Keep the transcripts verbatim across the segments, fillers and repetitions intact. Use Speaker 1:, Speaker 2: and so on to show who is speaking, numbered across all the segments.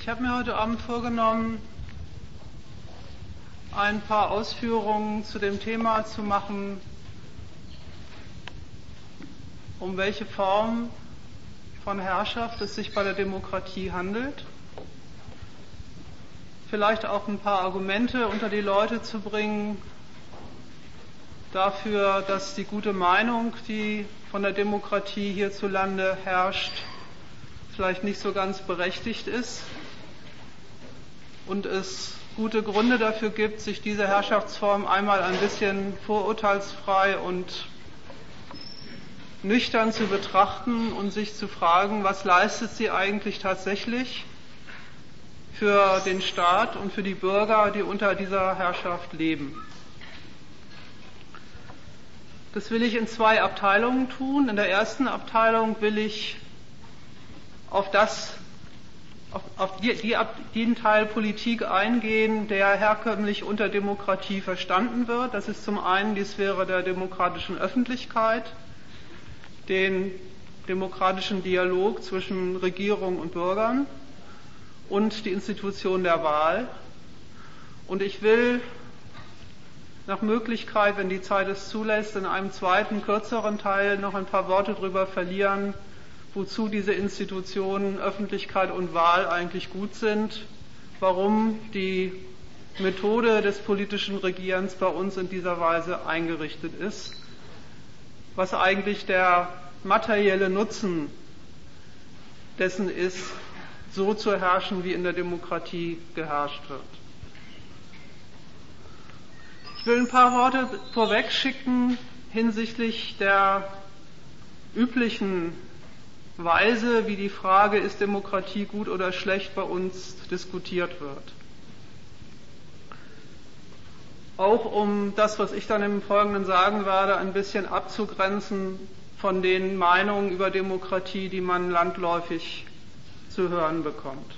Speaker 1: Ich habe mir heute Abend vorgenommen, ein paar Ausführungen zu dem Thema zu machen, um welche Form von Herrschaft es sich bei der Demokratie handelt. Vielleicht auch ein paar Argumente unter die Leute zu bringen dafür, dass die gute Meinung, die von der Demokratie hierzulande herrscht, vielleicht nicht so ganz berechtigt ist und es gute Gründe dafür gibt, sich diese Herrschaftsform einmal ein bisschen vorurteilsfrei und nüchtern zu betrachten und sich zu fragen, was leistet sie eigentlich tatsächlich für den Staat und für die Bürger, die unter dieser Herrschaft leben. Das will ich in zwei Abteilungen tun. In der ersten Abteilung will ich auf das, auf, auf die, die, den Teil Politik eingehen, der herkömmlich unter Demokratie verstanden wird. Das ist zum einen die Sphäre der demokratischen Öffentlichkeit, den demokratischen Dialog zwischen Regierung und Bürgern und die Institution der Wahl. Und ich will nach Möglichkeit, wenn die Zeit es zulässt, in einem zweiten, kürzeren Teil noch ein paar Worte darüber verlieren, wozu diese Institutionen Öffentlichkeit und Wahl eigentlich gut sind, warum die Methode des politischen Regierens bei uns in dieser Weise eingerichtet ist, was eigentlich der materielle Nutzen dessen ist, so zu herrschen, wie in der Demokratie geherrscht wird. Ich will ein paar Worte vorweg schicken hinsichtlich der üblichen Weise, wie die Frage, ist Demokratie gut oder schlecht, bei uns diskutiert wird. Auch um das, was ich dann im Folgenden sagen werde, ein bisschen abzugrenzen von den Meinungen über Demokratie, die man landläufig zu hören bekommt.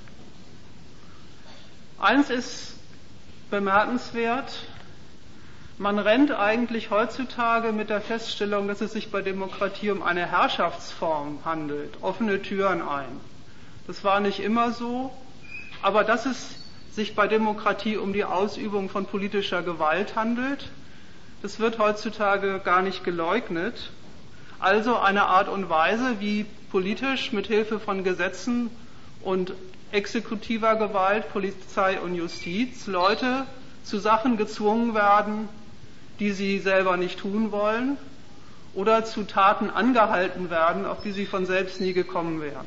Speaker 1: Eins ist bemerkenswert: Man rennt eigentlich heutzutage mit der Feststellung, dass es sich bei Demokratie um eine Herrschaftsform handelt, offene Türen ein. Das war nicht immer so, aber dass es sich bei Demokratie um die Ausübung von politischer Gewalt handelt, das wird heutzutage gar nicht geleugnet. Also eine Art und Weise, wie politisch mit Hilfe von Gesetzen und exekutiver Gewalt, Polizei und Justiz, Leute zu Sachen gezwungen werden, die sie selber nicht tun wollen, oder zu Taten angehalten werden, auf die sie von selbst nie gekommen wären.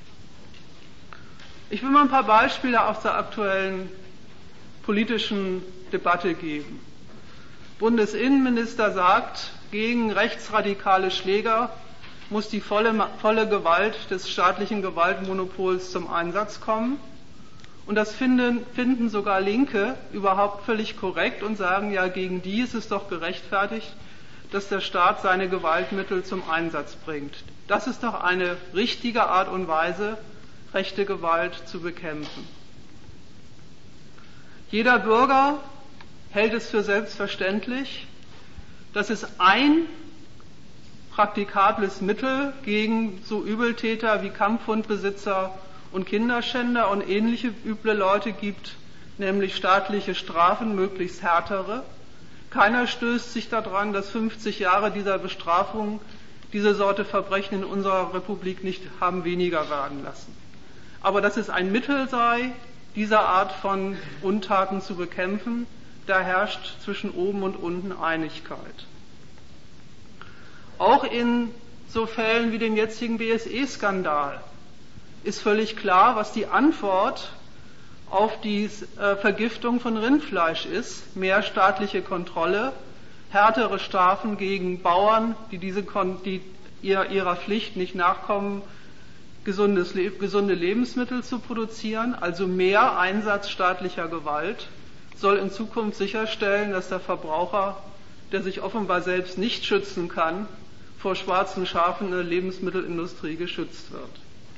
Speaker 1: Ich will mal ein paar Beispiele aus der aktuellen politischen Debatte geben. Bundesinnenminister sagt, gegen rechtsradikale Schläger muss die volle, volle Gewalt des staatlichen Gewaltmonopols zum Einsatz kommen. Und das finden, finden sogar Linke überhaupt völlig korrekt und sagen, ja, gegen die ist es doch gerechtfertigt, dass der Staat seine Gewaltmittel zum Einsatz bringt. Das ist doch eine richtige Art und Weise, rechte Gewalt zu bekämpfen. Jeder Bürger hält es für selbstverständlich, dass es ein praktikables Mittel gegen so Übeltäter wie Kampfhundbesitzer und Kinderschänder und ähnliche üble Leute gibt, nämlich staatliche Strafen, möglichst härtere. Keiner stößt sich daran, dass fünfzig Jahre dieser Bestrafung diese Sorte Verbrechen in unserer Republik nicht haben weniger werden lassen. Aber dass es ein Mittel sei, diese Art von Untaten zu bekämpfen, da herrscht zwischen oben und unten Einigkeit. Auch in so Fällen wie dem jetzigen B S E-Skandal ist völlig klar, was die Antwort auf die äh, Vergiftung von Rindfleisch ist. Mehr staatliche Kontrolle, härtere Strafen gegen Bauern, die, diese, die ihrer, ihrer Pflicht nicht nachkommen, gesundes, gesunde Lebensmittel zu produzieren. Also mehr Einsatz staatlicher Gewalt soll in Zukunft sicherstellen, dass der Verbraucher, der sich offenbar selbst nicht schützen kann, vor schwarzen Schafen in der Lebensmittelindustrie geschützt wird.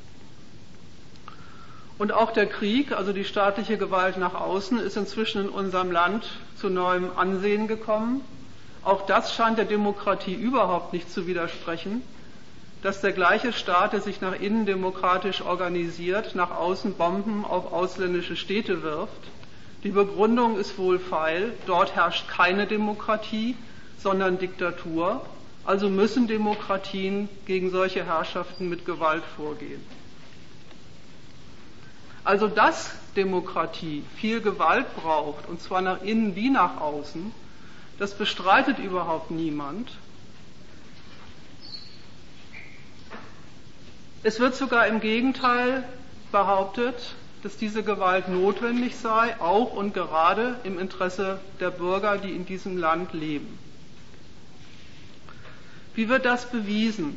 Speaker 1: Und auch der Krieg, also die staatliche Gewalt nach außen, ist inzwischen in unserem Land zu neuem Ansehen gekommen. Auch das scheint der Demokratie überhaupt nicht zu widersprechen, dass der gleiche Staat, der sich nach innen demokratisch organisiert, nach außen Bomben auf ausländische Städte wirft. Die Begründung ist wohlfeil, dort herrscht keine Demokratie, sondern Diktatur. Also müssen Demokratien gegen solche Herrschaften mit Gewalt vorgehen. Also dass Demokratie viel Gewalt braucht, und zwar nach innen wie nach außen, das bestreitet überhaupt niemand. Es wird sogar im Gegenteil behauptet, dass diese Gewalt notwendig sei, auch und gerade im Interesse der Bürger, die in diesem Land leben. Wie wird das bewiesen?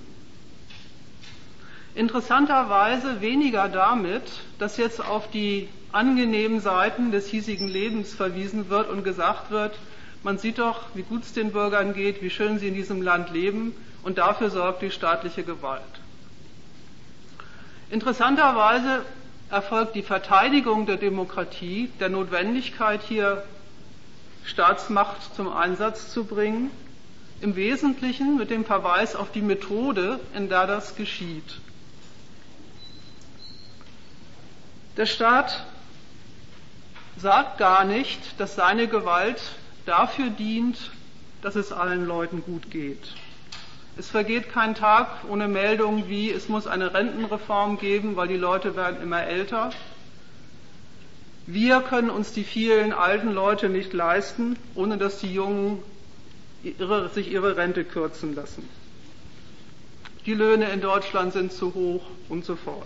Speaker 1: Interessanterweise weniger damit, dass jetzt auf die angenehmen Seiten des hiesigen Lebens verwiesen wird und gesagt wird, man sieht doch, wie gut es den Bürgern geht, wie schön sie in diesem Land leben, und dafür sorgt die staatliche Gewalt. Interessanterweise erfolgt die Verteidigung der Demokratie, der Notwendigkeit, hier Staatsmacht zum Einsatz zu bringen, im Wesentlichen mit dem Verweis auf die Methode, in der das geschieht. Der Staat sagt gar nicht, dass seine Gewalt dafür dient, dass es allen Leuten gut geht. Es vergeht kein Tag ohne Meldung wie, es muss eine Rentenreform geben, weil die Leute werden immer älter. Wir können uns die vielen alten Leute nicht leisten, ohne dass die Jungen ihre, sich ihre Rente kürzen lassen. Die Löhne in Deutschland sind zu hoch und so fort.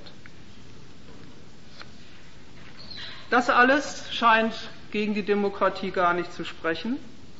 Speaker 1: Das alles scheint gegen die Demokratie gar nicht zu sprechen,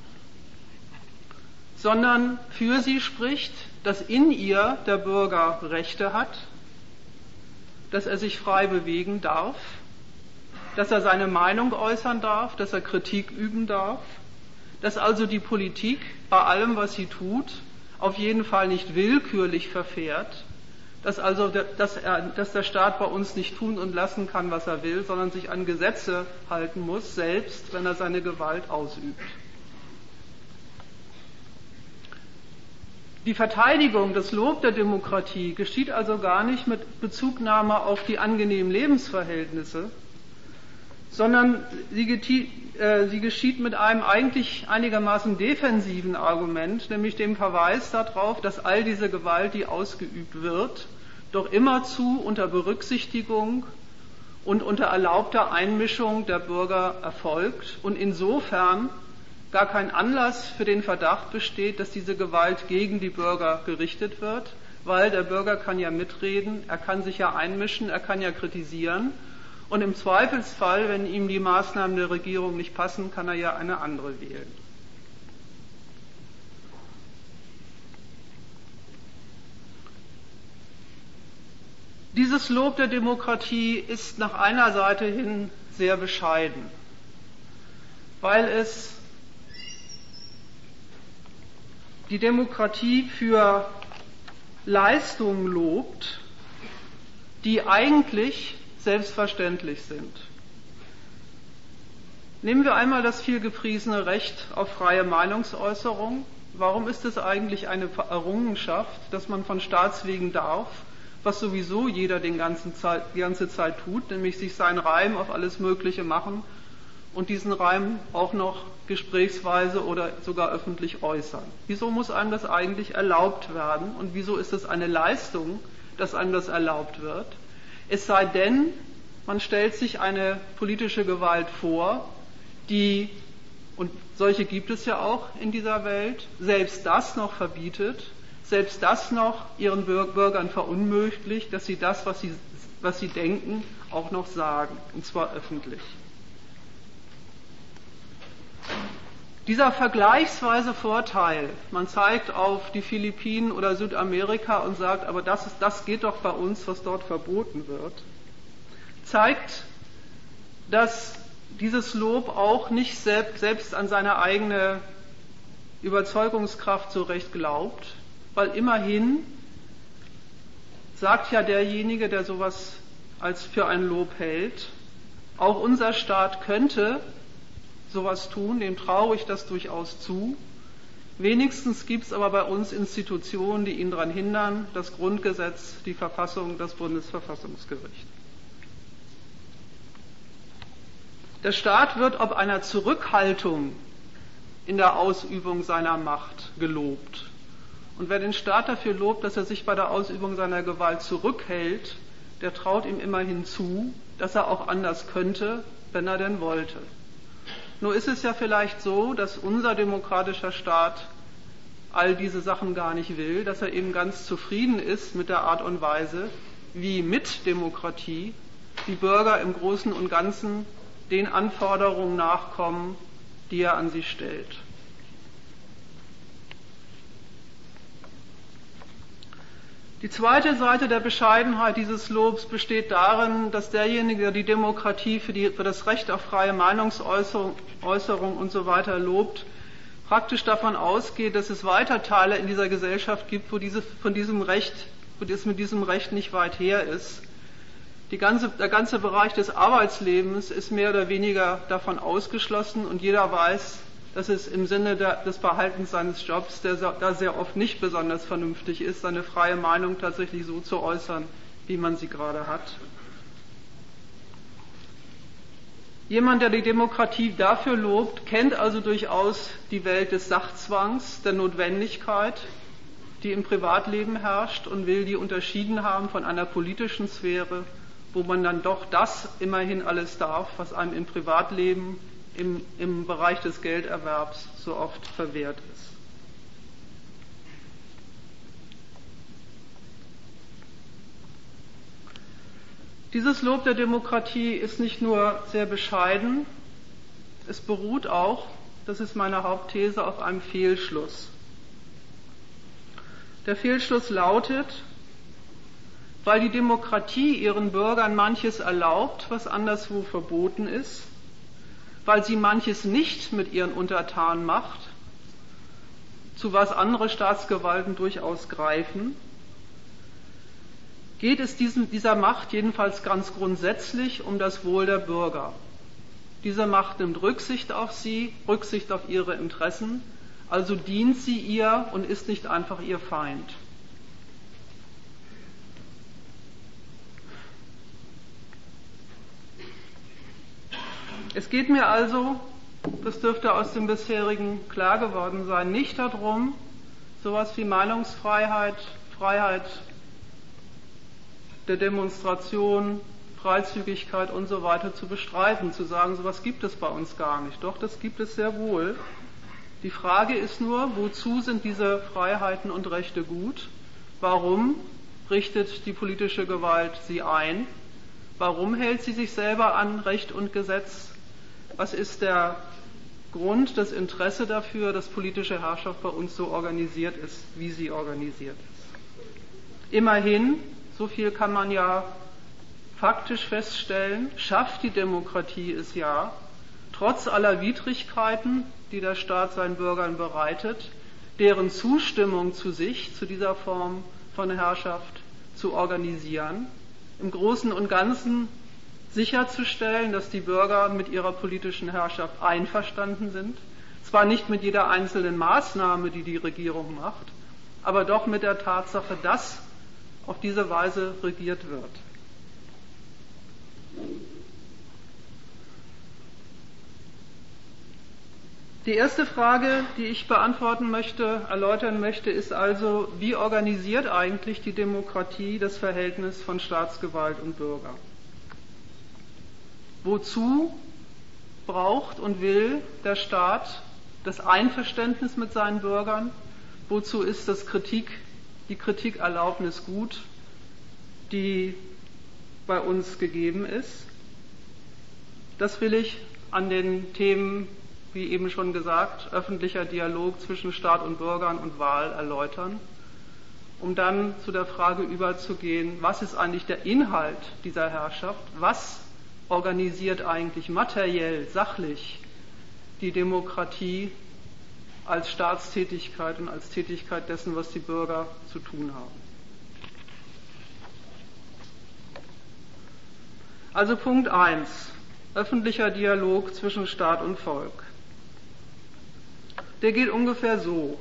Speaker 1: sondern für sie spricht, dass in ihr der Bürger Rechte hat, dass er sich frei bewegen darf, dass er seine Meinung äußern darf, dass er Kritik üben darf, dass also die Politik bei allem, was sie tut, auf jeden Fall nicht willkürlich verfährt, dass also der, dass er, dass der Staat bei uns nicht tun und lassen kann, was er will, sondern sich an Gesetze halten muss, selbst wenn er seine Gewalt ausübt. Die Verteidigung, das Lob der Demokratie geschieht also gar nicht mit Bezugnahme auf die angenehmen Lebensverhältnisse, sondern sie, äh, sie geschieht mit einem eigentlich einigermaßen defensiven Argument, nämlich dem Verweis darauf, dass all diese Gewalt, die ausgeübt wird, doch immerzu unter Berücksichtigung und unter erlaubter Einmischung der Bürger erfolgt und insofern gar kein Anlass für den Verdacht besteht, dass diese Gewalt gegen die Bürger gerichtet wird, weil der Bürger kann ja mitreden, er kann sich ja einmischen, er kann ja kritisieren und im Zweifelsfall, wenn ihm die Maßnahmen der Regierung nicht passen, kann er ja eine andere wählen. Dieses Lob der Demokratie ist nach einer Seite hin sehr bescheiden, weil es die Demokratie für Leistungen lobt, die eigentlich selbstverständlich sind. Nehmen wir einmal das vielgepriesene Recht auf freie Meinungsäußerung. Warum ist es eigentlich eine Errungenschaft, dass man von Staatswegen darf, was sowieso jeder den ganzen Zeit, die ganze Zeit tut, nämlich sich seinen Reim auf alles Mögliche machen und diesen Reim auch noch gesprächsweise oder sogar öffentlich äußern. Wieso muss einem das eigentlich erlaubt werden und wieso ist es eine Leistung, dass einem das erlaubt wird? Es sei denn, man stellt sich eine politische Gewalt vor, die, und solche gibt es ja auch in dieser Welt, selbst das noch verbietet, selbst das noch ihren Bürgern verunmöglicht, dass sie das, was sie, was sie denken, auch noch sagen, und zwar öffentlich. Dieser vergleichsweise Vorteil, man zeigt auf die Philippinen oder Südamerika und sagt, aber das, ist, das geht doch bei uns, was dort verboten wird, zeigt, dass dieses Lob auch nicht selbst, selbst an seine eigene Überzeugungskraft so recht glaubt, weil immerhin sagt ja derjenige, der sowas als für ein Lob hält, auch unser Staat könnte sowas tun, dem traue ich das durchaus zu, Wenigstens gibt es aber bei uns Institutionen, die ihn daran hindern, das Grundgesetz, die Verfassung, das Bundesverfassungsgericht. Der Staat wird ob einer Zurückhaltung in der Ausübung seiner Macht gelobt. Und wer den Staat dafür lobt, dass er sich bei der Ausübung seiner Gewalt zurückhält, der traut ihm immerhin zu, dass er auch anders könnte, wenn er denn wollte. Nur ist es ja vielleicht so, dass unser demokratischer Staat all diese Sachen gar nicht will, dass er eben ganz zufrieden ist mit der Art und Weise, wie mit Demokratie die Bürger im Großen und Ganzen den Anforderungen nachkommen, die er an sie stellt. Die zweite Seite der Bescheidenheit dieses Lobs besteht darin, dass derjenige, der die Demokratie für, die, für das Recht auf freie Meinungsäußerung Äußerung und so weiter lobt, praktisch davon ausgeht, dass es weiter Teile in dieser Gesellschaft gibt, wo diese, von diesem Recht, wo es mit diesem Recht nicht weit her ist. Die ganze, der ganze Bereich des Arbeitslebens ist mehr oder weniger davon ausgeschlossen und jeder weiß, dass es im Sinne der, des Behaltens seines Jobs, der da sehr oft nicht besonders vernünftig ist, seine freie Meinung tatsächlich so zu äußern, wie man sie gerade hat. Jemand, der die Demokratie dafür lobt, kennt also durchaus die Welt des Sachzwangs, der Notwendigkeit, die im Privatleben herrscht und will die unterschieden haben von einer politischen Sphäre, wo man dann doch das immerhin alles darf, was einem im Privatleben Im, im Bereich des Gelderwerbs so oft verwehrt ist. Dieses Lob der Demokratie ist nicht nur sehr bescheiden, es beruht auch, das ist meine Hauptthese, auf einem Fehlschluss. Der Fehlschluss lautet, weil die Demokratie ihren Bürgern manches erlaubt, was anderswo verboten ist, weil sie manches nicht mit ihren Untertanen macht, zu was andere Staatsgewalten durchaus greifen, geht es diesem, dieser Macht jedenfalls ganz grundsätzlich um das Wohl der Bürger. Diese Macht nimmt Rücksicht auf sie, Rücksicht auf ihre Interessen, also dient sie ihr und ist nicht einfach ihr Feind. Es geht mir also, das dürfte aus dem bisherigen klar geworden sein, nicht darum, sowas wie Meinungsfreiheit, Freiheit der Demonstration, Freizügigkeit und so weiter zu bestreiten, zu sagen, sowas gibt es bei uns gar nicht. Doch, das gibt es sehr wohl. Die Frage ist nur, wozu sind diese Freiheiten und Rechte gut? Warum richtet die politische Gewalt sie ein? Warum hält sie sich selber an Recht und Gesetz? Was ist der Grund, das Interesse dafür, dass politische Herrschaft bei uns so organisiert ist, wie sie organisiert ist? Immerhin, so viel kann man ja faktisch feststellen, schafft die Demokratie es ja, trotz aller Widrigkeiten, die der Staat seinen Bürgern bereitet, deren Zustimmung zu sich, zu dieser Form von Herrschaft zu organisieren, im Großen und Ganzen sicherzustellen, dass die Bürger mit ihrer politischen Herrschaft einverstanden sind, zwar nicht mit jeder einzelnen Maßnahme, die die Regierung macht, aber doch mit der Tatsache, dass auf diese Weise regiert wird. Die erste Frage, die ich beantworten möchte, erläutern möchte, ist also, wie organisiert eigentlich die Demokratie das Verhältnis von Staatsgewalt und Bürger? Wozu braucht und will der Staat das Einverständnis mit seinen Bürgern? Wozu ist das Kritik, die Kritikerlaubnis gut, die bei uns gegeben ist? Das will ich an den Themen, wie eben schon gesagt, öffentlicher Dialog zwischen Staat und Bürgern und Wahl erläutern, um dann zu der Frage überzugehen, was ist eigentlich der Inhalt dieser Herrschaft? Was organisiert eigentlich materiell, sachlich die Demokratie als Staatstätigkeit und als Tätigkeit dessen, was die Bürger zu tun haben? Also Punkt eins, öffentlicher Dialog zwischen Staat und Volk. Der geht ungefähr so.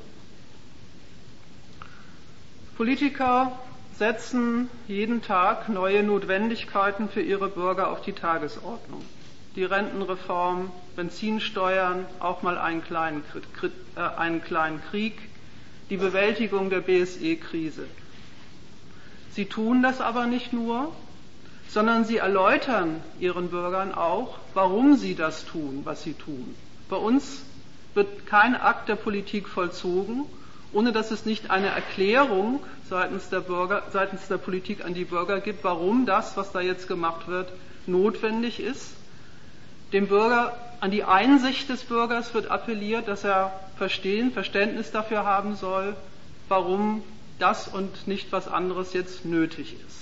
Speaker 1: Politiker setzen jeden Tag neue Notwendigkeiten für ihre Bürger auf die Tagesordnung. Die Rentenreform, Benzinsteuern, auch mal einen kleinen, äh, einen kleinen Krieg, die Bewältigung der B S E-Krise. Sie tun das aber nicht nur, sondern sie erläutern ihren Bürgern auch, warum sie das tun, was sie tun. Bei uns wird kein Akt der Politik vollzogen, ohne dass es nicht eine Erklärung seitens der Bürger, seitens der Politik an die Bürger gibt, warum das, was da jetzt gemacht wird, notwendig ist. Dem Bürger, an die Einsicht des Bürgers wird appelliert, dass er verstehen, Verständnis dafür haben soll, warum das und nicht was anderes jetzt nötig ist.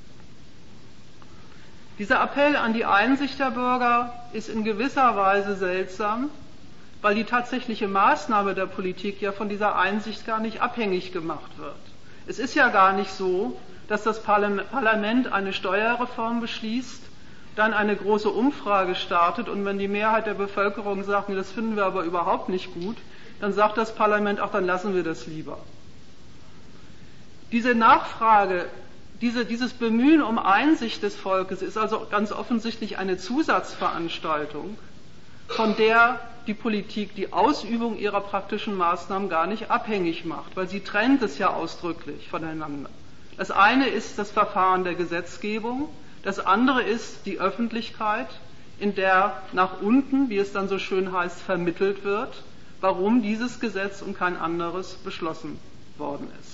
Speaker 1: Dieser Appell an die Einsicht der Bürger ist in gewisser Weise seltsam, weil die tatsächliche Maßnahme der Politik ja von dieser Einsicht gar nicht abhängig gemacht wird. Es ist ja gar nicht so, dass das Parlament eine Steuerreform beschließt, dann eine große Umfrage startet und wenn die Mehrheit der Bevölkerung sagt, nee, das finden wir aber überhaupt nicht gut, dann sagt das Parlament, ach, dann lassen wir das lieber. Diese Nachfrage, diese, dieses Bemühen um Einsicht des Volkes ist also ganz offensichtlich eine Zusatzveranstaltung, von der die Politik die Ausübung ihrer praktischen Maßnahmen gar nicht abhängig macht, weil sie trennt es ja ausdrücklich voneinander. Das eine ist das Verfahren der Gesetzgebung, das andere ist die Öffentlichkeit, in der nach unten, wie es dann so schön heißt, vermittelt wird, warum dieses Gesetz und kein anderes beschlossen worden ist.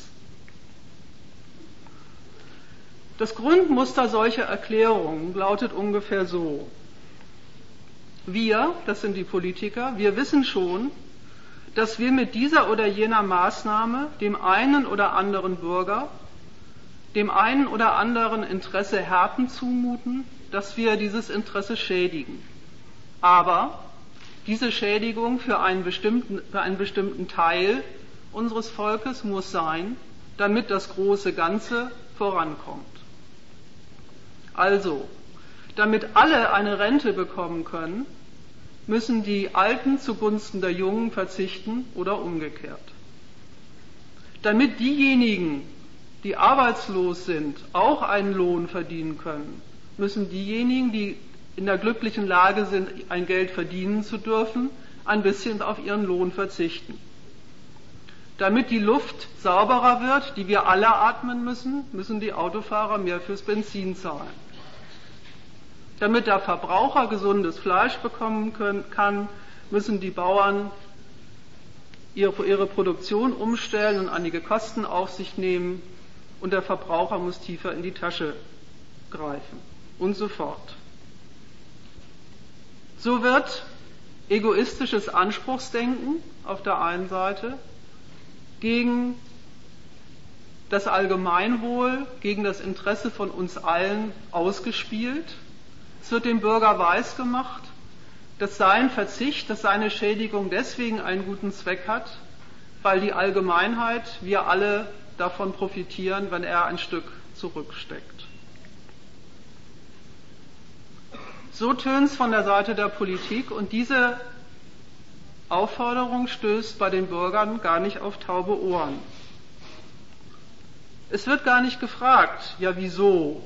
Speaker 1: Das Grundmuster solcher Erklärungen lautet ungefähr so. Wir, das sind die Politiker, wir wissen schon, dass wir mit dieser oder jener Maßnahme dem einen oder anderen Bürger, dem einen oder anderen Interesse Härten zumuten, dass wir dieses Interesse schädigen. Aber diese Schädigung für einen bestimmten, für einen bestimmten Teil unseres Volkes muss sein, damit das große Ganze vorankommt. Also, damit alle eine Rente bekommen können, müssen die Alten zugunsten der Jungen verzichten oder umgekehrt. Damit diejenigen, die arbeitslos sind, auch einen Lohn verdienen können, müssen diejenigen, die in der glücklichen Lage sind, ein Geld verdienen zu dürfen, ein bisschen auf ihren Lohn verzichten. Damit die Luft sauberer wird, die wir alle atmen müssen, müssen die Autofahrer mehr fürs Benzin zahlen. Damit der Verbraucher gesundes Fleisch bekommen können, kann, müssen die Bauern ihre, ihre Produktion umstellen und einige Kosten auf sich nehmen und der Verbraucher muss tiefer in die Tasche greifen und so fort. So wird egoistisches Anspruchsdenken auf der einen Seite gegen das Allgemeinwohl, gegen das Interesse von uns allen ausgespielt. Es wird dem Bürger weisgemacht, dass sein Verzicht, dass seine Schädigung deswegen einen guten Zweck hat, weil die Allgemeinheit, wir alle davon profitieren, wenn er ein Stück zurücksteckt. So tönt's von der Seite der Politik und diese Aufforderung stößt bei den Bürgern gar nicht auf taube Ohren. Es wird gar nicht gefragt, ja wieso?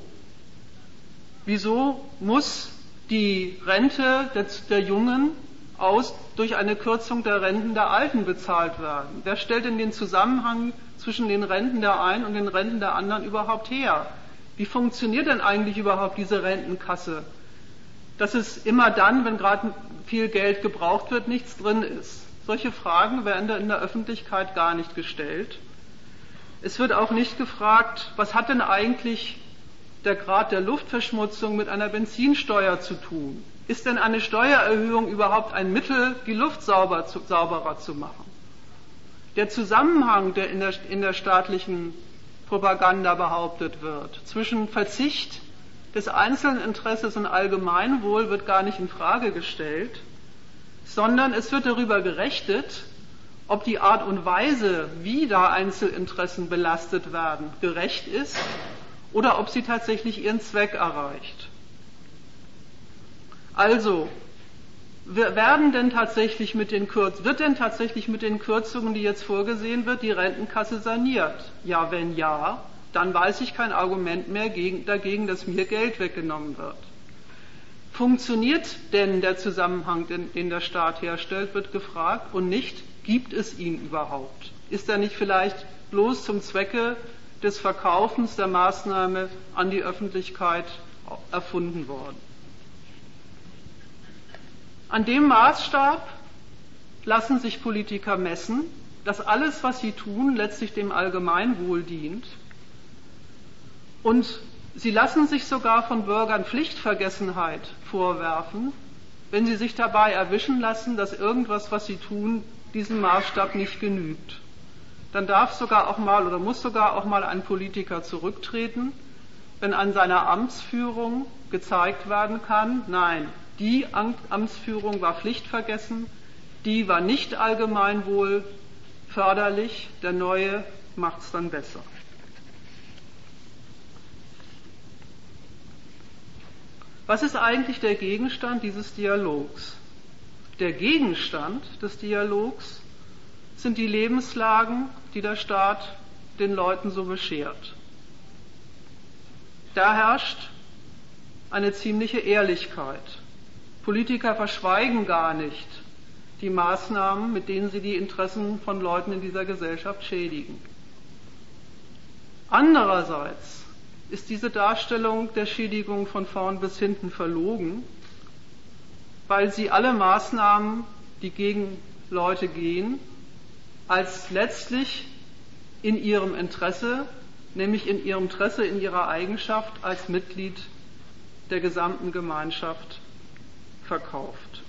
Speaker 1: Wieso muss die Rente der, der Jungen aus, durch eine Kürzung der Renten der Alten bezahlt werden? Wer stellt denn den Zusammenhang zwischen den Renten der einen und den Renten der anderen überhaupt her? Wie funktioniert denn eigentlich überhaupt diese Rentenkasse? Dass es immer dann, wenn gerade viel Geld gebraucht wird, nichts drin ist. Solche Fragen werden in der Öffentlichkeit gar nicht gestellt. Es wird auch nicht gefragt, was hat denn eigentlich der Grad der Luftverschmutzung mit einer Benzinsteuer zu tun? Ist denn eine Steuererhöhung überhaupt ein Mittel, die Luft sauber zu, sauberer zu machen? Der Zusammenhang, der in, der in der staatlichen Propaganda behauptet wird, zwischen Verzicht des einzelnen Interesses und Allgemeinwohl wird gar nicht in Frage gestellt, sondern es wird darüber gerechnet, ob die Art und Weise, wie da Einzelinteressen belastet werden, gerecht ist oder ob sie tatsächlich ihren Zweck erreicht. Also, werden denn tatsächlich mit den Kürz- wird denn tatsächlich mit den Kürzungen, die jetzt vorgesehen wird, die Rentenkasse saniert? Ja, wenn ja, dann weiß ich kein Argument mehr gegen, dagegen, dass mir Geld weggenommen wird. Funktioniert denn der Zusammenhang, den, den der Staat herstellt, wird gefragt, und nicht, gibt es ihn überhaupt? Ist er nicht vielleicht bloß zum Zwecke des Verkaufens der Maßnahme an die Öffentlichkeit erfunden worden? An dem Maßstab lassen sich Politiker messen, dass alles, was sie tun, letztlich dem Allgemeinwohl dient. Und sie lassen sich sogar von Bürgern Pflichtvergessenheit vorwerfen, wenn sie sich dabei erwischen lassen, dass irgendwas, was sie tun, diesem Maßstab nicht genügt. Dann darf sogar auch mal oder muss sogar auch mal ein Politiker zurücktreten, wenn an seiner Amtsführung gezeigt werden kann, nein, die Amtsführung war pflichtvergessen, die war nicht allgemeinwohl förderlich, der Neue macht es dann besser. Was ist eigentlich der Gegenstand dieses Dialogs? Der Gegenstand des Dialogs sind die Lebenslagen, die der Staat den Leuten so beschert. Da herrscht eine ziemliche Ehrlichkeit. Politiker verschweigen gar nicht die Maßnahmen, mit denen sie die Interessen von Leuten in dieser Gesellschaft schädigen. Andererseits ist diese Darstellung der Schädigung von vorn bis hinten verlogen, weil sie alle Maßnahmen, die gegen Leute gehen, als letztlich in ihrem Interesse, nämlich in ihrem Interesse, in ihrer Eigenschaft als Mitglied der gesamten Gemeinschaft verkauft.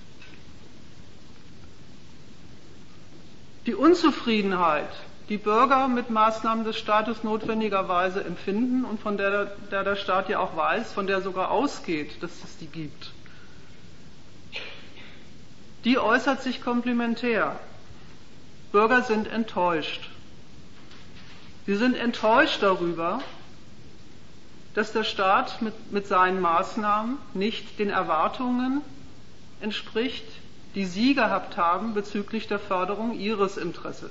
Speaker 1: Die Unzufriedenheit, die Bürger mit Maßnahmen des Staates notwendigerweise empfinden und von der der, der Staat ja auch weiß, von der sogar ausgeht, dass es die gibt, die äußert sich komplementär. Bürger sind enttäuscht. Sie sind enttäuscht darüber, dass der Staat mit, mit seinen Maßnahmen nicht den Erwartungen entspricht, die sie gehabt haben bezüglich der Förderung ihres Interesses.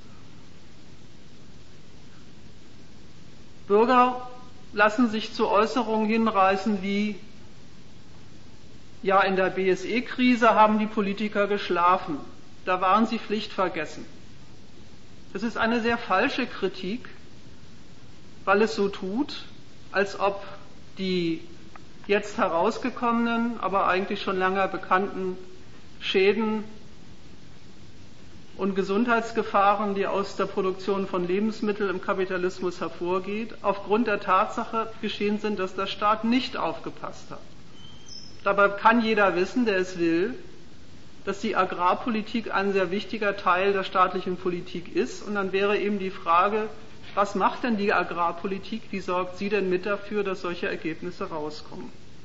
Speaker 1: Bürger lassen sich zu Äußerungen hinreißen wie, ja, in der B S E-Krise haben die Politiker geschlafen, da waren sie pflichtvergessen. Das ist eine sehr falsche Kritik, weil es so tut, als ob die jetzt herausgekommenen, aber eigentlich schon lange bekannten Schäden und Gesundheitsgefahren, die aus der Produktion von Lebensmitteln im Kapitalismus hervorgeht, aufgrund der Tatsache geschehen sind, dass der Staat nicht aufgepasst hat. Dabei kann jeder wissen, der es will, dass die Agrarpolitik ein sehr wichtiger Teil der staatlichen Politik ist. Und dann wäre eben die Frage, was macht denn die Agrarpolitik? Wie sorgt sie denn mit dafür, dass solche Ergebnisse rauskommen?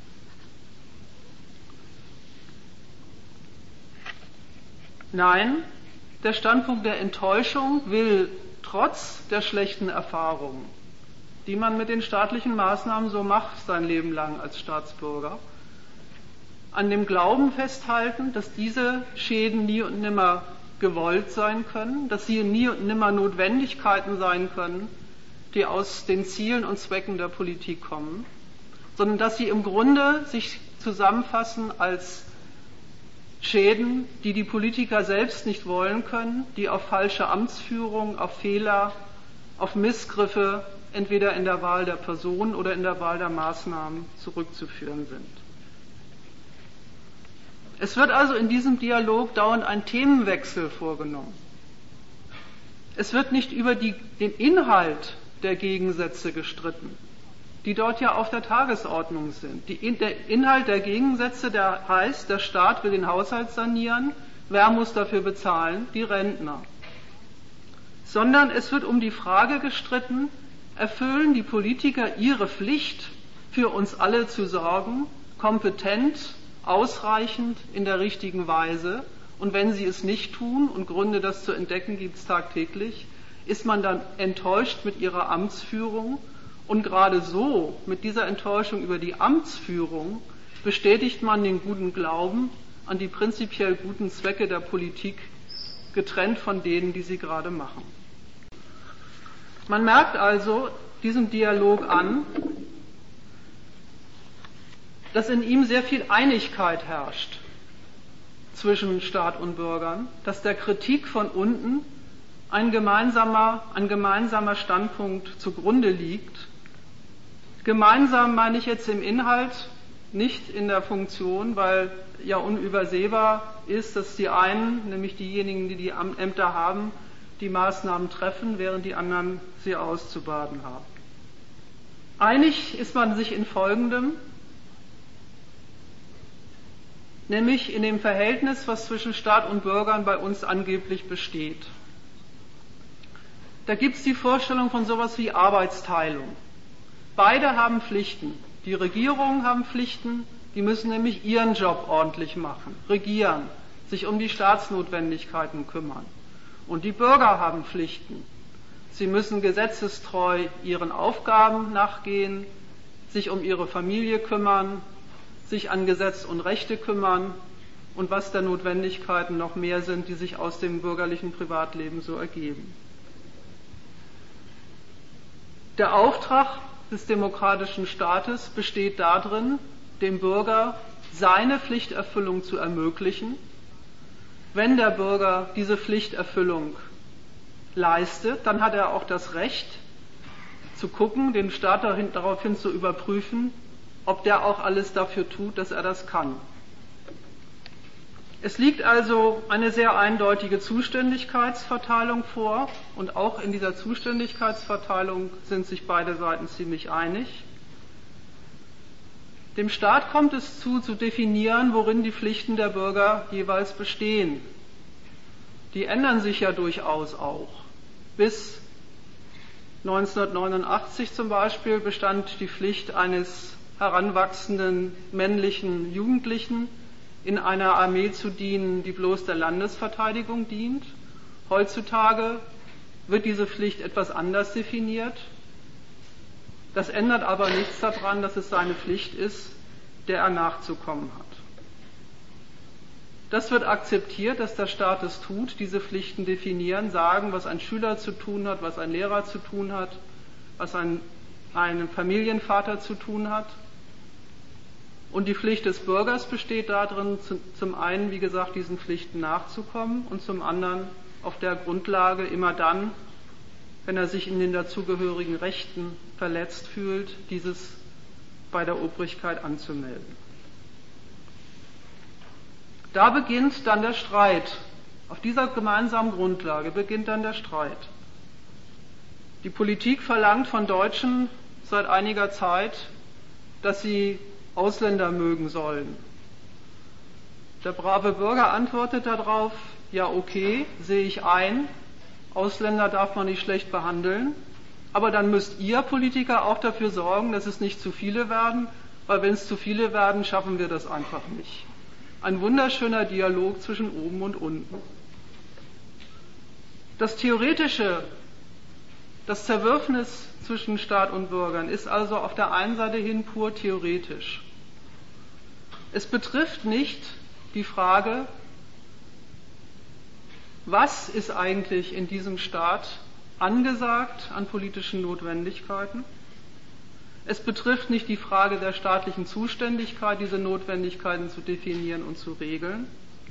Speaker 1: Nein, der Standpunkt der Enttäuschung will trotz der schlechten Erfahrungen, die man mit den staatlichen Maßnahmen so macht, sein Leben lang als Staatsbürger, an dem Glauben festhalten, dass diese Schäden nie und nimmer gewollt sein können, dass sie nie und nimmer Notwendigkeiten sein können, die aus den Zielen und Zwecken der Politik kommen, sondern dass sie im Grunde sich zusammenfassen als Schäden, die die Politiker selbst nicht wollen können, die auf falsche Amtsführung, auf Fehler, auf Missgriffe entweder in der Wahl der Person oder in der Wahl der Maßnahmen zurückzuführen sind. Es wird also in diesem Dialog dauernd ein Themenwechsel vorgenommen. Es wird nicht über die, den Inhalt der Gegensätze gestritten, die dort ja auf der Tagesordnung sind. Die, der Inhalt der Gegensätze, der heißt, der Staat will den Haushalt sanieren, wer muss dafür bezahlen? Die Rentner. Sondern es wird um die Frage gestritten, erfüllen die Politiker ihre Pflicht, für uns alle zu sorgen, kompetent, ausreichend, in der richtigen Weise, und wenn sie es nicht tun, und Gründe, das zu entdecken, gibt es tagtäglich, ist man dann enttäuscht mit ihrer Amtsführung, und gerade so, mit dieser Enttäuschung über die Amtsführung, bestätigt man den guten Glauben, an die prinzipiell guten Zwecke der Politik, getrennt von denen, die sie gerade machen. Man merkt also diesem Dialog an, dass in ihm sehr viel Einigkeit herrscht zwischen Staat und Bürgern, dass der Kritik von unten ein gemeinsamer, ein gemeinsamer Standpunkt zugrunde liegt. Gemeinsam meine ich jetzt im Inhalt, nicht in der Funktion, weil ja unübersehbar ist, dass die einen, nämlich diejenigen, die die Ämter haben, die Maßnahmen treffen, während die anderen sie auszubaden haben. Einig ist man sich in Folgendem, nämlich in dem Verhältnis, was zwischen Staat und Bürgern bei uns angeblich besteht. Da gibt es die Vorstellung von sowas wie Arbeitsteilung. Beide haben Pflichten. Die Regierungen haben Pflichten, die müssen nämlich ihren Job ordentlich machen, regieren, sich um die Staatsnotwendigkeiten kümmern. Und die Bürger haben Pflichten. Sie müssen gesetzestreu ihren Aufgaben nachgehen, sich um ihre Familie kümmern, sich an Gesetz und Rechte kümmern und was der Notwendigkeiten noch mehr sind, die sich aus dem bürgerlichen Privatleben so ergeben. Der Auftrag des demokratischen Staates besteht darin, dem Bürger seine Pflichterfüllung zu ermöglichen. Wenn der Bürger diese Pflichterfüllung leistet, dann hat er auch das Recht zu gucken, den Staat daraufhin zu überprüfen, ob der auch alles dafür tut, dass er das kann. Es liegt also eine sehr eindeutige Zuständigkeitsverteilung vor und auch in dieser Zuständigkeitsverteilung sind sich beide Seiten ziemlich einig. Dem Staat kommt es zu, zu definieren, worin die Pflichten der Bürger jeweils bestehen. Die ändern sich ja durchaus auch. Bis neunzehnhundertneunundachtzig zum Beispiel bestand die Pflicht eines heranwachsenden männlichen Jugendlichen, in einer Armee zu dienen, die bloß der Landesverteidigung dient. Heutzutage wird diese Pflicht etwas anders definiert. Das ändert aber nichts daran, dass es seine Pflicht ist, der er nachzukommen hat. Das wird akzeptiert, dass der Staat es tut, diese Pflichten definieren, sagen, was ein Schüler zu tun hat, was ein Lehrer zu tun hat, was ein, ein Familienvater zu tun hat. Und die Pflicht des Bürgers besteht darin, zum einen, wie gesagt, diesen Pflichten nachzukommen und zum anderen auf der Grundlage immer dann, wenn er sich in den dazugehörigen Rechten verletzt fühlt, dieses bei der Obrigkeit anzumelden. Da beginnt dann der Streit. Auf dieser gemeinsamen Grundlage beginnt dann der Streit. Die Politik verlangt von Deutschen seit einiger Zeit, dass sie Ausländer mögen sollen. Der brave Bürger antwortet darauf, ja okay, sehe ich ein, Ausländer darf man nicht schlecht behandeln, aber dann müsst ihr Politiker auch dafür sorgen, dass es nicht zu viele werden, weil wenn es zu viele werden, schaffen wir das einfach nicht. Ein wunderschöner Dialog zwischen oben und unten. Das Theoretische, das Zerwürfnis zwischen Staat und Bürgern ist also auf der einen Seite hin pur theoretisch. Es betrifft nicht die Frage, was ist eigentlich in diesem Staat angesagt an politischen Notwendigkeiten. Es betrifft nicht die Frage der staatlichen Zuständigkeit, diese Notwendigkeiten zu definieren und zu regeln,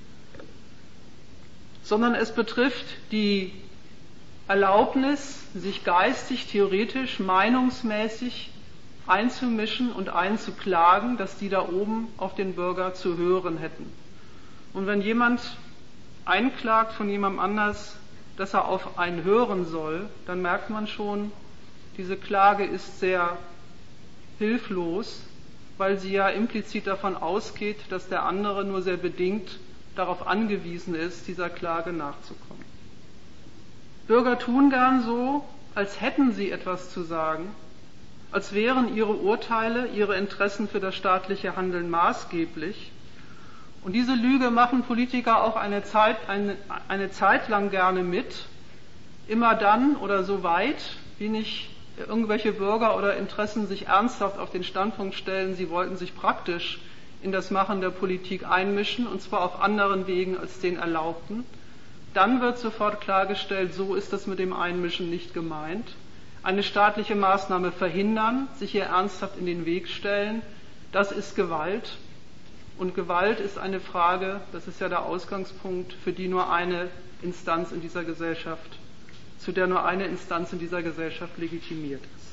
Speaker 1: sondern es betrifft die Erlaubnis, sich geistig, theoretisch, meinungsmäßig einzumischen und einzuklagen, dass die da oben auf den Bürger zu hören hätten. Und wenn jemand einklagt von jemandem anders, dass er auf einen hören soll, dann merkt man schon, diese Klage ist sehr hilflos, weil sie ja implizit davon ausgeht, dass der andere nur sehr bedingt darauf angewiesen ist, dieser Klage nachzukommen. Bürger tun gern so, als hätten sie etwas zu sagen, als wären ihre Urteile, ihre Interessen für das staatliche Handeln maßgeblich. Und diese Lüge machen Politiker auch eine Zeit, eine, eine Zeit lang gerne mit, immer dann oder so weit, wie nicht irgendwelche Bürger oder Interessen sich ernsthaft auf den Standpunkt stellen, sie wollten sich praktisch in das Machen der Politik einmischen, und zwar auf anderen Wegen als den erlaubten, dann wird sofort klargestellt, so ist das mit dem Einmischen nicht gemeint. Eine staatliche Maßnahme verhindern, sich hier ernsthaft in den Weg stellen, das ist Gewalt. Und Gewalt ist eine Frage, das ist ja der Ausgangspunkt, für die nur eine Instanz in dieser Gesellschaft, zu der nur eine Instanz in dieser Gesellschaft legitimiert ist.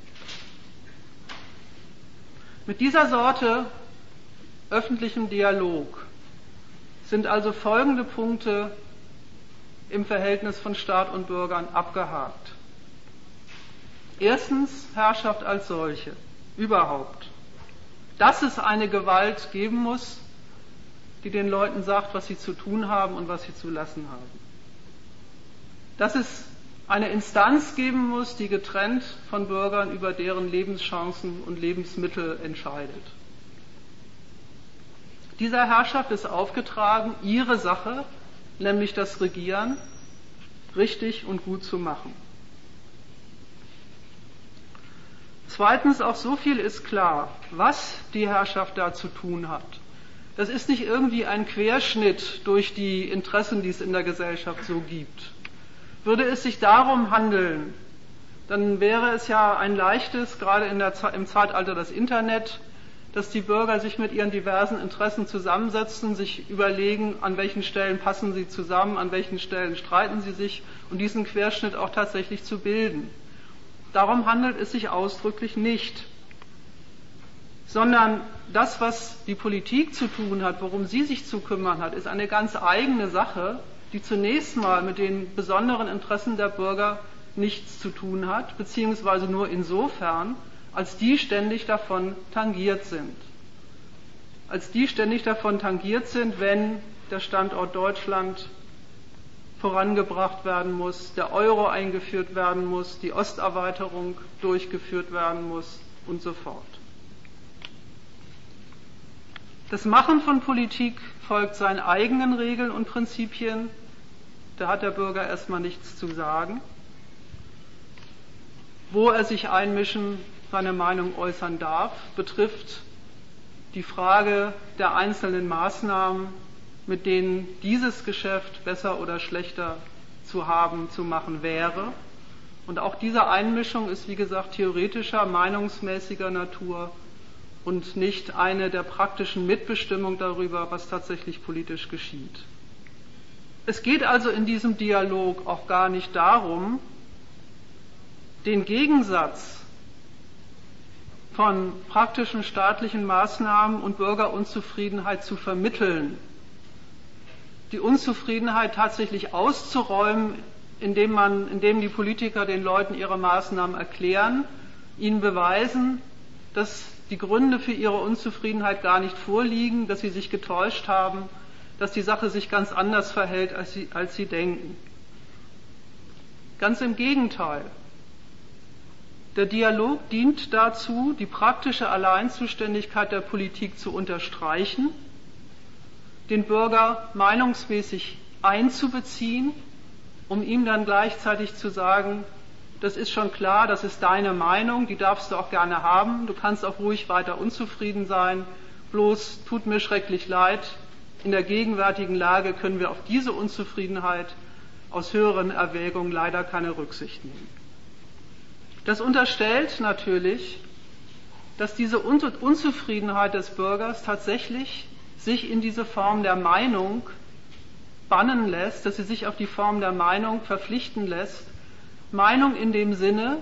Speaker 1: Mit dieser Sorte öffentlichem Dialog sind also folgende Punkte im Verhältnis von Staat und Bürgern abgehakt. Erstens, Herrschaft als solche, überhaupt. Dass es eine Gewalt geben muss, die den Leuten sagt, was sie zu tun haben und was sie zu lassen haben. Dass es eine Instanz geben muss, die getrennt von Bürgern über deren Lebenschancen und Lebensmittel entscheidet. Dieser Herrschaft ist aufgetragen, ihre Sache, nämlich das Regieren, richtig und gut zu machen. Zweitens, auch so viel ist klar, was die Herrschaft da zu tun hat. Das ist nicht irgendwie ein Querschnitt durch die Interessen, die es in der Gesellschaft so gibt. Würde es sich darum handeln, dann wäre es ja ein leichtes, gerade in der, im Zeitalter des Internet, dass die Bürger sich mit ihren diversen Interessen zusammensetzen, sich überlegen, an welchen Stellen passen sie zusammen, an welchen Stellen streiten sie sich und diesen Querschnitt auch tatsächlich zu bilden. Darum handelt es sich ausdrücklich nicht, sondern das, was die Politik zu tun hat, worum sie sich zu kümmern hat, ist eine ganz eigene Sache, die zunächst mal mit den besonderen Interessen der Bürger nichts zu tun hat, beziehungsweise nur insofern, als die ständig davon tangiert sind. Als die ständig davon tangiert sind, wenn der Standort Deutschland vorangebracht werden muss, der Euro eingeführt werden muss, die Osterweiterung durchgeführt werden muss und so fort. Das Machen von Politik folgt seinen eigenen Regeln und Prinzipien. Da hat der Bürger erstmal nichts zu sagen. Wo er sich einmischen, seine Meinung äußern darf, betrifft die Frage der einzelnen Maßnahmen, mit denen dieses Geschäft besser oder schlechter zu haben, zu machen wäre. Und auch diese Einmischung ist, wie gesagt, theoretischer, meinungsmäßiger Natur und nicht eine der praktischen Mitbestimmung darüber, was tatsächlich politisch geschieht. Es geht also in diesem Dialog auch gar nicht darum, den Gegensatz von praktischen staatlichen Maßnahmen und Bürgerunzufriedenheit zu vermitteln, die Unzufriedenheit tatsächlich auszuräumen, indem man, indem die Politiker den Leuten ihre Maßnahmen erklären, ihnen beweisen, dass die Gründe für ihre Unzufriedenheit gar nicht vorliegen, dass sie sich getäuscht haben, dass die Sache sich ganz anders verhält, als sie, als sie denken. Ganz im Gegenteil. Der Dialog dient dazu, die praktische Alleinzuständigkeit der Politik zu unterstreichen, den Bürger meinungsmäßig einzubeziehen, um ihm dann gleichzeitig zu sagen, das ist schon klar, das ist deine Meinung, die darfst du auch gerne haben, du kannst auch ruhig weiter unzufrieden sein, bloß tut mir schrecklich leid, in der gegenwärtigen Lage können wir auf diese Unzufriedenheit aus höheren Erwägungen leider keine Rücksicht nehmen. Das unterstellt natürlich, dass diese Unzufriedenheit des Bürgers tatsächlich sich in diese Form der Meinung bannen lässt, dass sie sich auf die Form der Meinung verpflichten lässt. Meinung in dem Sinne,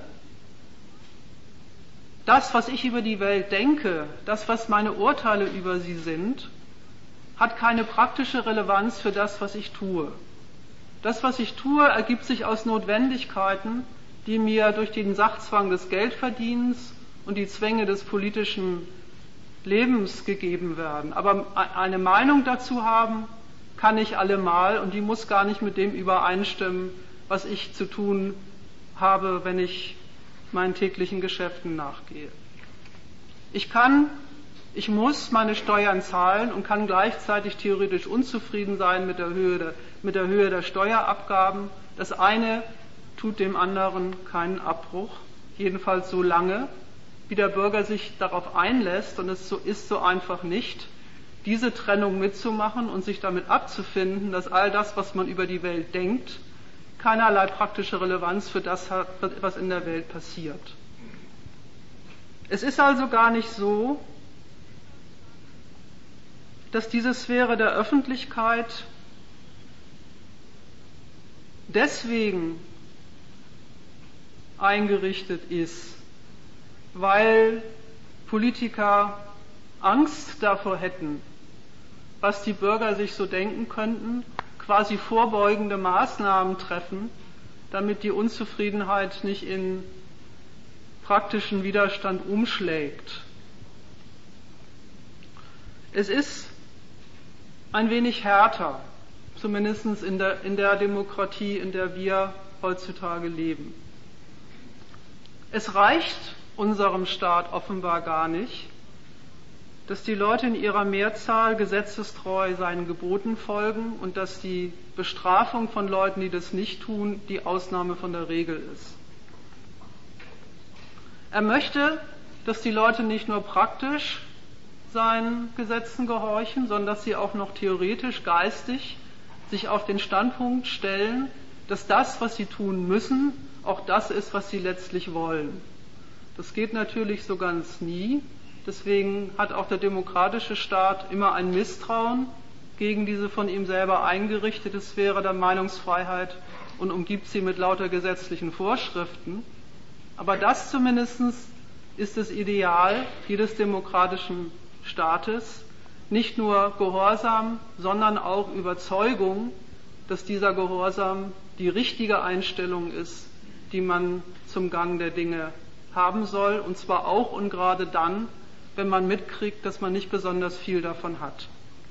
Speaker 1: das, was ich über die Welt denke, das, was meine Urteile über sie sind, hat keine praktische Relevanz für das, was ich tue. Das, was ich tue, ergibt sich aus Notwendigkeiten, die mir durch den Sachzwang des Geldverdienens und die Zwänge des politischen Lebens gegeben werden. Aber eine Meinung dazu haben kann ich allemal und die muss gar nicht mit dem übereinstimmen, was ich zu tun habe, wenn ich meinen täglichen Geschäften nachgehe. Ich kann, ich muss meine Steuern zahlen und kann gleichzeitig theoretisch unzufrieden sein mit der Höhe der, mit der Höhe der Steuerabgaben. Das eine tut dem anderen keinen Abbruch, jedenfalls so lange, wie der Bürger sich darauf einlässt, und es so ist so einfach nicht, diese Trennung mitzumachen und sich damit abzufinden, dass all das, was man über die Welt denkt, keinerlei praktische Relevanz für das hat, was in der Welt passiert. Es ist also gar nicht so, dass diese Sphäre der Öffentlichkeit deswegen eingerichtet ist, weil Politiker Angst davor hätten, was die Bürger sich so denken könnten, quasi vorbeugende Maßnahmen treffen, damit die Unzufriedenheit nicht in praktischen Widerstand umschlägt. Es ist ein wenig härter, zumindest in der, in der Demokratie, in der wir heutzutage leben. Es reicht unserem Staat offenbar gar nicht, dass die Leute in ihrer Mehrzahl gesetzestreu seinen Geboten folgen und dass die Bestrafung von Leuten, die das nicht tun, die Ausnahme von der Regel ist. Er möchte, dass die Leute nicht nur praktisch seinen Gesetzen gehorchen, sondern dass sie auch noch theoretisch, geistig sich auf den Standpunkt stellen, dass das, was sie tun müssen, auch das ist, was sie letztlich wollen. Das geht natürlich so ganz nie. Deswegen hat auch der demokratische Staat immer ein Misstrauen gegen diese von ihm selber eingerichtete Sphäre der Meinungsfreiheit und umgibt sie mit lauter gesetzlichen Vorschriften. Aber das zumindest ist das Ideal jedes demokratischen Staates, nicht nur Gehorsam, sondern auch Überzeugung, dass dieser Gehorsam die richtige Einstellung ist, die man zum Gang der Dinge haben soll, und zwar auch und gerade dann, wenn man mitkriegt, dass man nicht besonders viel davon hat.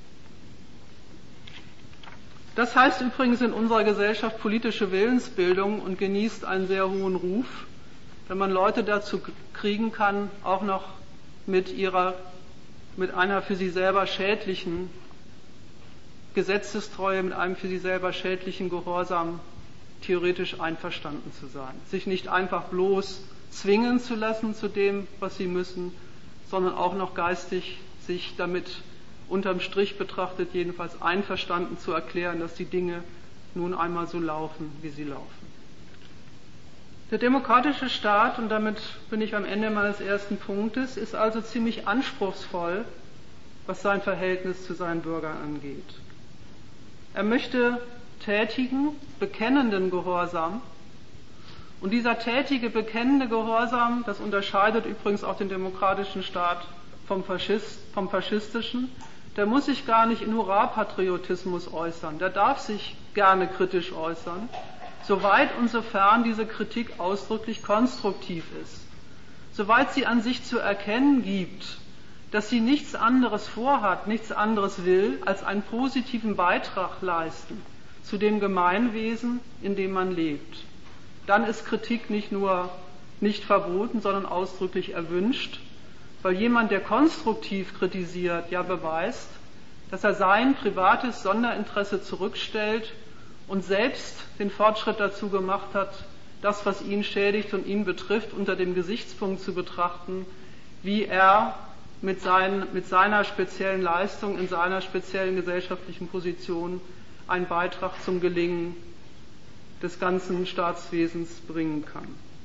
Speaker 1: Das heißt übrigens in unserer Gesellschaft politische Willensbildung und genießt einen sehr hohen Ruf, wenn man Leute dazu kriegen kann, auch noch mit ihrer, mit einer für sie selber schädlichen Gesetzestreue, mit einem für sie selber schädlichen Gehorsam theoretisch einverstanden zu sein. Sich nicht einfach bloß zwingen zu lassen zu dem, was sie müssen, sondern auch noch geistig sich damit unterm Strich betrachtet jedenfalls einverstanden zu erklären, dass die Dinge nun einmal so laufen, wie sie laufen. Der demokratische Staat, und damit bin ich am Ende meines ersten Punktes, ist also ziemlich anspruchsvoll, was sein Verhältnis zu seinen Bürgern angeht. Er möchte tätigen, bekennenden Gehorsam. Und dieser tätige, bekennende Gehorsam, das unterscheidet übrigens auch den demokratischen Staat vom, Faschist, vom faschistischen, der muss sich gar nicht in Hurra-Patriotismus äußern. Der darf sich gerne kritisch äußern, soweit und sofern diese Kritik ausdrücklich konstruktiv ist. Soweit sie an sich zu erkennen gibt, dass sie nichts anderes vorhat, nichts anderes will, als einen positiven Beitrag leisten zu dem Gemeinwesen, in dem man lebt. Dann ist Kritik nicht nur nicht verboten, sondern ausdrücklich erwünscht, weil jemand, der konstruktiv kritisiert, ja beweist, dass er sein privates Sonderinteresse zurückstellt und selbst den Fortschritt dazu gemacht hat, das, was ihn schädigt und ihn betrifft, unter dem Gesichtspunkt zu betrachten, wie er mit, seinen, mit seiner speziellen Leistung in seiner speziellen gesellschaftlichen Position einen Beitrag zum Gelingen des ganzen Staatswesens bringen kann.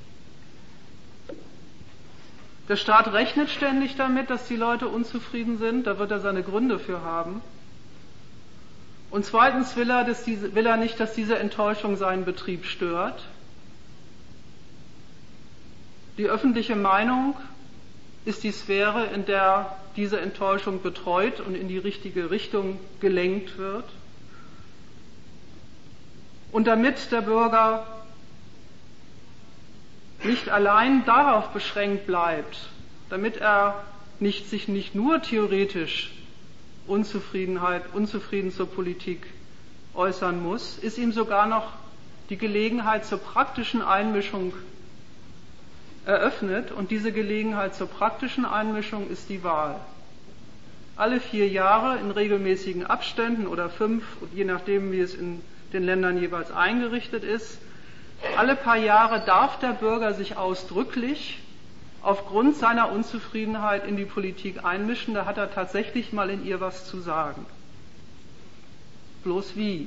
Speaker 1: Der Staat rechnet ständig damit, dass die Leute unzufrieden sind, da wird er seine Gründe für haben. Und zweitens will er, dass diese, will er nicht, dass diese Enttäuschung seinen Betrieb stört. Die öffentliche Meinung ist die Sphäre, in der diese Enttäuschung betreut und in die richtige Richtung gelenkt wird. Und damit der Bürger nicht allein darauf beschränkt bleibt, damit er nicht, sich nicht nur theoretisch Unzufriedenheit, unzufrieden zur Politik äußern muss, ist ihm sogar noch die Gelegenheit zur praktischen Einmischung eröffnet. Und diese Gelegenheit zur praktischen Einmischung ist die Wahl. Alle vier Jahre in regelmäßigen Abständen oder fünf, je nachdem, wie es in den Ländern jeweils eingerichtet ist. Alle paar Jahre darf der Bürger sich ausdrücklich aufgrund seiner Unzufriedenheit in die Politik einmischen, da hat er tatsächlich mal in ihr was zu sagen. Bloß wie?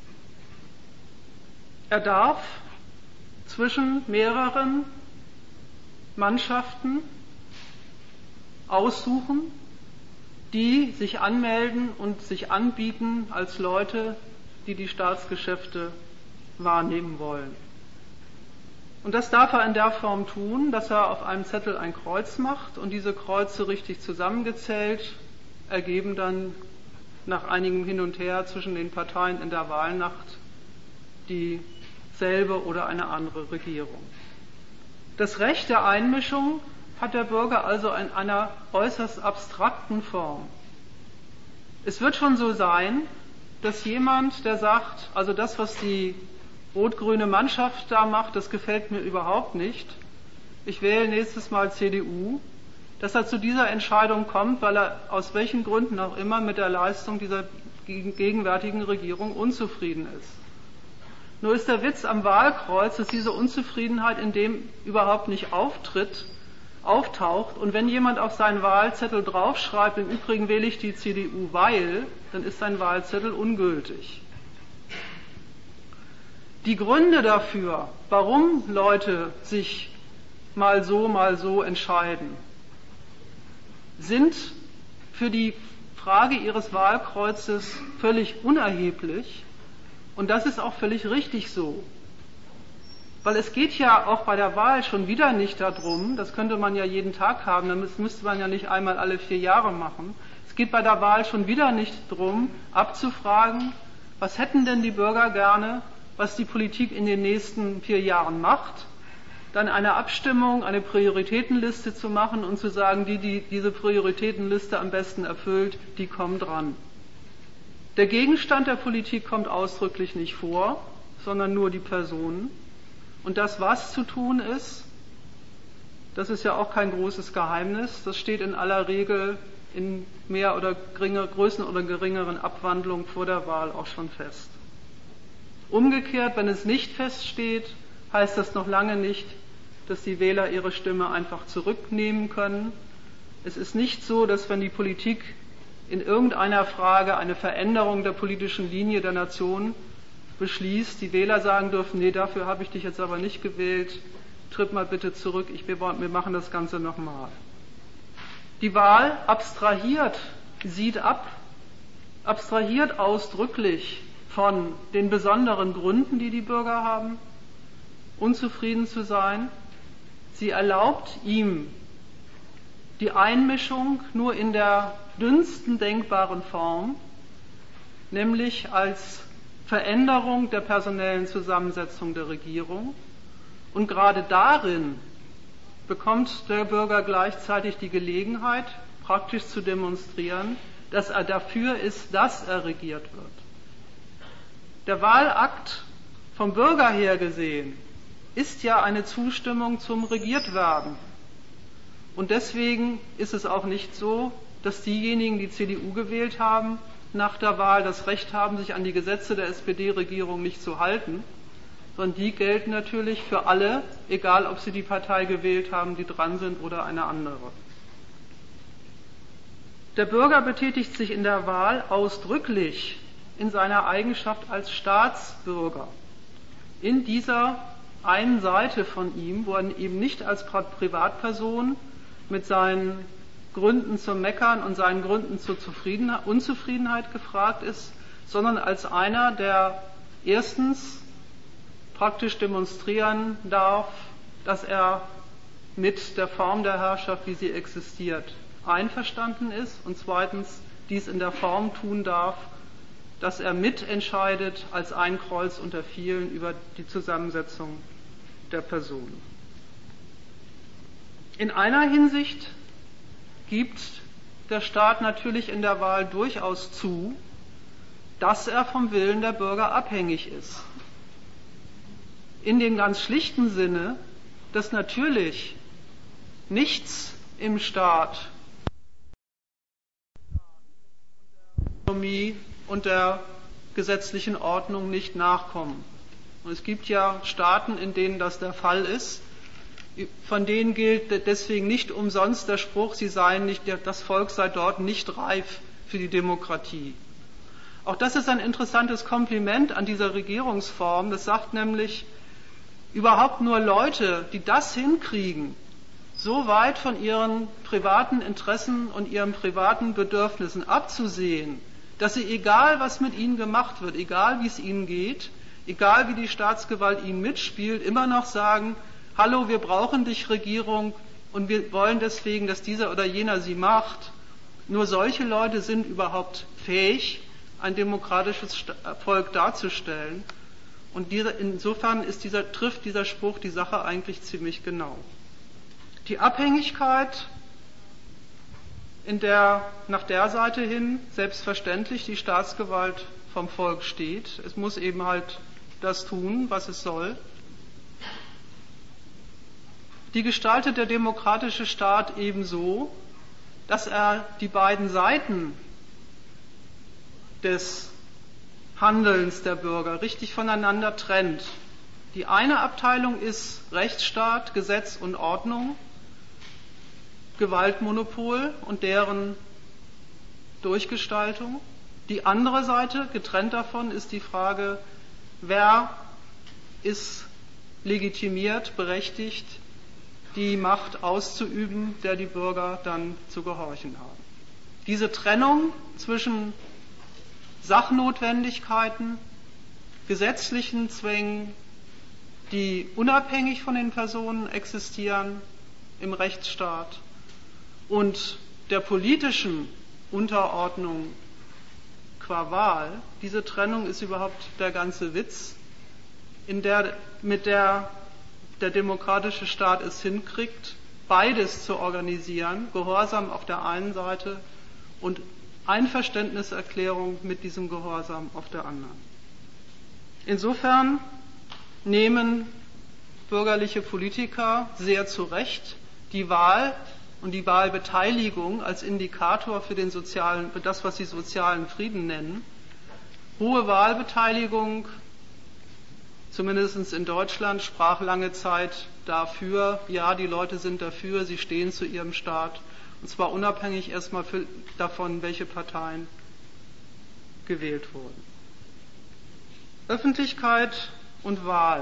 Speaker 1: Er darf zwischen mehreren Mannschaften aussuchen, die sich anmelden und sich anbieten als Leute, die die Staatsgeschäfte wahrnehmen wollen. Und das darf er in der Form tun, dass er auf einem Zettel ein Kreuz macht und diese Kreuze richtig zusammengezählt ergeben dann nach einigem Hin und Her zwischen den Parteien in der Wahlnacht dieselbe oder eine andere Regierung. Das Recht der Einmischung hat der Bürger also in einer äußerst abstrakten Form. Es wird schon so sein, dass jemand, der sagt, also das, was die rot-grüne Mannschaft da macht, das gefällt mir überhaupt nicht, ich wähle nächstes Mal C D U, dass er zu dieser Entscheidung kommt, weil er aus welchen Gründen auch immer mit der Leistung dieser gegenwärtigen Regierung unzufrieden ist. Nur ist der Witz am Wahlkreuz, dass diese Unzufriedenheit in dem überhaupt nicht auftritt, auftaucht, und wenn jemand auf seinen Wahlzettel draufschreibt, im Übrigen wähle ich die C D U, weil, dann ist sein Wahlzettel ungültig. Die Gründe dafür, warum Leute sich mal so, mal so entscheiden, sind für die Frage ihres Wahlkreuzes völlig unerheblich, und das ist auch völlig richtig so. Weil es geht ja auch bei der Wahl schon wieder nicht darum, das könnte man ja jeden Tag haben, das müsste man ja nicht einmal alle vier Jahre machen. Es geht bei der Wahl schon wieder nicht darum, abzufragen, was hätten denn die Bürger gerne, was die Politik in den nächsten vier Jahren macht, dann eine Abstimmung, eine Prioritätenliste zu machen und zu sagen, die, die diese Prioritätenliste am besten erfüllt, die kommen dran. Der Gegenstand der Politik kommt ausdrücklich nicht vor, sondern nur die Personen. Und das, was zu tun ist, das ist ja auch kein großes Geheimnis. Das steht in aller Regel in mehr oder geringer, größeren oder geringeren Abwandlungen vor der Wahl auch schon fest. Umgekehrt, wenn es nicht feststeht, heißt das noch lange nicht, dass die Wähler ihre Stimme einfach zurücknehmen können. Es ist nicht so, dass wenn die Politik in irgendeiner Frage eine Veränderung der politischen Linie der Nation beschließt, die Wähler sagen dürfen, nee, dafür habe ich dich jetzt aber nicht gewählt, tritt mal bitte zurück, ich, wir, wir machen das Ganze nochmal. Die Wahl abstrahiert, sieht ab, abstrahiert ausdrücklich von den besonderen Gründen, die die Bürger haben, unzufrieden zu sein. Sie erlaubt ihm die Einmischung nur in der dünnsten denkbaren Form, nämlich als Veränderung der personellen Zusammensetzung der Regierung. Und gerade darin bekommt der Bürger gleichzeitig die Gelegenheit, praktisch zu demonstrieren, dass er dafür ist, dass er regiert wird. Der Wahlakt vom Bürger her gesehen ist ja eine Zustimmung zum Regiertwerden. Und deswegen ist es auch nicht so, dass diejenigen, die C D U gewählt haben, nach der Wahl das Recht haben, sich an die Gesetze der S P D-Regierung nicht zu halten, sondern die gelten natürlich für alle, egal ob sie die Partei gewählt haben, die dran sind, oder eine andere. Der Bürger betätigt sich in der Wahl ausdrücklich in seiner Eigenschaft als Staatsbürger. In dieser einen Seite von ihm, wo er eben nicht als Privatperson mit seinen Gründen zum Meckern und seinen Gründen zur Unzufriedenheit gefragt ist, sondern als einer, der erstens praktisch demonstrieren darf, dass er mit der Form der Herrschaft, wie sie existiert, einverstanden ist, und zweitens dies in der Form tun darf, dass er mitentscheidet als ein Kreuz unter vielen über die Zusammensetzung der Personen. In einer Hinsicht gibt der Staat natürlich in der Wahl durchaus zu, dass er vom Willen der Bürger abhängig ist. In dem ganz schlichten Sinne, dass natürlich nichts im Staat der Ökonomie und der gesetzlichen Ordnung nicht nachkommen. Und es gibt ja Staaten, in denen das der Fall ist. Von denen gilt deswegen nicht umsonst der Spruch, sie seien nicht, das Volk sei dort nicht reif für die Demokratie. Auch das ist ein interessantes Kompliment an dieser Regierungsform. Das sagt nämlich, überhaupt nur Leute, die das hinkriegen, so weit von ihren privaten Interessen und ihren privaten Bedürfnissen abzusehen, dass sie, egal was mit ihnen gemacht wird, egal wie es ihnen geht, egal wie die Staatsgewalt ihnen mitspielt, immer noch sagen, hallo, wir brauchen dich, Regierung, und wir wollen deswegen, dass dieser oder jener sie macht. Nur solche Leute sind überhaupt fähig, ein demokratisches Volk darzustellen. Und diese, insofern ist dieser, trifft dieser Spruch die Sache eigentlich ziemlich genau. Die Abhängigkeit, in der nach der Seite hin selbstverständlich die Staatsgewalt vom Volk steht. Es muss eben halt das tun, was es soll. Die gestaltet der demokratische Staat ebenso, dass er die beiden Seiten des Handelns der Bürger richtig voneinander trennt. Die eine Abteilung ist Rechtsstaat, Gesetz und Ordnung, Gewaltmonopol und deren Durchgestaltung. Die andere Seite, getrennt davon, ist die Frage, wer ist legitimiert, berechtigt, die Macht auszuüben, der die Bürger dann zu gehorchen haben. Diese Trennung zwischen Sachnotwendigkeiten, gesetzlichen Zwängen, die unabhängig von den Personen existieren im Rechtsstaat, und der politischen Unterordnung qua Wahl, diese Trennung ist überhaupt der ganze Witz, in der, mit der der demokratische Staat es hinkriegt, beides zu organisieren, Gehorsam auf der einen Seite und Einverständniserklärung mit diesem Gehorsam auf der anderen. Insofern nehmen bürgerliche Politiker sehr zu Recht die Wahl und die Wahlbeteiligung als Indikator für den sozialen, für das, was sie sozialen Frieden nennen. Hohe Wahlbeteiligung, zumindest in Deutschland, sprach lange Zeit dafür, ja, die Leute sind dafür, sie stehen zu ihrem Staat, und zwar unabhängig erstmal für, davon, welche Parteien gewählt wurden. Öffentlichkeit und Wahl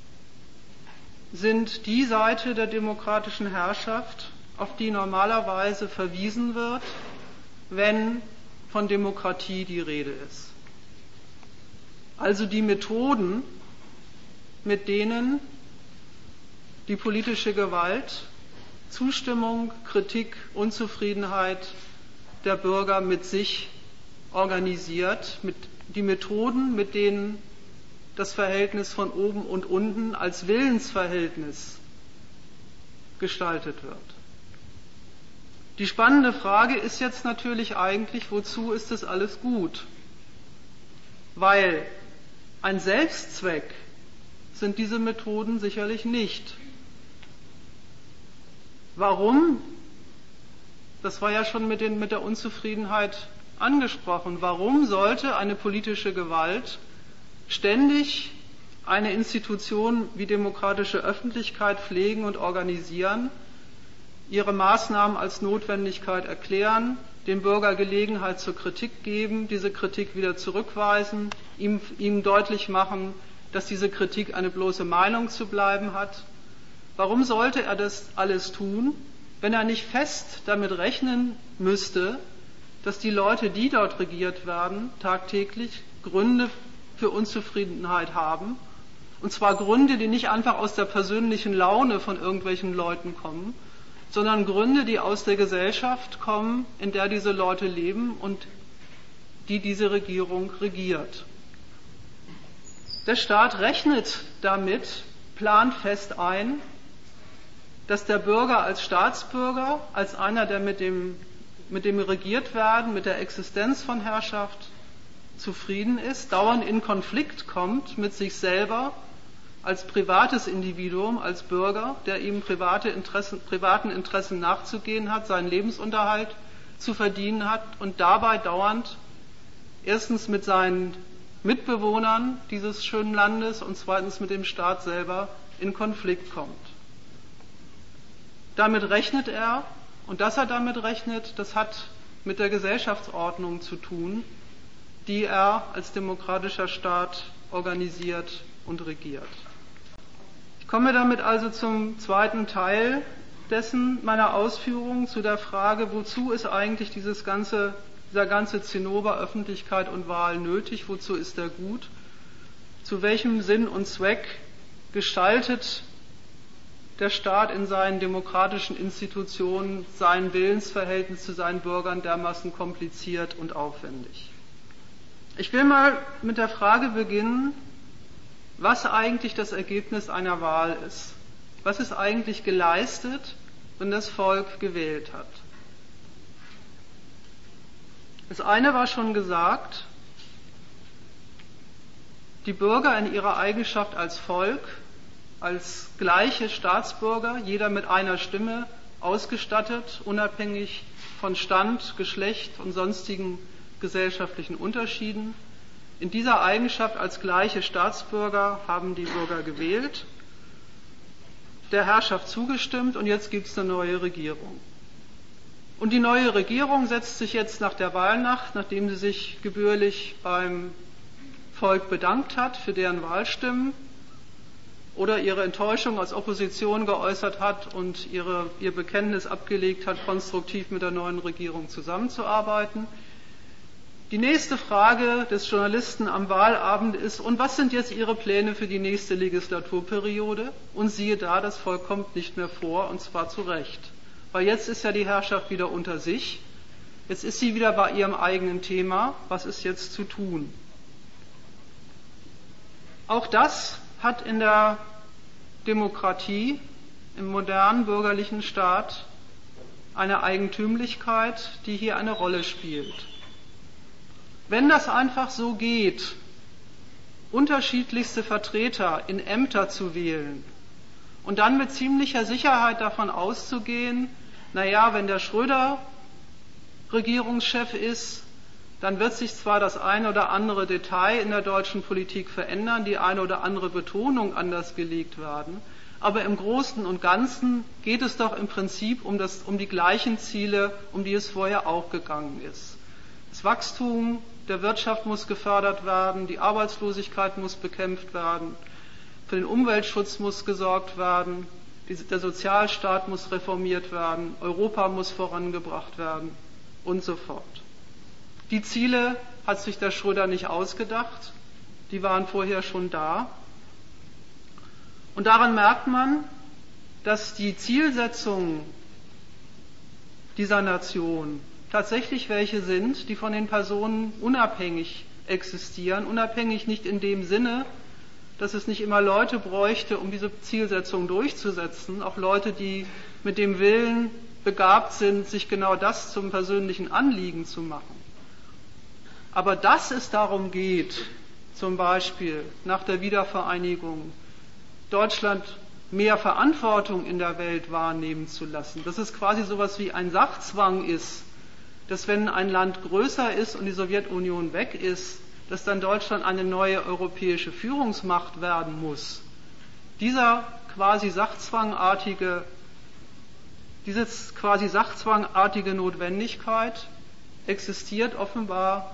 Speaker 1: sind die Seite der demokratischen Herrschaft, auf die normalerweise verwiesen wird, wenn von Demokratie die Rede ist. Also die Methoden, mit denen die politische Gewalt Zustimmung, Kritik, Unzufriedenheit der Bürger mit sich organisiert, mit die Methoden, mit denen das Verhältnis von oben und unten als Willensverhältnis gestaltet wird. Die spannende Frage ist jetzt natürlich eigentlich, wozu ist das alles gut? Weil ein Selbstzweck sind diese Methoden sicherlich nicht. Warum? Das war ja schon mit, den, mit der Unzufriedenheit angesprochen. Warum sollte eine politische Gewalt ständig eine Institution wie demokratische Öffentlichkeit pflegen und organisieren, ihre Maßnahmen als Notwendigkeit erklären, dem Bürger Gelegenheit zur Kritik geben, diese Kritik wieder zurückweisen, ihm, ihm deutlich machen, dass diese Kritik eine bloße Meinung zu bleiben hat? Warum sollte er das alles tun, wenn er nicht fest damit rechnen müsste, dass die Leute, die dort regiert werden, tagtäglich Gründe für Unzufriedenheit haben, und zwar Gründe, die nicht einfach aus der persönlichen Laune von irgendwelchen Leuten kommen, sondern Gründe, die aus der Gesellschaft kommen, in der diese Leute leben und die diese Regierung regiert. Der Staat rechnet damit, plant fest ein, dass der Bürger als Staatsbürger, als einer, der mit dem, mit dem regiert werden, mit der Existenz von Herrschaft zufrieden ist, dauernd in Konflikt kommt mit sich selber als privates Individuum, als Bürger, der ihm private Interessen, privaten Interessen nachzugehen hat, seinen Lebensunterhalt zu verdienen hat und dabei dauernd erstens mit seinen Mitbewohnern dieses schönen Landes und zweitens mit dem Staat selber in Konflikt kommt. Damit rechnet er, und dass er damit rechnet, das hat mit der Gesellschaftsordnung zu tun, die er als demokratischer Staat organisiert und regiert. Ich komme damit also zum zweiten Teil dessen meiner Ausführungen, zu der Frage, wozu ist eigentlich dieses ganze, dieser ganze Zinnober Öffentlichkeit und Wahl nötig, wozu ist er gut, zu welchem Sinn und Zweck gestaltet der Staat in seinen demokratischen Institutionen sein Willensverhältnis zu seinen Bürgern dermaßen kompliziert und aufwendig. Ich will mal mit der Frage beginnen, was eigentlich das Ergebnis einer Wahl ist. Was ist eigentlich geleistet, wenn das Volk gewählt hat? Das eine war schon gesagt, die Bürger in ihrer Eigenschaft als Volk, als gleiche Staatsbürger, jeder mit einer Stimme ausgestattet, unabhängig von Stand, Geschlecht und sonstigen gesellschaftlichen Unterschieden. In dieser Eigenschaft als gleiche Staatsbürger haben die Bürger gewählt, der Herrschaft zugestimmt und jetzt gibt es eine neue Regierung. Und die neue Regierung setzt sich jetzt nach der Wahlnacht, nachdem sie sich gebührlich beim Volk bedankt hat für deren Wahlstimmen oder ihre Enttäuschung als Opposition geäußert hat und ihre, ihr Bekenntnis abgelegt hat, konstruktiv mit der neuen Regierung zusammenzuarbeiten. Die nächste Frage des Journalisten am Wahlabend ist, und was sind jetzt Ihre Pläne für die nächste Legislaturperiode? Und siehe da, das Volk kommt nicht mehr vor, und zwar zu Recht. Weil jetzt ist ja die Herrschaft wieder unter sich, jetzt ist sie wieder bei ihrem eigenen Thema, was ist jetzt zu tun? Auch das hat in der Demokratie, im modernen bürgerlichen Staat, eine Eigentümlichkeit, die hier eine Rolle spielt. Wenn das einfach so geht, unterschiedlichste Vertreter in Ämter zu wählen und dann mit ziemlicher Sicherheit davon auszugehen, naja, wenn der Schröder Regierungschef ist, dann wird sich zwar das eine oder andere Detail in der deutschen Politik verändern, die eine oder andere Betonung anders gelegt werden, aber im Großen und Ganzen geht es doch im Prinzip um, das, um die gleichen Ziele, um die es vorher auch gegangen ist. Das Wachstum der Wirtschaft muss gefördert werden, die Arbeitslosigkeit muss bekämpft werden, für den Umweltschutz muss gesorgt werden, der Sozialstaat muss reformiert werden, Europa muss vorangebracht werden und so fort. Die Ziele hat sich der Schröder nicht ausgedacht, die waren vorher schon da. Und daran merkt man, dass die Zielsetzungen dieser Nation tatsächlich welche sind, die von den Personen unabhängig existieren, unabhängig nicht in dem Sinne, dass es nicht immer Leute bräuchte, um diese Zielsetzung durchzusetzen, auch Leute, die mit dem Willen begabt sind, sich genau das zum persönlichen Anliegen zu machen. Aber dass es darum geht, zum Beispiel nach der Wiedervereinigung Deutschland mehr Verantwortung in der Welt wahrnehmen zu lassen, dass es quasi so etwas wie ein Sachzwang ist, dass wenn ein Land größer ist und die Sowjetunion weg ist, dass dann Deutschland eine neue europäische Führungsmacht werden muss. Dieser quasi sachzwangartige, diese quasi sachzwangartige Notwendigkeit existiert offenbar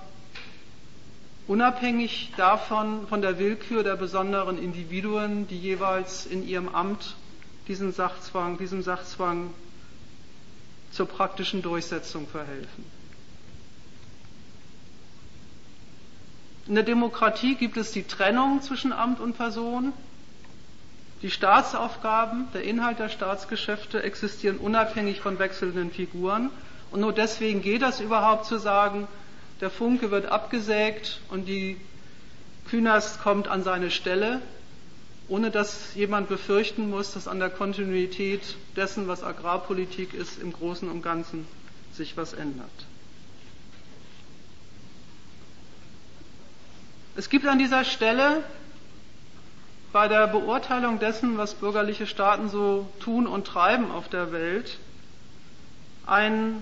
Speaker 1: unabhängig davon, von der Willkür der besonderen Individuen, die jeweils in ihrem Amt diesen Sachzwang, diesem Sachzwang zur praktischen Durchsetzung verhelfen. In der Demokratie gibt es die Trennung zwischen Amt und Person. Die Staatsaufgaben, der Inhalt der Staatsgeschäfte existieren unabhängig von wechselnden Figuren. Und nur deswegen geht das überhaupt zu sagen, der Funke wird abgesägt und die Künast kommt an seine Stelle, ohne dass jemand befürchten muss, dass an der Kontinuität dessen, was Agrarpolitik ist, im Großen und Ganzen sich was ändert. Es gibt an dieser Stelle bei der Beurteilung dessen, was bürgerliche Staaten so tun und treiben auf der Welt, ein,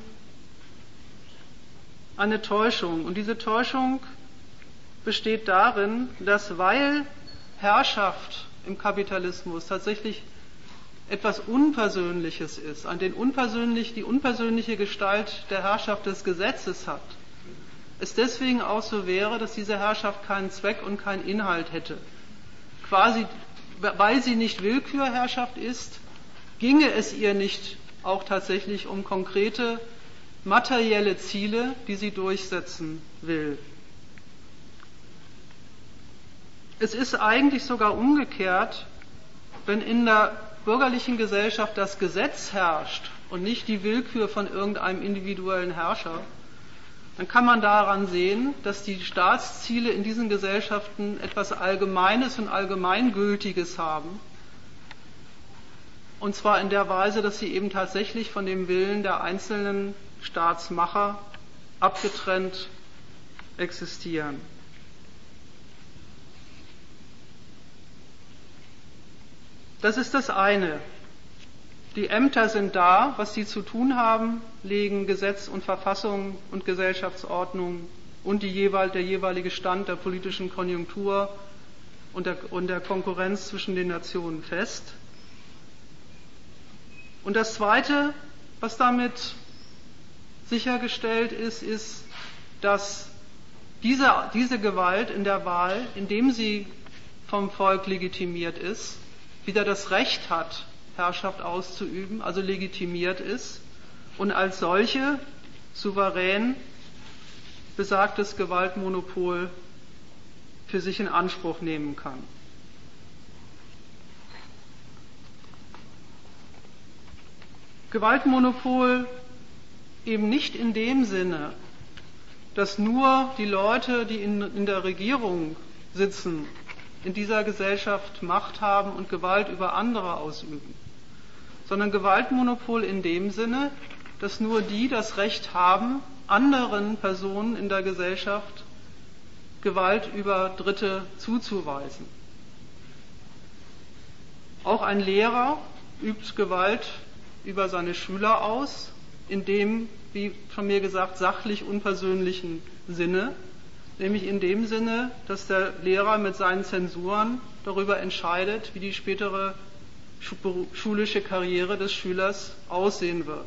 Speaker 1: eine Täuschung. Und diese Täuschung besteht darin, dass weil Herrschaft im Kapitalismus tatsächlich etwas Unpersönliches ist, an den unpersönlich, die unpersönliche Gestalt der Herrschaft des Gesetzes hat, es deswegen auch so wäre, dass diese Herrschaft keinen Zweck und keinen Inhalt hätte. Quasi, weil sie nicht Willkürherrschaft ist, ginge es ihr nicht auch tatsächlich um konkrete materielle Ziele, die sie durchsetzen will. Es ist eigentlich sogar umgekehrt, wenn in der bürgerlichen Gesellschaft das Gesetz herrscht und nicht die Willkür von irgendeinem individuellen Herrscher, dann kann man daran sehen, dass die Staatsziele in diesen Gesellschaften etwas Allgemeines und Allgemeingültiges haben. Und zwar in der Weise, dass sie eben tatsächlich von dem Willen der einzelnen Staatsmacher abgetrennt existieren. Das ist das eine. Die Ämter sind da, was sie zu tun haben, legen Gesetz und Verfassung und Gesellschaftsordnung und die jeweil, der jeweilige Stand der politischen Konjunktur und der, und der Konkurrenz zwischen den Nationen fest. Und das Zweite, was damit sichergestellt ist, ist, dass diese, diese Gewalt in der Wahl, indem sie vom Volk legitimiert ist, wieder das Recht hat, Herrschaft auszuüben, also legitimiert ist und als solche souverän besagtes Gewaltmonopol für sich in Anspruch nehmen kann. Gewaltmonopol eben nicht in dem Sinne, dass nur die Leute, die in, in der Regierung sitzen, in dieser Gesellschaft Macht haben und Gewalt über andere ausüben, sondern Gewaltmonopol in dem Sinne, dass nur die das Recht haben, anderen Personen in der Gesellschaft Gewalt über Dritte zuzuweisen. Auch ein Lehrer übt Gewalt über seine Schüler aus, in dem, wie von mir gesagt, sachlich unpersönlichen Sinne, nämlich in dem Sinne, dass der Lehrer mit seinen Zensuren darüber entscheidet, wie die spätere schulische Karriere des Schülers aussehen wird.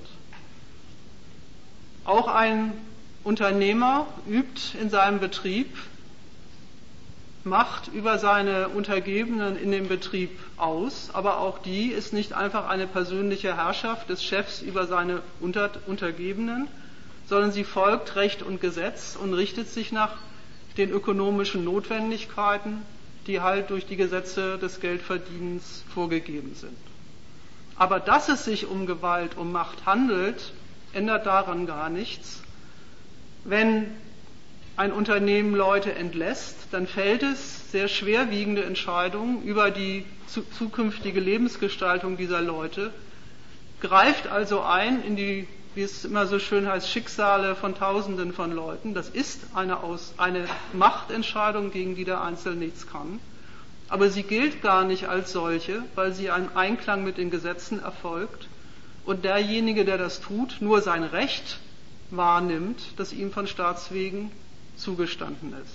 Speaker 1: Auch ein Unternehmer übt in seinem Betrieb Macht über seine Untergebenen in dem Betrieb aus, aber auch die ist nicht einfach eine persönliche Herrschaft des Chefs über seine Unter- Untergebenen, sondern sie folgt Recht und Gesetz und richtet sich nach den ökonomischen Notwendigkeiten, die halt durch die Gesetze des Geldverdienens vorgegeben sind. Aber dass es sich um Gewalt, um Macht handelt, ändert daran gar nichts. Wenn ein Unternehmen Leute entlässt, dann fällt es sehr schwerwiegende Entscheidungen über die zu, zukünftige Lebensgestaltung dieser Leute, greift also ein in die, wie es immer so schön heißt, Schicksale von Tausenden von Leuten. Das ist eine, Aus, eine Machtentscheidung, gegen die der Einzelne nichts kann. Aber sie gilt gar nicht als solche, weil sie im Einklang mit den Gesetzen erfolgt und derjenige, der das tut, nur sein Recht wahrnimmt, das ihm von Staatswegen zugestanden ist.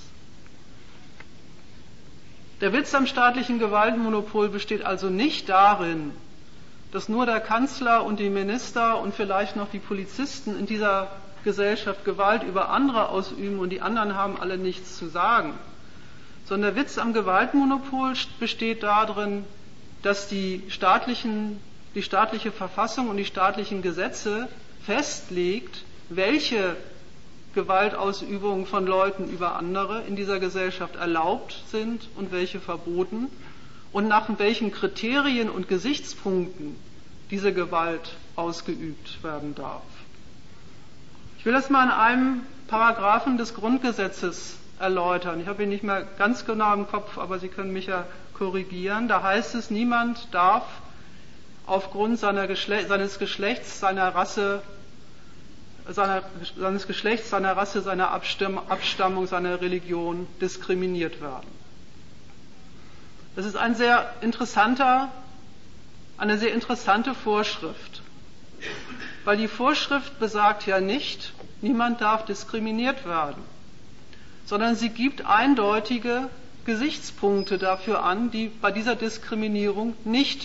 Speaker 1: Der Witz am staatlichen Gewaltmonopol besteht also nicht darin, dass nur der Kanzler und die Minister und vielleicht noch die Polizisten in dieser Gesellschaft Gewalt über andere ausüben und die anderen haben alle nichts zu sagen, sondern der Witz am Gewaltmonopol besteht darin, dass die, staatlichen, die staatliche Verfassung und die staatlichen Gesetze festlegt, welche Gewaltausübungen von Leuten über andere in dieser Gesellschaft erlaubt sind und welche verboten und nach welchen Kriterien und Gesichtspunkten diese Gewalt ausgeübt werden darf. Ich will das mal in einem Paragraphen des Grundgesetzes erläutern. Ich habe ihn nicht mehr ganz genau im Kopf, aber Sie können mich ja korrigieren. Da heißt es, niemand darf aufgrund seiner Geschle- seines Geschlechts, seiner Rasse, seiner, seines Geschlechts, seiner Rasse, seiner Abstamm- Abstammung, seiner Religion diskriminiert werden. Das ist ein sehr interessanter, eine sehr interessante Vorschrift, weil die Vorschrift besagt ja nicht, niemand darf diskriminiert werden, sondern sie gibt eindeutige Gesichtspunkte dafür an, die bei dieser Diskriminierung nicht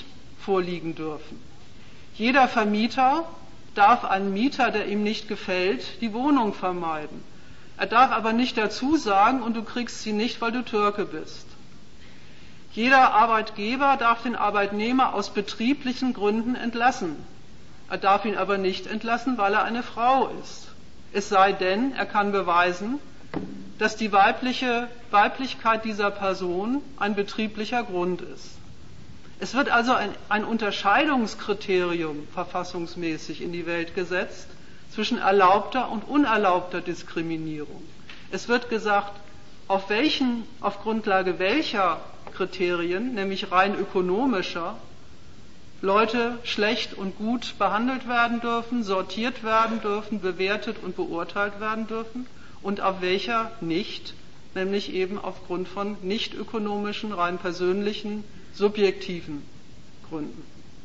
Speaker 1: vorliegen dürfen. Jeder Vermieter darf einem Mieter, der ihm nicht gefällt, die Wohnung vermeiden. Er darf aber nicht dazu sagen, und du kriegst sie nicht, weil du Türke bist. Jeder Arbeitgeber darf den Arbeitnehmer aus betrieblichen Gründen entlassen. Er darf ihn aber nicht entlassen, weil er eine Frau ist. Es sei denn, er kann beweisen, dass die weibliche Weiblichkeit dieser Person ein betrieblicher Grund ist. Es wird also ein, ein Unterscheidungskriterium verfassungsmäßig in die Welt gesetzt zwischen erlaubter und unerlaubter Diskriminierung. Es wird gesagt, auf welchen, auf Grundlage welcher Kriterien, nämlich rein ökonomischer, Leute schlecht und gut behandelt werden dürfen, sortiert werden dürfen, bewertet und beurteilt werden dürfen und auf welcher nicht, nämlich eben aufgrund von nicht ökonomischen, rein persönlichen, subjektiven Gründen.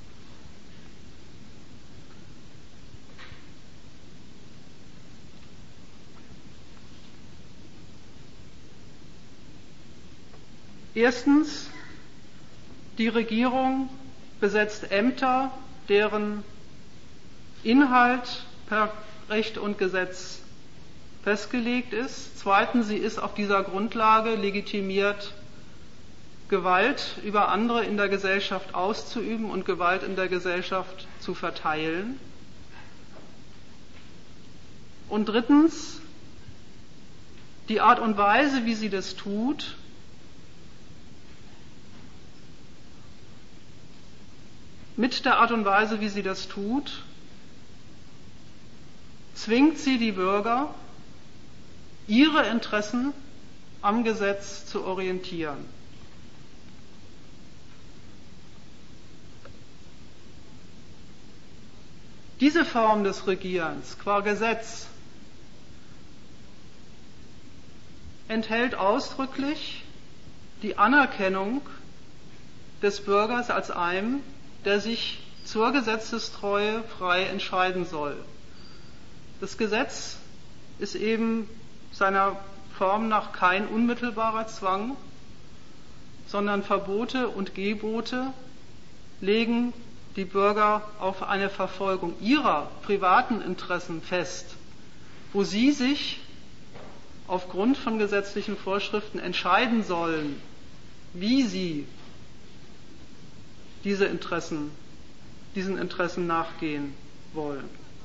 Speaker 1: Erstens, die Regierung besetzt Ämter, deren Inhalt per Recht und Gesetz festgelegt ist. Zweitens, sie ist auf dieser Grundlage legitimiert, Gewalt über andere in der Gesellschaft auszuüben und Gewalt in der Gesellschaft zu verteilen. Und drittens, die Art und Weise, wie sie das tut, mit der Art und Weise, wie sie das tut, zwingt sie die Bürger, ihre Interessen am Gesetz zu orientieren. Diese Form des Regierens qua Gesetz enthält ausdrücklich die Anerkennung des Bürgers als einem, der sich zur Gesetzestreue frei entscheiden soll. Das Gesetz ist eben seiner Form nach kein unmittelbarer Zwang, sondern Verbote und Gebote legen die Bürger auf eine Verfolgung ihrer privaten Interessen fest, wo sie sich aufgrund von gesetzlichen Vorschriften entscheiden sollen, wie sie diese Interessen, diesen Interessen nachgehen wollen.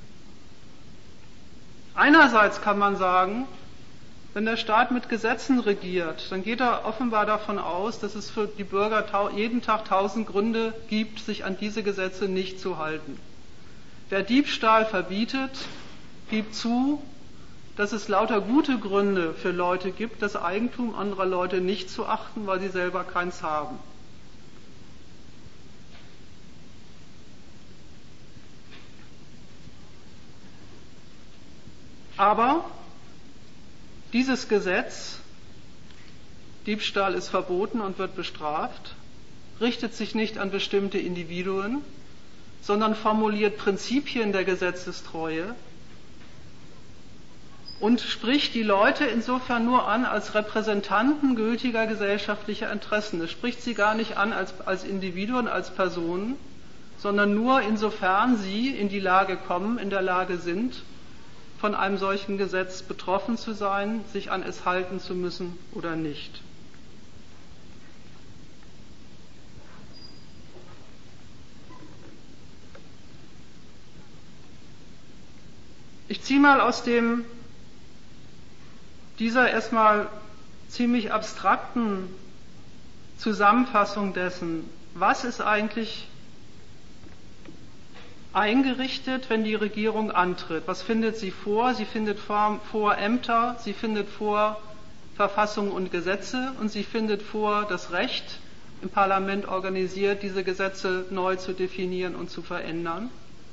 Speaker 1: Einerseits kann man sagen, wenn der Staat mit Gesetzen regiert, dann geht er offenbar davon aus, dass es für die Bürger jeden Tag tausend Gründe gibt, sich an diese Gesetze nicht zu halten. Wer Diebstahl verbietet, gibt zu, dass es lauter gute Gründe für Leute gibt, das Eigentum anderer Leute nicht zu achten, weil sie selber keins haben. Aber dieses Gesetz, Diebstahl ist verboten und wird bestraft, richtet sich nicht an bestimmte Individuen, sondern formuliert Prinzipien der Gesetzestreue und spricht die Leute insofern nur an als Repräsentanten gültiger gesellschaftlicher Interessen. Es spricht sie gar nicht an als, als Individuen, als Personen, sondern nur insofern sie in die Lage kommen, in der Lage sind, von einem solchen Gesetz betroffen zu sein, sich an es halten zu müssen oder nicht. Ich ziehe mal aus dem, dieser erstmal ziemlich abstrakten Zusammenfassung dessen, was ist eigentlich eingerichtet, wenn die Regierung antritt. Was findet sie vor? Sie findet vor, vor Ämter, sie findet vor Verfassung und Gesetze und sie findet vor das Recht, im Parlament organisiert, diese Gesetze neu zu definieren und zu verändern.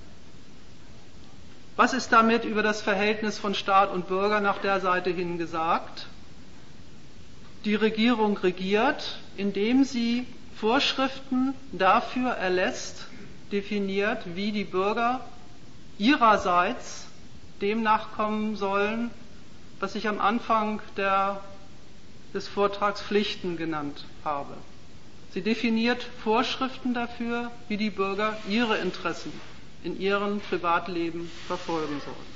Speaker 1: Was ist damit über das Verhältnis von Staat und Bürger nach der Seite hin gesagt? Die Regierung regiert, indem sie Vorschriften dafür erlässt, definiert, wie die Bürger ihrerseits dem nachkommen sollen, was ich am Anfang der, des Vortrags Pflichten genannt habe. Sie definiert Vorschriften dafür, wie die Bürger ihre Interessen in ihrem Privatleben verfolgen sollen.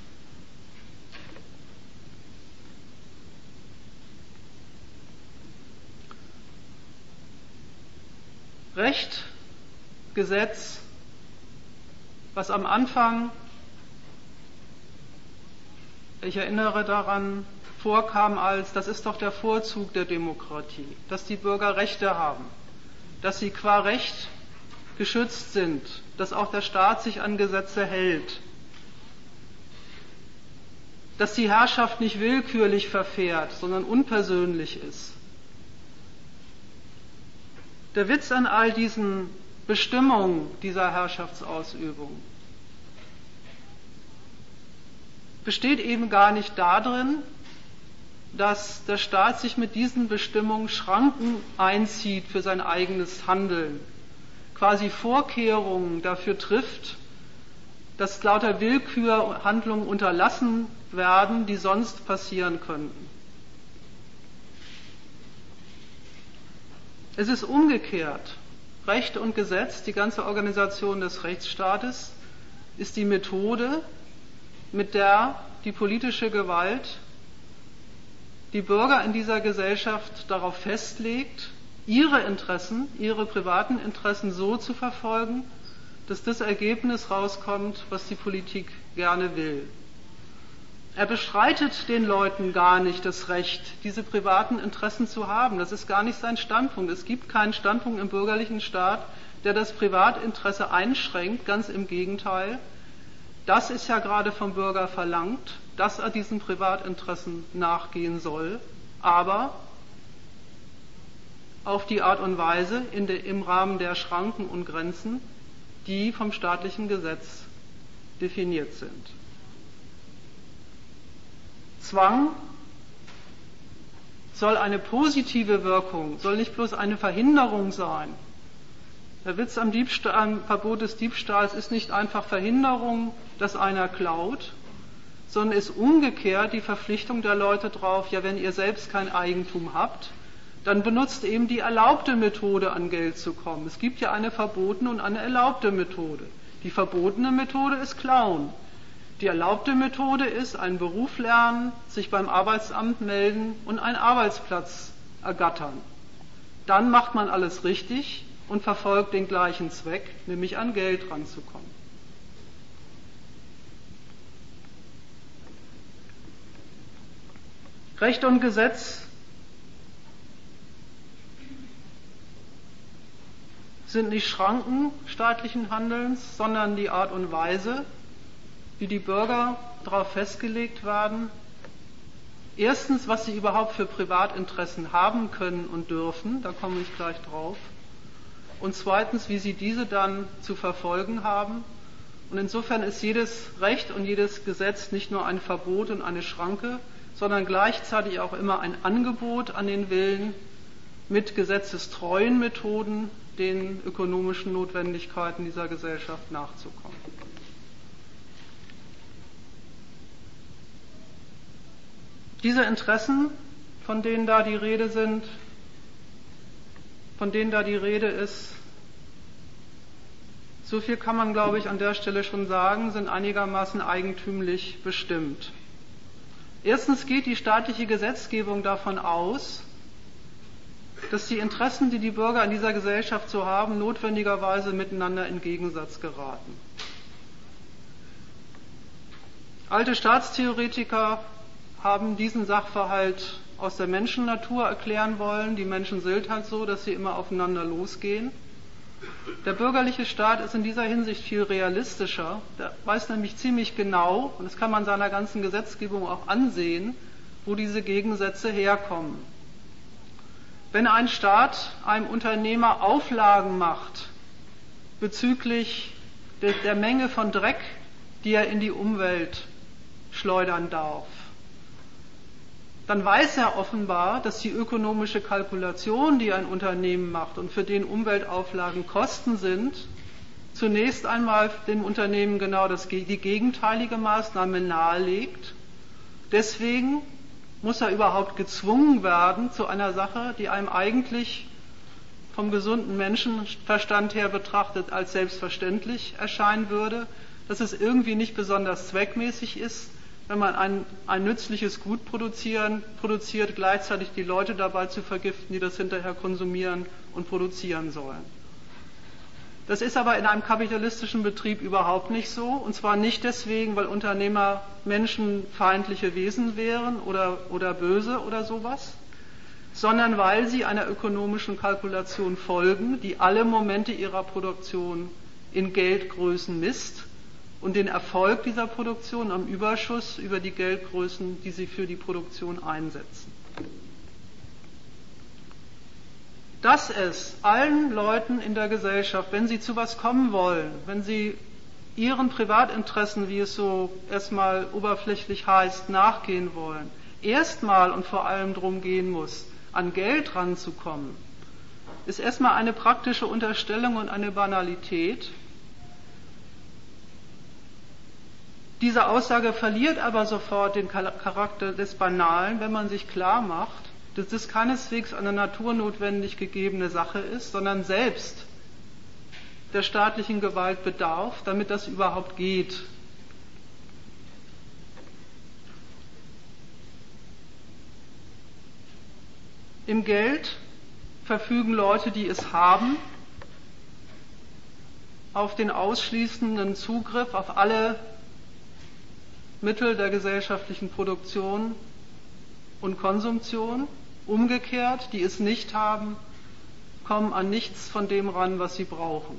Speaker 1: Recht, Gesetz, was am Anfang, ich erinnere daran, vorkam als, das ist doch der Vorzug der Demokratie, dass die Bürger Rechte haben, dass sie qua Recht geschützt sind, dass auch der Staat sich an Gesetze hält, dass die Herrschaft nicht willkürlich verfährt, sondern unpersönlich ist. Der Witz an all diesen Bestimmungen dieser Herrschaftsausübung besteht eben gar nicht darin, dass der Staat sich mit diesen Bestimmungen Schranken einzieht für sein eigenes Handeln, quasi Vorkehrungen dafür trifft, dass lauter Willkürhandlungen unterlassen werden, die sonst passieren könnten. Es ist umgekehrt. Recht und Gesetz, die ganze Organisation des Rechtsstaates, ist die Methode, mit der die politische Gewalt die Bürger in dieser Gesellschaft darauf festlegt, ihre Interessen, ihre privaten Interessen so zu verfolgen, dass das Ergebnis rauskommt, was die Politik gerne will. Er bestreitet den Leuten gar nicht das Recht, diese privaten Interessen zu haben. Das ist gar nicht sein Standpunkt. Es gibt keinen Standpunkt im bürgerlichen Staat, der das Privatinteresse einschränkt. Ganz im Gegenteil. Das ist ja gerade vom Bürger verlangt, dass er diesen Privatinteressen nachgehen soll, aber auf die Art und Weise in de, im Rahmen der Schranken und Grenzen, die vom staatlichen Gesetz definiert sind. Zwang soll eine positive Wirkung, soll nicht bloß eine Verhinderung sein. Der Witz am, Diebstahl, am Verbot des Diebstahls ist nicht einfach Verhinderung, dass einer klaut, sondern ist umgekehrt die Verpflichtung der Leute drauf, ja, wenn ihr selbst kein Eigentum habt, dann benutzt eben die erlaubte Methode, an Geld zu kommen. Es gibt ja eine verbotene und eine erlaubte Methode. Die verbotene Methode ist Klauen. Die erlaubte Methode ist einen Beruf lernen, sich beim Arbeitsamt melden und einen Arbeitsplatz ergattern. Dann macht man alles richtig und verfolgt den gleichen Zweck, nämlich an Geld ranzukommen. Recht und Gesetz sind nicht Schranken staatlichen Handelns, sondern die Art und Weise, wie die Bürger darauf festgelegt werden, erstens, was sie überhaupt für Privatinteressen haben können und dürfen, da komme ich gleich drauf, und zweitens, wie sie diese dann zu verfolgen haben. Und insofern ist jedes Recht und jedes Gesetz nicht nur ein Verbot und eine Schranke, sondern gleichzeitig auch immer ein Angebot an den Willen, mit gesetzestreuen Methoden den ökonomischen Notwendigkeiten dieser Gesellschaft nachzukommen. Diese Interessen, von denen da die Rede sind, von denen da die Rede ist, so viel kann man, glaube ich, an der Stelle schon sagen, sind einigermaßen eigentümlich bestimmt. Erstens geht die staatliche Gesetzgebung davon aus, dass die Interessen, die die Bürger in dieser Gesellschaft so haben, notwendigerweise miteinander in Gegensatz geraten. Alte Staatstheoretiker haben diesen Sachverhalt aus der Menschennatur erklären wollen. Die Menschen sind halt so, dass sie immer aufeinander losgehen. Der bürgerliche Staat ist in dieser Hinsicht viel realistischer. Der weiß nämlich ziemlich genau, und das kann man seiner ganzen Gesetzgebung auch ansehen, wo diese Gegensätze herkommen. Wenn ein Staat einem Unternehmer Auflagen macht bezüglich de, der Menge von Dreck, die er in die Umwelt schleudern darf, dann weiß er offenbar, dass die ökonomische Kalkulation, die ein Unternehmen macht und für den Umweltauflagen Kosten sind, zunächst einmal dem Unternehmen genau das, die gegenteilige Maßnahme nahelegt. Deswegen muss er überhaupt gezwungen werden zu einer Sache, die einem eigentlich vom gesunden Menschenverstand her betrachtet als selbstverständlich erscheinen würde, dass es irgendwie nicht besonders zweckmäßig ist, wenn man ein, ein nützliches Gut produzieren, produziert, gleichzeitig die Leute dabei zu vergiften, die das hinterher konsumieren und produzieren sollen. Das ist aber in einem kapitalistischen Betrieb überhaupt nicht so, und zwar nicht deswegen, weil Unternehmer menschenfeindliche Wesen wären oder, oder böse oder sowas, sondern weil sie einer ökonomischen Kalkulation folgen, die alle Momente ihrer Produktion in Geldgrößen misst und den Erfolg dieser Produktion am Überschuss über die Geldgrößen, die sie für die Produktion einsetzen. Dass es allen Leuten in der Gesellschaft, wenn sie zu was kommen wollen, wenn sie ihren Privatinteressen, wie es so erstmal oberflächlich heißt, nachgehen wollen, erstmal und vor allem darum gehen muss, an Geld ranzukommen, ist erstmal eine praktische Unterstellung und eine Banalität. Diese Aussage verliert aber sofort den Charakter des Banalen, wenn man sich klar macht, dass das keineswegs eine naturnotwendig gegebene Sache ist, sondern selbst der staatlichen Gewalt bedarf, damit das überhaupt geht. Im Geld verfügen Leute, die es haben, auf den ausschließenden Zugriff auf alle Mittel der gesellschaftlichen Produktion und Konsumtion. Umgekehrt, die es nicht haben, kommen an nichts von dem ran, was sie brauchen.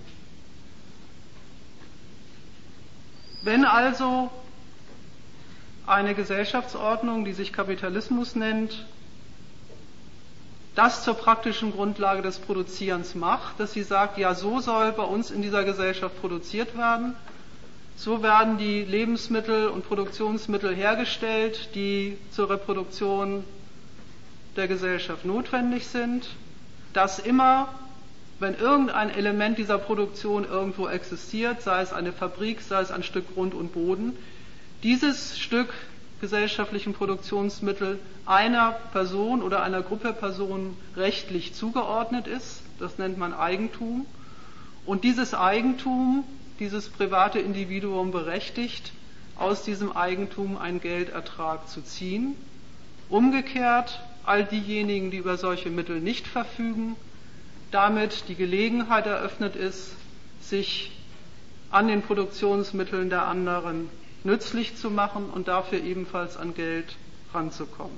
Speaker 1: Wenn also eine Gesellschaftsordnung, die sich Kapitalismus nennt, das zur praktischen Grundlage des Produzierens macht, dass sie sagt, ja, so soll bei uns in dieser Gesellschaft produziert werden, so werden die Lebensmittel und Produktionsmittel hergestellt, die zur Reproduktion der Gesellschaft notwendig sind, dass immer, wenn irgendein Element dieser Produktion irgendwo existiert, sei es eine Fabrik, sei es ein Stück Grund und Boden, dieses Stück gesellschaftlichen Produktionsmittel einer Person oder einer Gruppe Personen rechtlich zugeordnet ist. Das nennt man Eigentum. Und dieses Eigentum, dieses private Individuum berechtigt, aus diesem Eigentum einen Geldertrag zu ziehen. Umgekehrt, all diejenigen, die über solche Mittel nicht verfügen, damit die Gelegenheit eröffnet ist, sich an den Produktionsmitteln der anderen nützlich zu machen und dafür ebenfalls an Geld ranzukommen.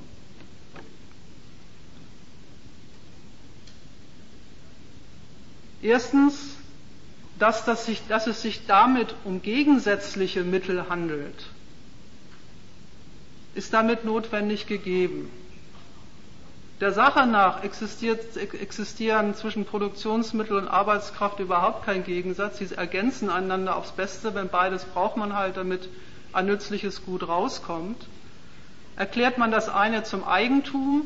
Speaker 1: Erstens, dass, dass, sich, dass es sich damit um gegensätzliche Mittel handelt, ist damit notwendig gegeben. Der Sache nach existiert, existieren zwischen Produktionsmittel und Arbeitskraft überhaupt kein Gegensatz. Sie ergänzen einander aufs Beste, wenn beides braucht man halt, damit ein nützliches Gut rauskommt. Erklärt man das eine zum Eigentum,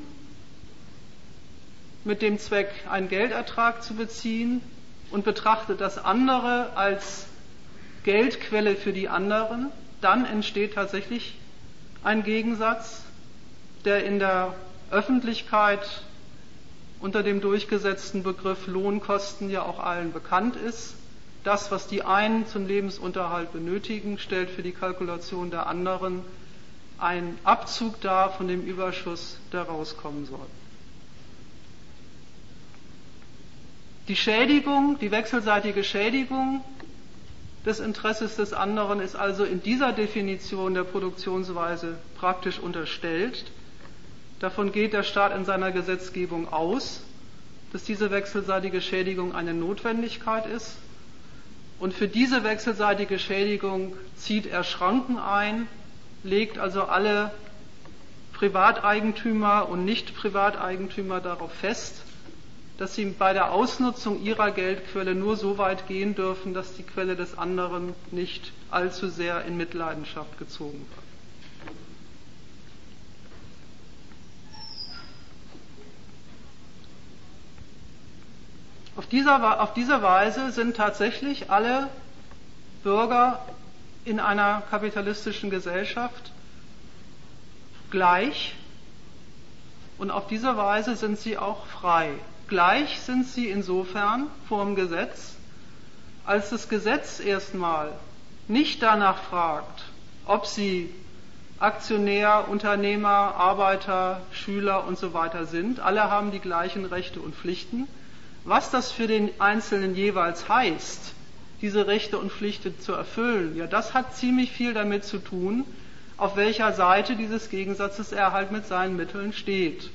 Speaker 1: mit dem Zweck, einen Geldertrag zu beziehen, und betrachtet das andere als Geldquelle für die anderen, dann entsteht tatsächlich ein Gegensatz, der in der Öffentlichkeit unter dem durchgesetzten Begriff Lohnkosten ja auch allen bekannt ist. Das, was die einen zum Lebensunterhalt benötigen, stellt für die Kalkulation der anderen einen Abzug dar von dem Überschuss, der rauskommen soll. Die Schädigung, die wechselseitige Schädigung des Interesses des anderen ist also in dieser Definition der Produktionsweise praktisch unterstellt. Davon geht der Staat in seiner Gesetzgebung aus, dass diese wechselseitige Schädigung eine Notwendigkeit ist. Und für diese wechselseitige Schädigung zieht er Schranken ein, legt also alle Privateigentümer und Nicht-Privateigentümer darauf fest, dass sie bei der Ausnutzung ihrer Geldquelle nur so weit gehen dürfen, dass die Quelle des anderen nicht allzu sehr in Mitleidenschaft gezogen wird. Auf dieser, auf diese Weise sind tatsächlich alle Bürger in einer kapitalistischen Gesellschaft gleich und auf diese Weise sind sie auch frei. gleich sind sie insofern vor dem Gesetz, als das Gesetz erstmal nicht danach fragt, ob sie Aktionär, Unternehmer, Arbeiter, Schüler und so weiter sind. Alle haben die gleichen Rechte und Pflichten. Was das für den Einzelnen jeweils heißt, diese Rechte und Pflichten zu erfüllen, ja, das hat ziemlich viel damit zu tun, auf welcher Seite dieses Gegensatzes er halt mit seinen Mitteln steht.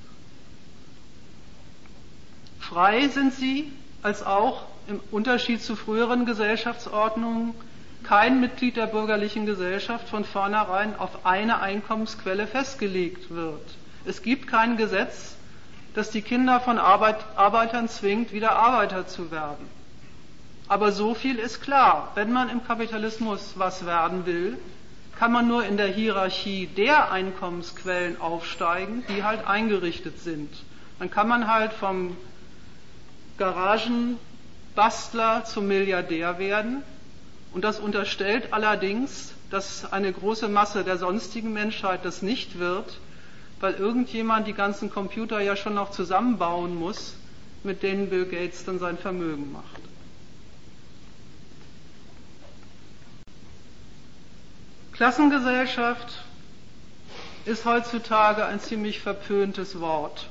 Speaker 1: Frei sind sie, als auch im Unterschied zu früheren Gesellschaftsordnungen kein Mitglied der bürgerlichen Gesellschaft von vornherein auf eine Einkommensquelle festgelegt wird. Es gibt kein Gesetz, das die Kinder von Arbeit, Arbeitern zwingt, wieder Arbeiter zu werden. Aber so viel ist klar, wenn man im Kapitalismus was werden will, kann man nur in der Hierarchie der Einkommensquellen aufsteigen, die halt eingerichtet sind. Dann kann man halt vom Garagenbastler zum Milliardär werden. Und das unterstellt allerdings, dass eine große Masse der sonstigen Menschheit das nicht wird, weil irgendjemand die ganzen Computer ja schon noch zusammenbauen muss, mit denen Bill Gates dann sein Vermögen macht. Klassengesellschaft ist heutzutage ein ziemlich verpöntes Wort.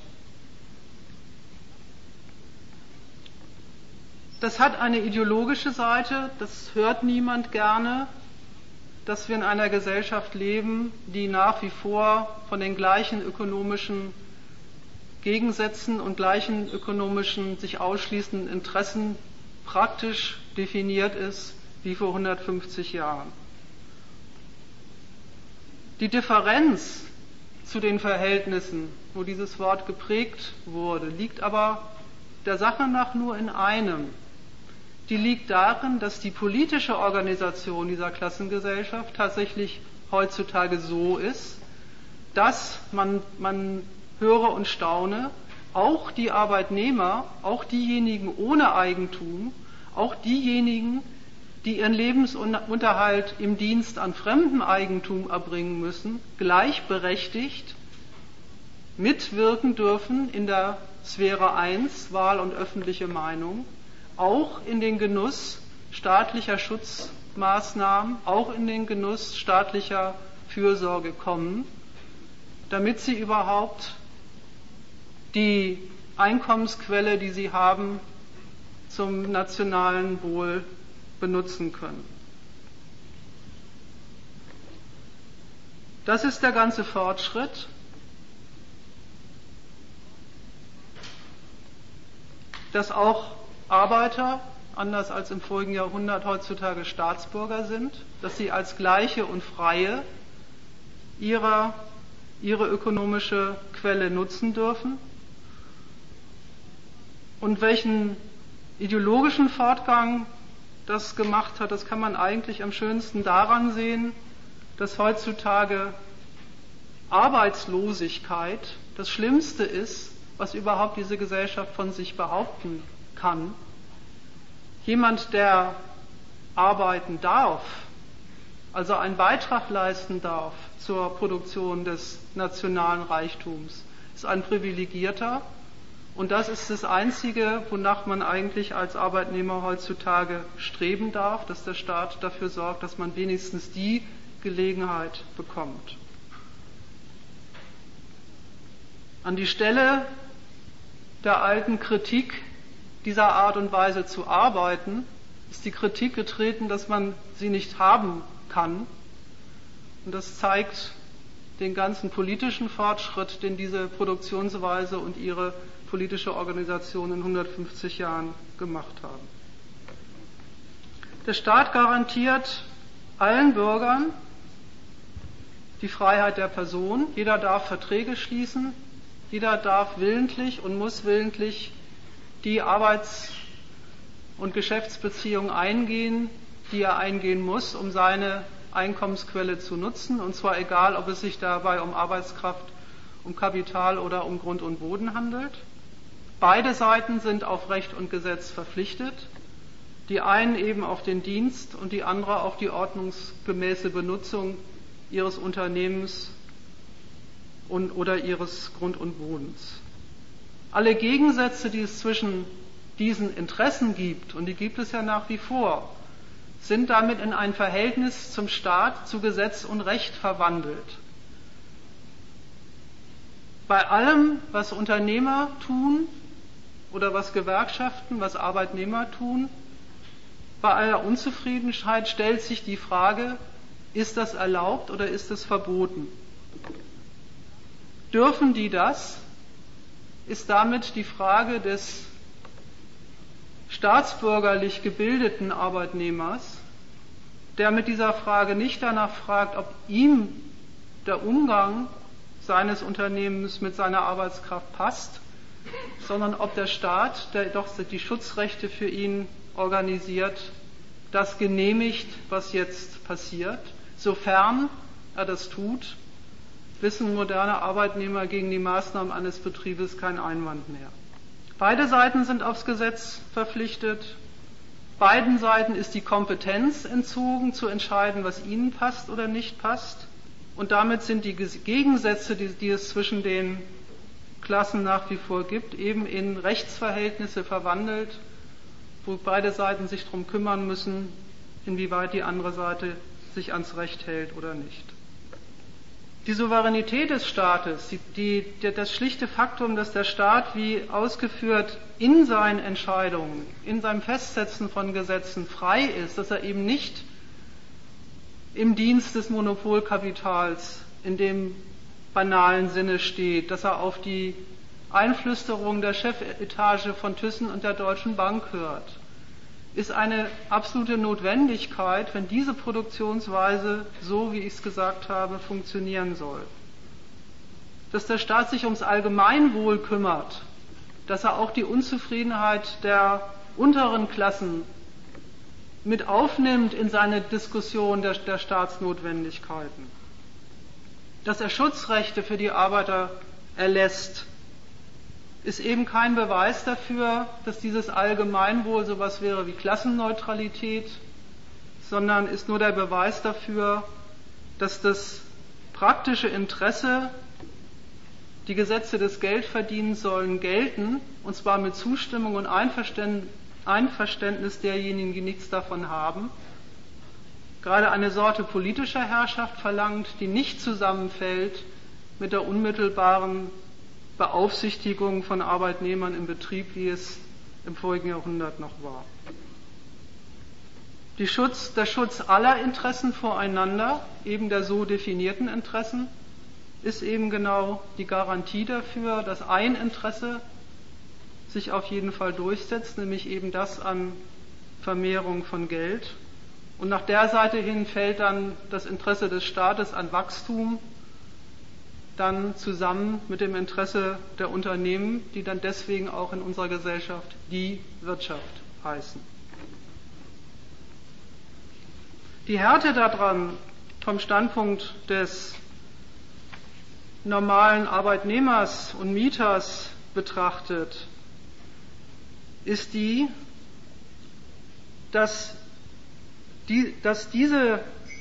Speaker 1: Das hat eine ideologische Seite, das hört niemand gerne, dass wir in einer Gesellschaft leben, die nach wie vor von den gleichen ökonomischen Gegensätzen und gleichen ökonomischen, sich ausschließenden Interessen praktisch definiert ist wie vor hundertfünfzig Jahren. Die Differenz zu den Verhältnissen, wo dieses Wort geprägt wurde, liegt aber der Sache nach nur in einem. Die liegt darin, dass die politische Organisation dieser Klassengesellschaft tatsächlich heutzutage so ist, dass man, man höre und staune, auch die Arbeitnehmer, auch diejenigen ohne Eigentum, auch diejenigen, die ihren Lebensunterhalt im Dienst an fremdem Eigentum erbringen müssen, gleichberechtigt mitwirken dürfen in der Sphäre eins, Wahl und öffentliche Meinung, auch in den Genuss staatlicher Schutzmaßnahmen, auch in den Genuss staatlicher Fürsorge kommen, damit sie überhaupt die Einkommensquelle, die sie haben, zum nationalen Wohl benutzen können. Das ist der ganze Fortschritt. Dass auch Arbeiter, anders als im vorigen Jahrhundert, heutzutage Staatsbürger sind, dass sie als Gleiche und Freie ihre, ihre ökonomische Quelle nutzen dürfen. Und welchen ideologischen Fortgang das gemacht hat, das kann man eigentlich am schönsten daran sehen, dass heutzutage Arbeitslosigkeit das Schlimmste ist, was überhaupt diese Gesellschaft von sich behaupten kann. Jemand, der arbeiten darf, also einen Beitrag leisten darf zur Produktion des nationalen Reichtums, ist ein Privilegierter. Und das ist das Einzige, wonach man eigentlich als Arbeitnehmer heutzutage streben darf, dass der Staat dafür sorgt, dass man wenigstens die Gelegenheit bekommt. An die Stelle der alten Kritik dieser Art und Weise zu arbeiten, ist die Kritik getreten, dass man sie nicht haben kann. Und das zeigt den ganzen politischen Fortschritt, den diese Produktionsweise und ihre politische Organisation in hundertfünfzig Jahren gemacht haben. Der Staat garantiert allen Bürgern die Freiheit der Person. Jeder darf Verträge schließen, jeder darf willentlich und muss willentlich die Arbeits- und Geschäftsbeziehungen eingehen, die er eingehen muss, um seine Einkommensquelle zu nutzen, und zwar egal, ob es sich dabei um Arbeitskraft, um Kapital oder um Grund und Boden handelt. Beide Seiten sind auf Recht und Gesetz verpflichtet, die einen eben auf den Dienst und die andere auf die ordnungsgemäße Benutzung ihres Unternehmens und, oder ihres Grund und Bodens. Alle Gegensätze, die es zwischen diesen Interessen gibt, und die gibt es ja nach wie vor, sind damit in ein Verhältnis zum Staat, zu Gesetz und Recht verwandelt. Bei allem, was Unternehmer tun oder was Gewerkschaften, was Arbeitnehmer tun, bei aller Unzufriedenheit stellt sich die Frage, ist das erlaubt oder ist es verboten? Dürfen die das? Ist damit die Frage des staatsbürgerlich gebildeten Arbeitnehmers, der mit dieser Frage nicht danach fragt, ob ihm der Umgang seines Unternehmens mit seiner Arbeitskraft passt, sondern ob der Staat, der doch die Schutzrechte für ihn organisiert, das genehmigt, was jetzt passiert. Sofern er das tut, wissen moderne Arbeitnehmer gegen die Maßnahmen eines Betriebes keinen Einwand mehr. Beide Seiten sind aufs Gesetz verpflichtet. Beiden Seiten ist die Kompetenz entzogen, zu entscheiden, was ihnen passt oder nicht passt. Und damit sind die Gegensätze, die, die es zwischen den Klassen nach wie vor gibt, eben in Rechtsverhältnisse verwandelt, wo beide Seiten sich darum kümmern müssen, inwieweit die andere Seite sich ans Recht hält oder nicht. Die Souveränität des Staates, die, die, das schlichte Faktum, dass der Staat, wie ausgeführt, in seinen Entscheidungen, in seinem Festsetzen von Gesetzen frei ist, dass er eben nicht im Dienst des Monopolkapitals in dem banalen Sinne steht, dass er auf die Einflüsterung der Chefetage von Thyssen und der Deutschen Bank hört, ist eine absolute Notwendigkeit, wenn diese Produktionsweise, so wie ich es gesagt habe, funktionieren soll. Dass der Staat sich ums Allgemeinwohl kümmert, dass er auch die Unzufriedenheit der unteren Klassen mit aufnimmt in seine Diskussion der, der Staatsnotwendigkeiten, dass er Schutzrechte für die Arbeiter erlässt, ist eben kein Beweis dafür, dass dieses Allgemeinwohl so etwas wäre wie Klassenneutralität, sondern ist nur der Beweis dafür, dass das praktische Interesse, die Gesetze des Geldverdienens sollen gelten, und zwar mit Zustimmung und Einverständnis derjenigen, die nichts davon haben, gerade eine Sorte politischer Herrschaft verlangt, die nicht zusammenfällt mit der unmittelbaren Beaufsichtigung von Arbeitnehmern im Betrieb, wie es im vorigen Jahrhundert noch war. Die Schutz, der Schutz aller Interessen voreinander, eben der so definierten Interessen, ist eben genau die Garantie dafür, dass ein Interesse sich auf jeden Fall durchsetzt, nämlich eben das an Vermehrung von Geld. Und nach der Seite hin fällt dann das Interesse des Staates an Wachstum dann zusammen mit dem Interesse der Unternehmen, die dann deswegen auch in unserer Gesellschaft die Wirtschaft heißen. Die Härte daran vom Standpunkt des normalen Arbeitnehmers und Mieters betrachtet, ist die, dass, die, dass diese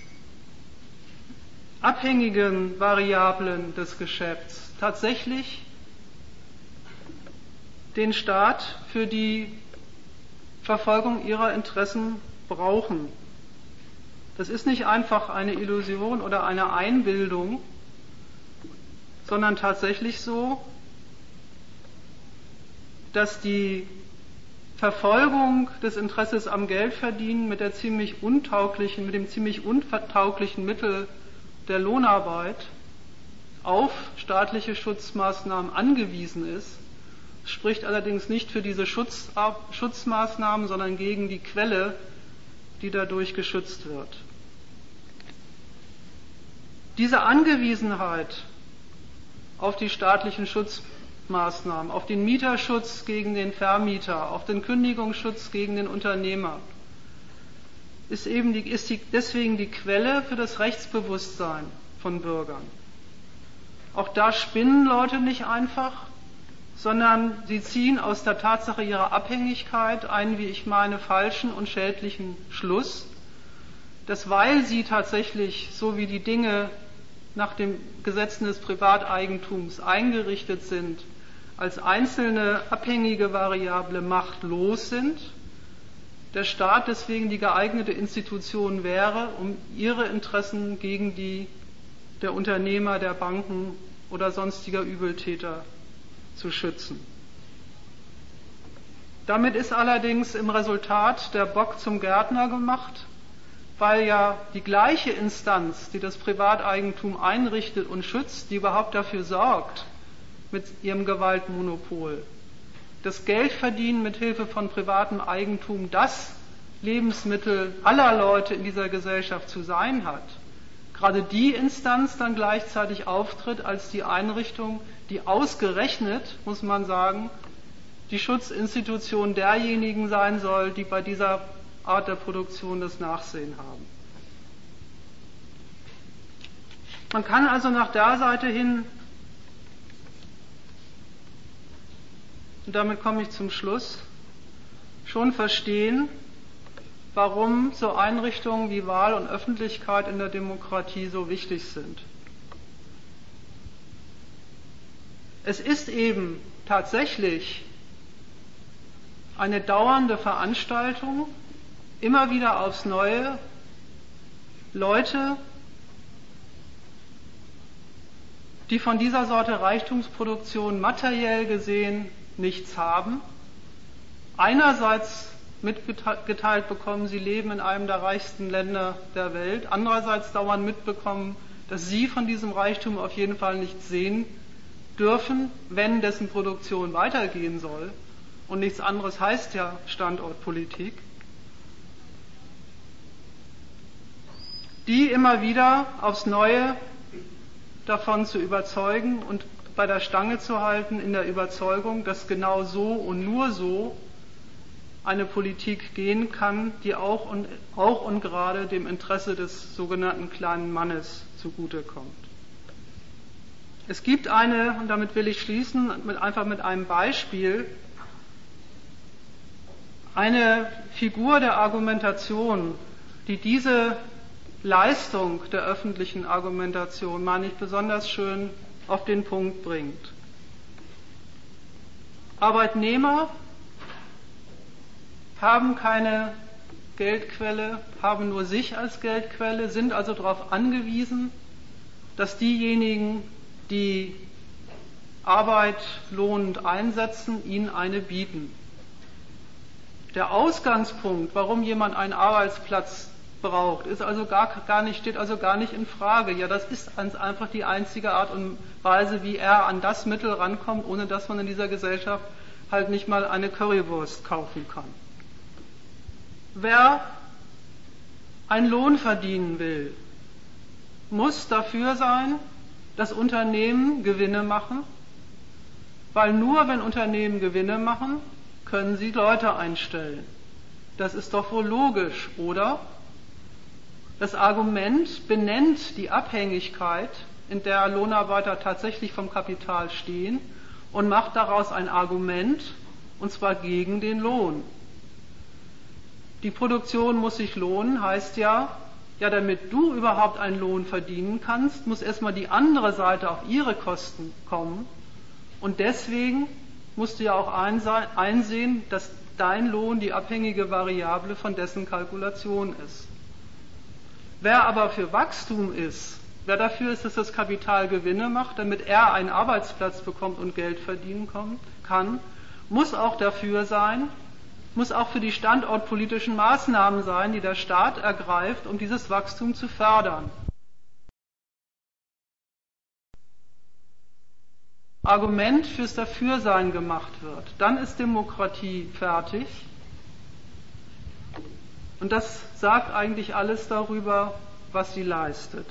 Speaker 1: abhängigen Variablen des Geschäfts tatsächlich den Staat für die Verfolgung ihrer Interessen brauchen. Das ist nicht einfach eine Illusion oder eine Einbildung, sondern tatsächlich so, dass die Verfolgung des Interesses am Geldverdienen mit der ziemlich untauglichen, mit dem ziemlich untauglichen Mittel der Lohnarbeit auf staatliche Schutzmaßnahmen angewiesen ist, spricht allerdings nicht für diese Schutz, Schutzmaßnahmen, sondern gegen die Quelle, die dadurch geschützt wird. Diese Angewiesenheit auf die staatlichen Schutzmaßnahmen, auf den Mieterschutz gegen den Vermieter, auf den Kündigungsschutz gegen den Unternehmer, ist eben die, ist die, deswegen die Quelle für das Rechtsbewusstsein von Bürgern. Auch da spinnen Leute nicht einfach, sondern sie ziehen aus der Tatsache ihrer Abhängigkeit einen, wie ich meine, falschen und schädlichen Schluss, dass weil sie tatsächlich, so wie die Dinge nach den Gesetzen des Privateigentums eingerichtet sind, als einzelne abhängige Variable machtlos sind, der Staat deswegen die geeignete Institution wäre, um ihre Interessen gegen die der Unternehmer, der Banken oder sonstiger Übeltäter zu schützen. Damit ist allerdings im Resultat der Bock zum Gärtner gemacht, weil ja die gleiche Instanz, die das Privateigentum einrichtet und schützt, die überhaupt dafür sorgt, mit ihrem Gewaltmonopol, das Geldverdienen mit Hilfe von privatem Eigentum das Lebensmittel aller Leute in dieser Gesellschaft zu sein hat, gerade die Instanz dann gleichzeitig auftritt als die Einrichtung, die ausgerechnet, muss man sagen, die Schutzinstitution derjenigen sein soll, die bei dieser Art der Produktion das Nachsehen haben. Man kann also nach der Seite hin, und damit komme ich zum Schluss, schon verstehen, warum so Einrichtungen wie Wahl und Öffentlichkeit in der Demokratie so wichtig sind. Es ist eben tatsächlich eine dauernde Veranstaltung, immer wieder aufs Neue Leute, die von dieser Sorte Reichtumsproduktion materiell gesehen nichts haben, einerseits mitgeteilt bekommen, sie leben in einem der reichsten Länder der Welt, andererseits dauernd mitbekommen, dass sie von diesem Reichtum auf jeden Fall nichts sehen dürfen, wenn dessen Produktion weitergehen soll. Und nichts anderes heißt ja Standortpolitik. Die immer wieder aufs Neue davon zu überzeugen und bei der Stange zu halten in der Überzeugung, dass genau so und nur so eine Politik gehen kann, die auch und, auch und gerade dem Interesse des sogenannten kleinen Mannes zugutekommt. Es gibt eine, und damit will ich schließen, mit, einfach mit einem Beispiel, eine Figur der Argumentation, die diese Leistung der öffentlichen Argumentation, meine ich, besonders schön auf den Punkt bringt. Arbeitnehmer haben keine Geldquelle, haben nur sich als Geldquelle, sind also darauf angewiesen, dass diejenigen, die Arbeit lohnend einsetzen, ihnen eine bieten. Der Ausgangspunkt, warum jemand einen Arbeitsplatz braucht, ist also gar, gar nicht, steht also gar nicht in Frage. Ja, das ist einfach die einzige Art und Weise, wie er an das Mittel rankommt, ohne dass man in dieser Gesellschaft halt nicht mal eine Currywurst kaufen kann. Wer einen Lohn verdienen will, muss dafür sein, dass Unternehmen Gewinne machen, weil nur wenn Unternehmen Gewinne machen, können sie Leute einstellen. Das ist doch wohl logisch, oder? Das Argument benennt die Abhängigkeit, in der Lohnarbeiter tatsächlich vom Kapital stehen, und macht daraus ein Argument, und zwar gegen den Lohn. Die Produktion muss sich lohnen, heißt ja, ja, damit du überhaupt einen Lohn verdienen kannst, muss erstmal die andere Seite auf ihre Kosten kommen. Und deswegen musst du ja auch einsehen, dass dein Lohn die abhängige Variable von dessen Kalkulation ist. Wer aber für Wachstum ist, wer dafür ist, dass das Kapital Gewinne macht, damit er einen Arbeitsplatz bekommt und Geld verdienen kann, muss auch dafür sein, muss auch für die standortpolitischen Maßnahmen sein, die der Staat ergreift, um dieses Wachstum zu fördern. Argument fürs Dafürsein gemacht wird, dann ist Demokratie fertig. Und das sagt eigentlich alles darüber, was sie leistet.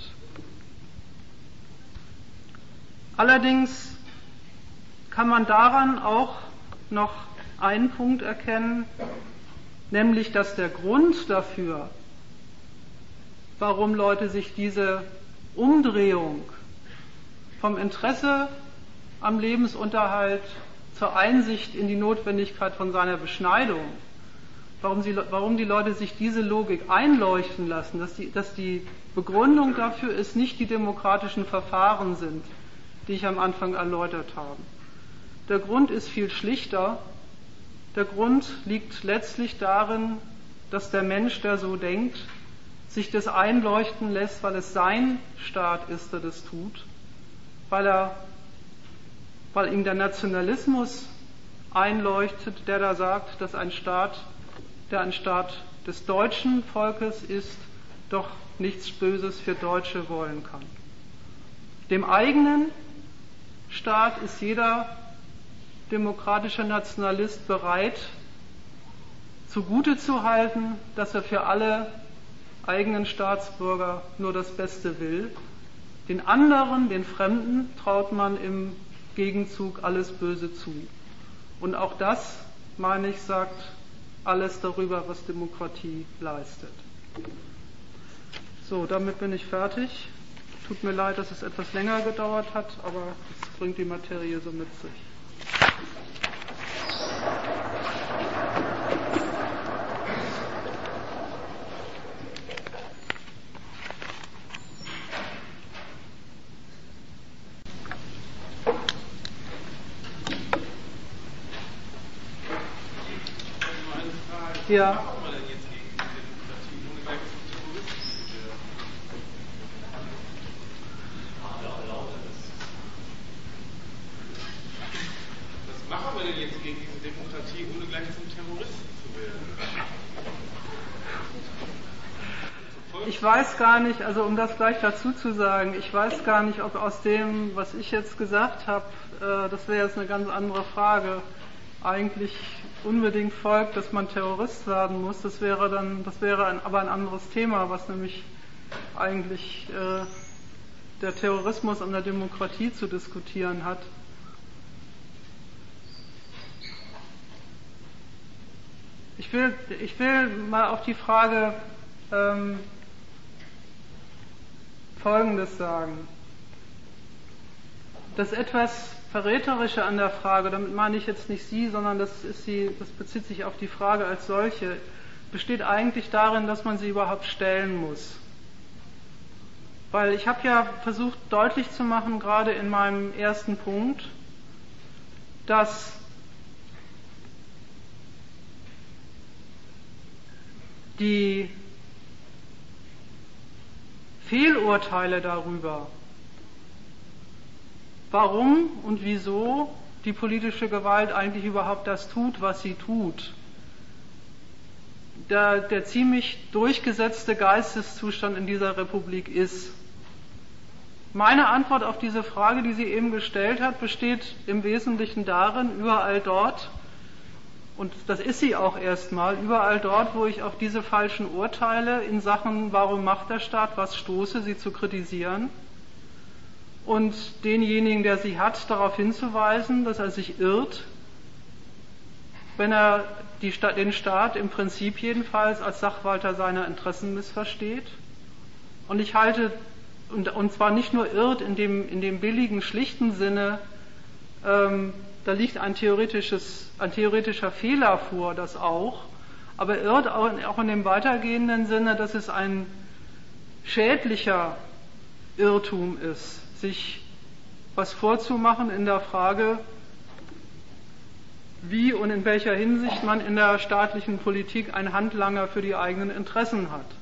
Speaker 1: Allerdings kann man daran auch noch einen Punkt erkennen, nämlich dass der Grund dafür, warum Leute sich diese Umdrehung vom Interesse am Lebensunterhalt zur Einsicht in die Notwendigkeit von seiner Beschneidung, warum, sie, warum die Leute sich diese Logik einleuchten lassen, dass die, dass die Begründung dafür ist, nicht die demokratischen Verfahren sind, die ich am Anfang erläutert habe. Der Grund ist viel schlichter. Der Grund liegt letztlich darin, dass der Mensch, der so denkt, sich das einleuchten lässt, weil es sein Staat ist, der das tut, weil er, weil ihm der Nationalismus einleuchtet, der da sagt, dass ein Staat, der ein Staat des deutschen Volkes ist, doch nichts Böses für Deutsche wollen kann. Dem eigenen Staat ist jeder demokratische Nationalist bereit, zugute zu halten, dass er für alle eigenen Staatsbürger nur das Beste will. Den anderen, den Fremden, traut man im Gegenzug alles Böse zu. Und auch das, meine ich, sagt alles darüber, was Demokratie leistet. So, damit bin ich fertig. Tut mir leid, dass es etwas länger gedauert hat, aber es bringt die Materie so mit sich. Ja.
Speaker 2: Was machen wir denn jetzt gegen diese Demokratie, ohne gleich zum Terroristen zu werden?
Speaker 1: Ich weiß gar nicht, also um das gleich dazu zu sagen, ich weiß gar nicht, ob aus dem, was ich jetzt gesagt habe, äh, das wäre jetzt eine ganz andere Frage, eigentlich unbedingt folgt, dass man Terrorist werden muss. Das wäre dann, das wäre ein, aber ein anderes Thema, was nämlich eigentlich äh, der Terrorismus an der Demokratie zu diskutieren hat. Ich will, ich will mal auf die Frage ähm, Folgendes sagen. Das etwas Verräterische an der Frage, damit meine ich jetzt nicht Sie, sondern das ist sie, das bezieht sich auf die Frage als solche, besteht eigentlich darin, dass man sie überhaupt stellen muss. Weil ich habe ja versucht deutlich zu machen, gerade in meinem ersten Punkt, dass die Fehlurteile darüber, warum und wieso die politische Gewalt eigentlich überhaupt das tut, was sie tut, der, der ziemlich durchgesetzte Geisteszustand in dieser Republik ist. Meine Antwort auf diese Frage, die sie eben gestellt hat, besteht im Wesentlichen darin, überall dort, und das ist sie auch erstmal, überall dort, wo ich auf diese falschen Urteile in Sachen, warum macht der Staat was, stoße, sie zu kritisieren und denjenigen, der sie hat, darauf hinzuweisen, dass er sich irrt, wenn er die, den Staat im Prinzip jedenfalls als Sachwalter seiner Interessen missversteht. Und ich halte, und, und zwar nicht nur irrt in dem, in dem billigen, schlichten Sinne, ähm, da liegt ein, theoretisches, ein theoretischer Fehler vor, das auch, aber irrt auch, auch in dem weitergehenden Sinne, dass es ein schädlicher Irrtum ist, sich was vorzumachen in der Frage, wie und in welcher Hinsicht man in der staatlichen Politik ein Handlanger für die eigenen Interessen hat.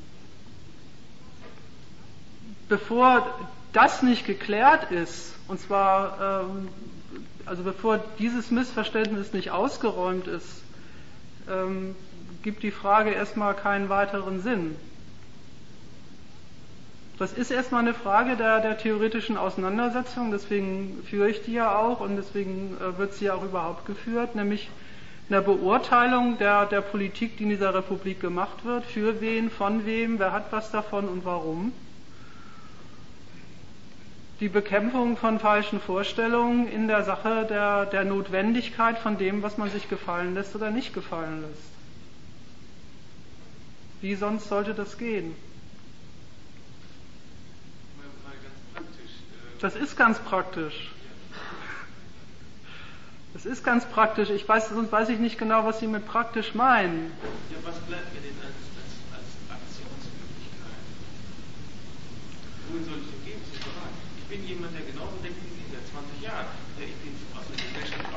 Speaker 1: Bevor das nicht geklärt ist, und zwar ähm, also bevor dieses Missverständnis nicht ausgeräumt ist, ähm, gibt die Frage erstmal keinen weiteren Sinn. Das ist erstmal eine Frage der, der theoretischen Auseinandersetzung, deswegen führe ich die ja auch und deswegen äh, wird sie auch überhaupt geführt, nämlich einer Beurteilung der, der Politik, die in dieser Republik gemacht wird, für wen, von wem, wer hat was davon und warum. Die Bekämpfung von falschen Vorstellungen in der Sache der, der Notwendigkeit von dem, was man sich gefallen lässt oder nicht gefallen lässt. Wie sonst sollte das gehen? Das ist ganz praktisch. Das ist ganz praktisch. Ich weiß, sonst weiß ich nicht genau, was Sie mit praktisch meinen.
Speaker 2: Ja, was bleibt mir denn als, als, als Aktionsmöglichkeit? Wohin soll ich denn gehen? Ich bin jemand, der genauso denkt wie Sie seit zwanzig Jahren. Ich bin aus der Gesellschaft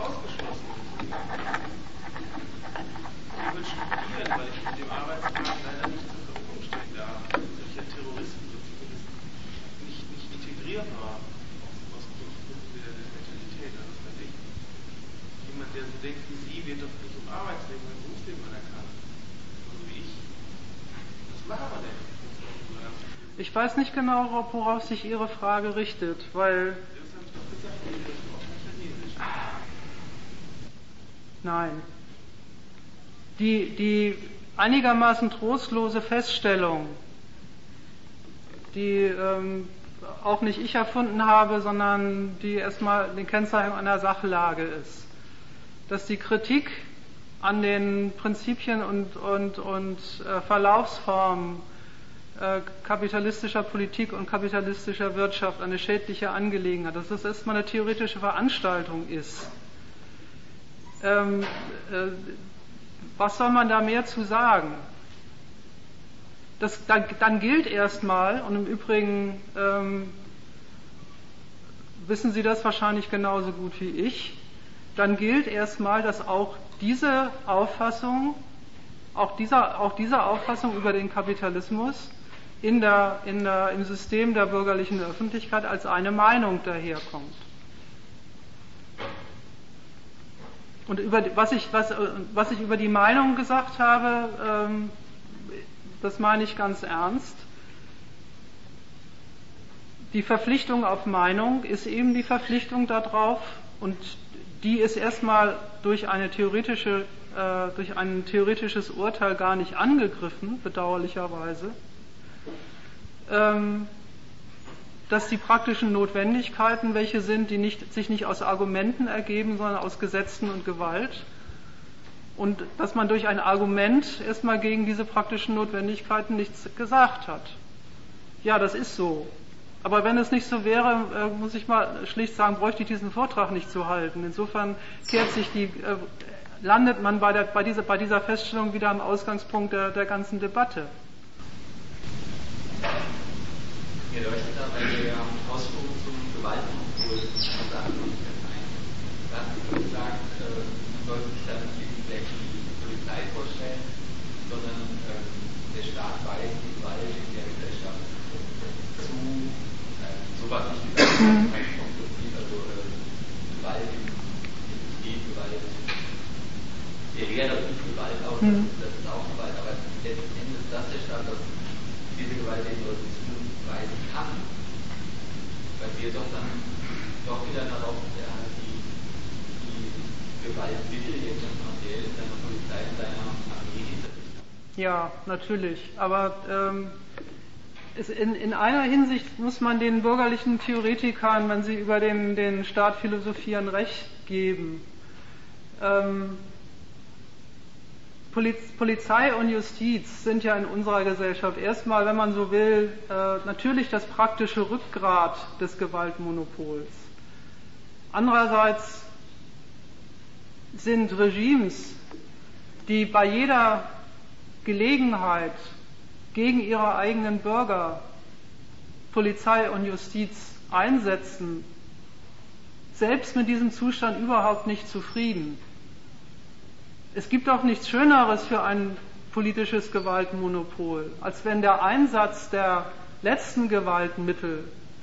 Speaker 2: wird doch nicht im Arbeitsleben und im Berufsleben anerkannt. So wie ich. Was machen wir denn?
Speaker 1: Ich weiß nicht genau, worauf sich Ihre Frage richtet, weil...
Speaker 2: Das habe ich doch gesagt, das ist auch nicht Chinesisch.
Speaker 1: Nein. Die, die einigermaßen trostlose Feststellung, die ähm, auch nicht ich erfunden habe, sondern die erstmal die Kennzeichnung einer Sachlage ist, dass die Kritik an den Prinzipien und, und, und äh, Verlaufsformen äh, kapitalistischer Politik und kapitalistischer Wirtschaft eine schädliche Angelegenheit, dass das erstmal eine theoretische Veranstaltung ist. Ähm, äh, was soll man da mehr zu sagen? Das, dann, dann gilt erstmal, und im Übrigen ähm, wissen Sie das wahrscheinlich genauso gut wie ich, dann gilt erstmal, dass auch diese Auffassung, auch dieser, auch diese Auffassung über den Kapitalismus in der, in der, im System der bürgerlichen Öffentlichkeit als eine Meinung daherkommt. Und über, was, ich, was, was ich über die Meinung gesagt habe, ähm, das meine ich ganz ernst. Die Verpflichtung auf Meinung ist eben die Verpflichtung darauf, und die ist erstmal durch, eine theoretische, äh, durch ein theoretisches Urteil gar nicht angegriffen, bedauerlicherweise, ähm, dass die praktischen Notwendigkeiten welche sind, die nicht, sich nicht aus Argumenten ergeben, sondern aus Gesetzen und Gewalt. Und dass man durch ein Argument erstmal gegen diese praktischen Notwendigkeiten nichts gesagt hat. Ja, das ist so. Aber wenn es nicht so wäre, äh, muss ich mal schlicht sagen, bräuchte ich diesen Vortrag nicht zu halten. Insofern kehrt sich die, äh, landet man bei, der, bei, dieser, bei dieser Feststellung wieder am Ausgangspunkt der, der ganzen Debatte.
Speaker 3: Mir leuchtet da bei der Ausführung zum Gewaltmonopol eine Sache noch nicht ganz ein. Da hat sie gesagt, äh, man sollte sich da nicht gleich die Polizei vorstellen, sondern äh, der Staat weist die Gewalt in der Gesellschaft zu, äh, sowas nicht gesagt, mhm. also äh, Gewalt im System, Gewalt, der Lehrer ruft Gewalt aus, mhm. das ist auch Gewalt, aber letzten Endes ist das der Staat, dass diese Gewalt den Leuten zuweisen kann, weil wir doch dann doch wieder darauf ja, die, die Gewaltmittel jetzt materiell in seiner Polizei, in seiner Armee hinter sich haben.
Speaker 1: Ja, natürlich, aber ähm, es in, in einer Hinsicht muss man den bürgerlichen Theoretikern, wenn sie über den, den Staat philosophieren, recht geben. Ähm, Polizei und Justiz sind ja in unserer Gesellschaft erstmal, wenn man so will, natürlich das praktische Rückgrat des Gewaltmonopols. Andererseits sind Regimes, die bei jeder Gelegenheit gegen ihre eigenen Bürger Polizei und Justiz einsetzen, selbst mit diesem Zustand überhaupt nicht zufrieden. Es gibt auch nichts Schöneres für ein politisches Gewaltmonopol, als wenn der Einsatz der letzten Gewaltmittel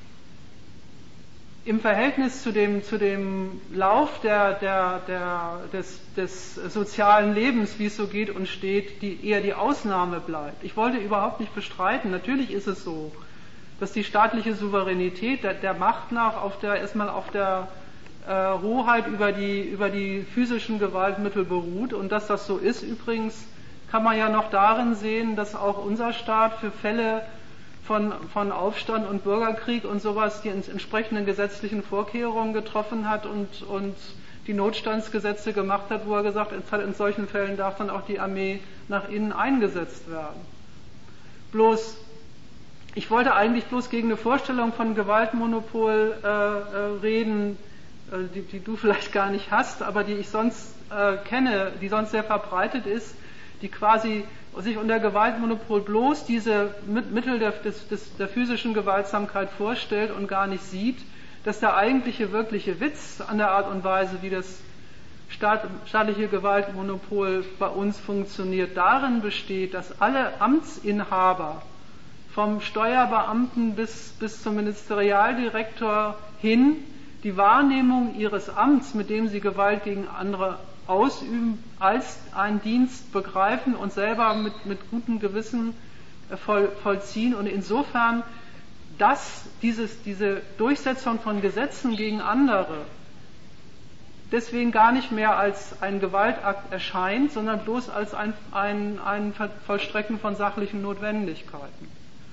Speaker 1: im Verhältnis zu dem, zu dem Lauf der, der, der, des, des sozialen Lebens, wie es so geht und steht, die eher die Ausnahme bleibt. Ich wollte überhaupt nicht bestreiten, natürlich ist es so, dass die staatliche Souveränität der, der Macht nach auf der, erstmal auf der Äh, Hoheit über die, über die physischen Gewaltmittel beruht. Und dass das so ist, übrigens, kann man ja noch darin sehen, dass auch unser Staat für Fälle von, von Aufstand und Bürgerkrieg und sowas die entsprechenden gesetzlichen Vorkehrungen getroffen hat und, und die Notstandsgesetze gemacht hat, wo er gesagt hat, in solchen Fällen darf dann auch die Armee nach innen eingesetzt werden. Bloß, ich wollte eigentlich bloß gegen eine Vorstellung von Gewaltmonopol äh, äh, reden, Die, die du vielleicht gar nicht hast, aber die ich sonst äh, kenne, die sonst sehr verbreitet ist, die quasi sich unter Gewaltmonopol bloß diese Mittel der, des, des, der physischen Gewaltsamkeit vorstellt und gar nicht sieht, dass der eigentliche wirkliche Witz an der Art und Weise, wie das Staat, staatliche Gewaltmonopol bei uns funktioniert, darin besteht, dass alle Amtsinhaber vom Steuerbeamten bis, bis zum Ministerialdirektor hin die Wahrnehmung ihres Amts, mit dem sie Gewalt gegen andere ausüben, als einen Dienst begreifen und selber mit, mit gutem Gewissen voll, vollziehen. Und insofern, dass dieses, diese Durchsetzung von Gesetzen gegen andere deswegen gar nicht mehr als ein Gewaltakt erscheint, sondern bloß als ein, ein, ein Vollstrecken von sachlichen Notwendigkeiten.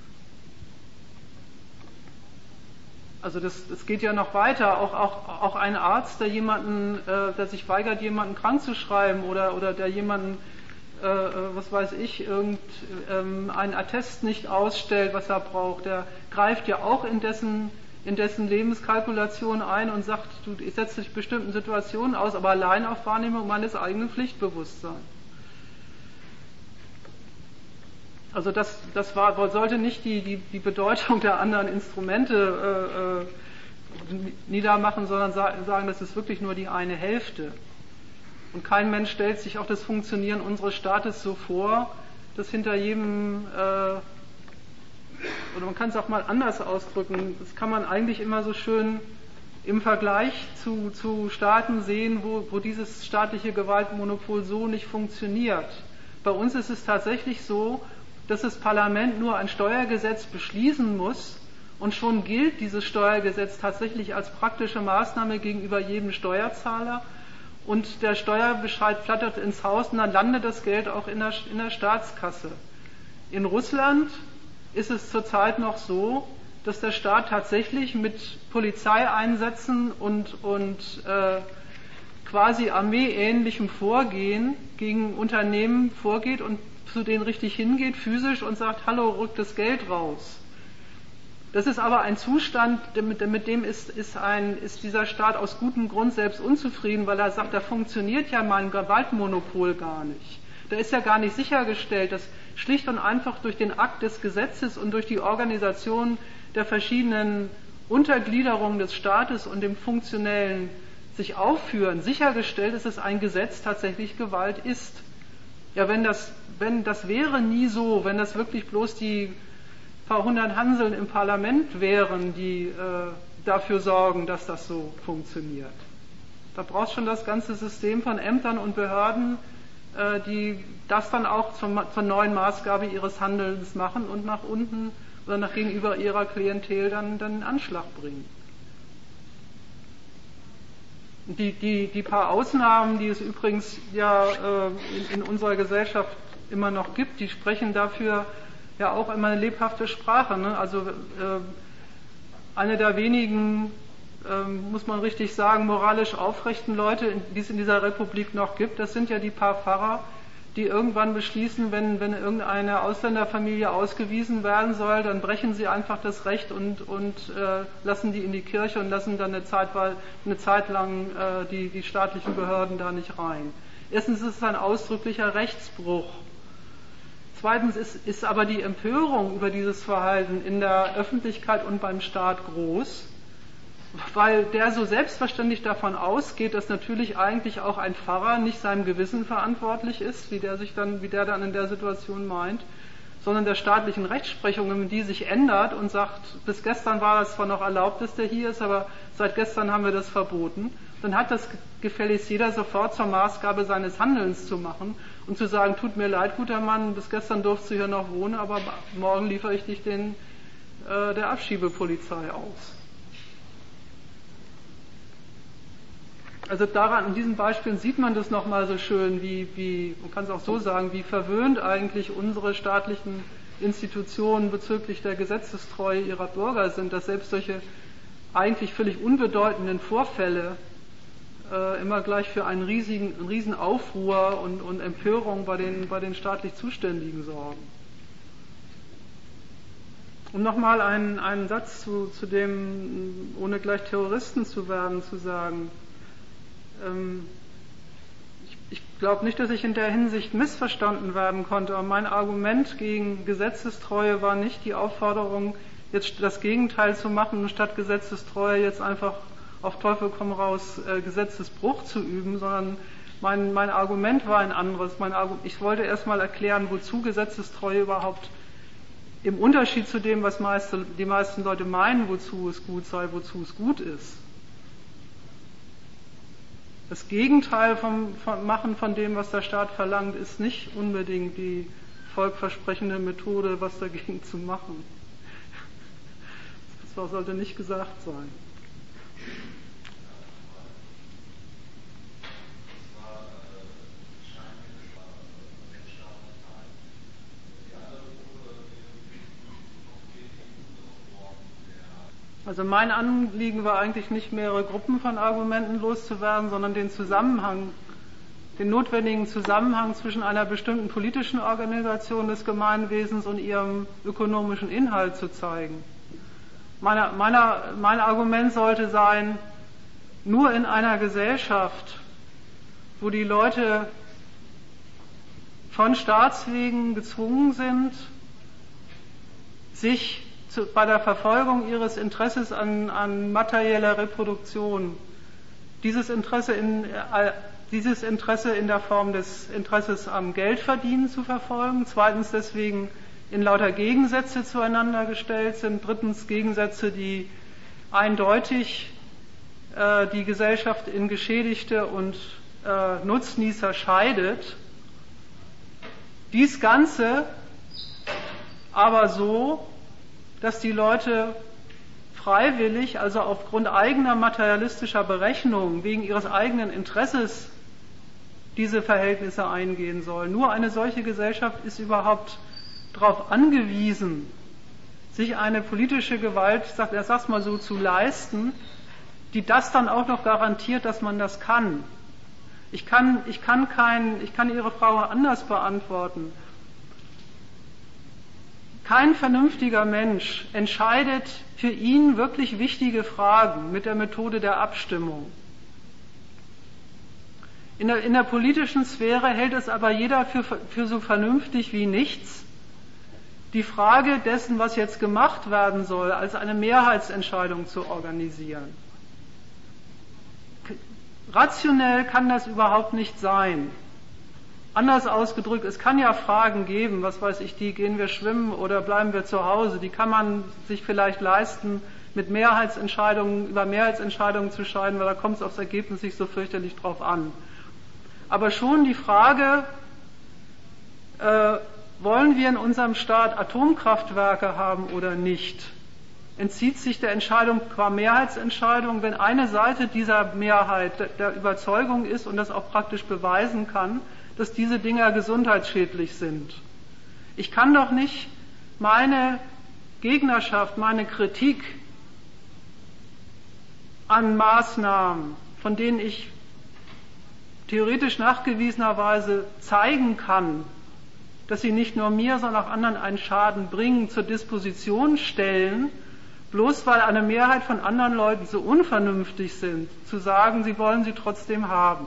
Speaker 1: Also das, das geht ja noch weiter. Auch, auch, auch ein Arzt, der jemanden, äh, der sich weigert, jemanden krank zu schreiben oder, oder der jemanden, äh, was weiß ich, irgend, ähm, einen Attest nicht ausstellt, was er braucht, der greift ja auch in dessen, in dessen Lebenskalkulation ein und sagt, du, ich setze dich bestimmten Situationen aus, aber allein auf Wahrnehmung meines eigenen Pflichtbewusstseins. Also das, das war, sollte nicht die, die, die Bedeutung der anderen Instrumente äh, niedermachen, sondern sagen, das ist wirklich nur die eine Hälfte. Und kein Mensch stellt sich auch das Funktionieren unseres Staates so vor, dass hinter jedem, äh, oder man kann es auch mal anders ausdrücken, das kann man eigentlich immer so schön im Vergleich zu, zu Staaten sehen, wo, wo dieses staatliche Gewaltmonopol so nicht funktioniert. Bei uns ist es tatsächlich so, dass das Parlament nur ein Steuergesetz beschließen muss und schon gilt dieses Steuergesetz tatsächlich als praktische Maßnahme gegenüber jedem Steuerzahler und der Steuerbescheid flattert ins Haus und dann landet das Geld auch in der, in der Staatskasse. In Russland ist es zurzeit noch so, dass der Staat tatsächlich mit Polizeieinsätzen und, und äh, quasi armeeähnlichem Vorgehen gegen Unternehmen vorgeht und zu denen richtig hingeht, physisch, und sagt, hallo, rückt das Geld raus. Das ist aber ein Zustand, mit, mit dem ist, ist, ein, ist dieser Staat aus gutem Grund selbst unzufrieden, weil er sagt, da funktioniert ja mein Gewaltmonopol gar nicht. Da ist ja gar nicht sichergestellt, dass schlicht und einfach durch den Akt des Gesetzes und durch die Organisation der verschiedenen Untergliederungen des Staates und dem funktionellen sich aufführen, sichergestellt ist, dass ein Gesetz tatsächlich Gewalt ist. Ja, wenn das, wenn das wäre nie so, wenn das wirklich bloß die paar hundert Hanseln im Parlament wären, die äh, dafür sorgen, dass das so funktioniert. Da braucht schon das ganze System von Ämtern und Behörden, äh, die das dann auch zum, zur neuen Maßgabe ihres Handelns machen und nach unten oder nach gegenüber ihrer Klientel dann, dann in Anschlag bringen. Die, die, die paar Ausnahmen, die es übrigens ja äh, in, in unserer Gesellschaft immer noch gibt, die sprechen dafür ja auch immer eine lebhafte Sprache. Ne? Also äh, eine der wenigen, äh, muss man richtig sagen, moralisch aufrechten Leute, die es in dieser Republik noch gibt, das sind ja die paar Pfarrer, die irgendwann beschließen, wenn, wenn irgendeine Ausländerfamilie ausgewiesen werden soll, dann brechen sie einfach das Recht und, und äh, lassen die in die Kirche und lassen dann eine Zeit, eine Zeit lang äh, die, die staatlichen Behörden da nicht rein. Erstens ist es ein ausdrücklicher Rechtsbruch. Zweitens ist, ist aber die Empörung über dieses Verhalten in der Öffentlichkeit und beim Staat groß, weil der so selbstverständlich davon ausgeht, dass natürlich eigentlich auch ein Pfarrer nicht seinem Gewissen verantwortlich ist, wie der sich dann, wie der dann in der Situation meint, sondern der staatlichen Rechtsprechung, wenn die sich ändert und sagt, bis gestern war das zwar noch erlaubt, dass der hier ist, aber seit gestern haben wir das verboten, dann hat das gefälligst jeder sofort zur Maßgabe seines Handelns zu machen und zu sagen, tut mir leid, guter Mann, bis gestern durfst du hier noch wohnen, aber morgen liefere ich dich den, äh, der Abschiebepolizei aus. Also daran, in diesen Beispielen sieht man das nochmal so schön, wie, wie, man kann es auch so sagen, wie verwöhnt eigentlich unsere staatlichen Institutionen bezüglich der Gesetzestreue ihrer Bürger sind, dass selbst solche eigentlich völlig unbedeutenden Vorfälle äh, immer gleich für einen riesigen, einen riesen Aufruhr und, und Empörung bei den, bei den staatlich Zuständigen sorgen. Um nochmal einen, einen Satz zu, zu dem, ohne gleich Terroristen zu werden, zu sagen. Ich, ich glaube nicht, dass ich in der Hinsicht missverstanden werden konnte, aber mein Argument gegen Gesetzestreue war nicht die Aufforderung, jetzt das Gegenteil zu machen und statt Gesetzestreue jetzt einfach auf Teufel komm raus äh, Gesetzesbruch zu üben, sondern mein, mein Argument war ein anderes. Mein Argument, ich wollte erstmal erklären, wozu Gesetzestreue überhaupt im Unterschied zu dem, was meiste, die meisten Leute meinen, wozu es gut sei, wozu es gut ist. Das Gegenteil vom, vom Machen von dem, was der Staat verlangt, ist nicht unbedingt die volkversprechende Methode, was dagegen zu machen. Das sollte nicht gesagt sein. Also mein Anliegen war eigentlich nicht, mehrere Gruppen von Argumenten loszuwerden, sondern den Zusammenhang, den notwendigen Zusammenhang zwischen einer bestimmten politischen Organisation des Gemeinwesens und ihrem ökonomischen Inhalt zu zeigen. Meine, meiner, mein Argument sollte sein, nur in einer Gesellschaft, wo die Leute von Staatswegen gezwungen sind, sich zu, bei der Verfolgung ihres Interesses an, an materieller Reproduktion, dieses Interesse, in, äh, dieses Interesse in der Form des Interesses am Geldverdienen zu verfolgen, zweitens deswegen in lauter Gegensätze zueinander gestellt sind, drittens Gegensätze, die eindeutig äh, die Gesellschaft in Geschädigte und äh, Nutznießer scheidet. Dies Ganze aber so, dass die Leute freiwillig, also aufgrund eigener materialistischer Berechnungen, wegen ihres eigenen Interesses diese Verhältnisse eingehen sollen. Nur eine solche Gesellschaft ist überhaupt darauf angewiesen, sich eine politische Gewalt, er sagt mal so, zu leisten, die das dann auch noch garantiert, dass man das kann. Ich kann, ich kann kein, ich kann Ihre Frage anders beantworten. Kein vernünftiger Mensch entscheidet für ihn wirklich wichtige Fragen mit der Methode der Abstimmung. In der, in der politischen Sphäre hält es aber jeder für, für so vernünftig wie nichts, die Frage dessen, was jetzt gemacht werden soll, als eine Mehrheitsentscheidung zu organisieren. Rationell kann das überhaupt nicht sein. Anders ausgedrückt, es kann ja Fragen geben, was weiß ich, die gehen wir schwimmen oder bleiben wir zu Hause, die kann man sich vielleicht leisten, mit Mehrheitsentscheidungen, über Mehrheitsentscheidungen zu scheiden, weil da kommt es aufs Ergebnis nicht so fürchterlich drauf an. Aber schon die Frage, äh, wollen wir in unserem Staat Atomkraftwerke haben oder nicht, entzieht sich der Entscheidung qua Mehrheitsentscheidung, wenn eine Seite dieser Mehrheit der Überzeugung ist und das auch praktisch beweisen kann, dass diese Dinger gesundheitsschädlich sind. Ich kann doch nicht meine Gegnerschaft, meine Kritik an Maßnahmen, von denen ich theoretisch nachgewiesenerweise zeigen kann, dass sie nicht nur mir, sondern auch anderen einen Schaden bringen, zur Disposition stellen, bloß weil eine Mehrheit von anderen Leuten so unvernünftig sind, zu sagen, sie wollen sie trotzdem haben.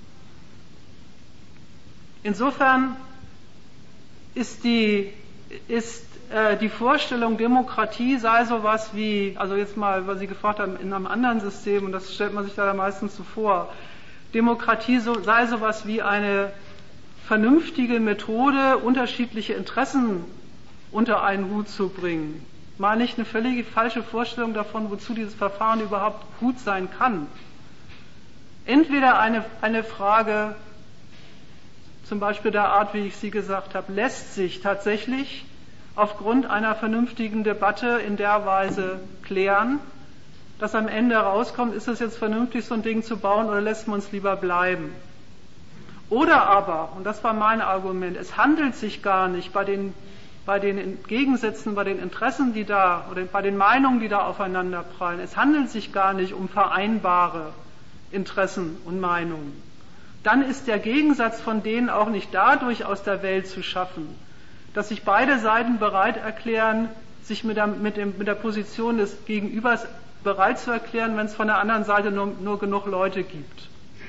Speaker 1: Insofern ist die, ist, äh, die Vorstellung, Demokratie sei sowas wie, also jetzt mal, was Sie gefragt haben, in einem anderen System, und das stellt man sich da meistens so vor, Demokratie so, sei sowas wie eine vernünftige Methode, unterschiedliche Interessen unter einen Hut zu bringen. Meine ich eine völlig falsche Vorstellung davon, wozu dieses Verfahren überhaupt gut sein kann. Entweder eine, eine Frage, zum Beispiel der Art, wie ich sie gesagt habe, lässt sich tatsächlich aufgrund einer vernünftigen Debatte in der Weise klären, dass am Ende rauskommt, ist es jetzt vernünftig, so ein Ding zu bauen oder lässt man uns lieber bleiben. Oder aber, und das war mein Argument, es handelt sich gar nicht bei den, bei den Gegensätzen, bei den Interessen, die da, oder bei den Meinungen, die da aufeinander prallen, es handelt sich gar nicht um vereinbare Interessen und Meinungen. Dann ist der Gegensatz von denen auch nicht dadurch aus der Welt zu schaffen, dass sich beide Seiten bereit erklären, sich mit der, mit dem, mit der Position des Gegenübers bereit zu erklären, wenn es von der anderen Seite nur, nur genug Leute gibt.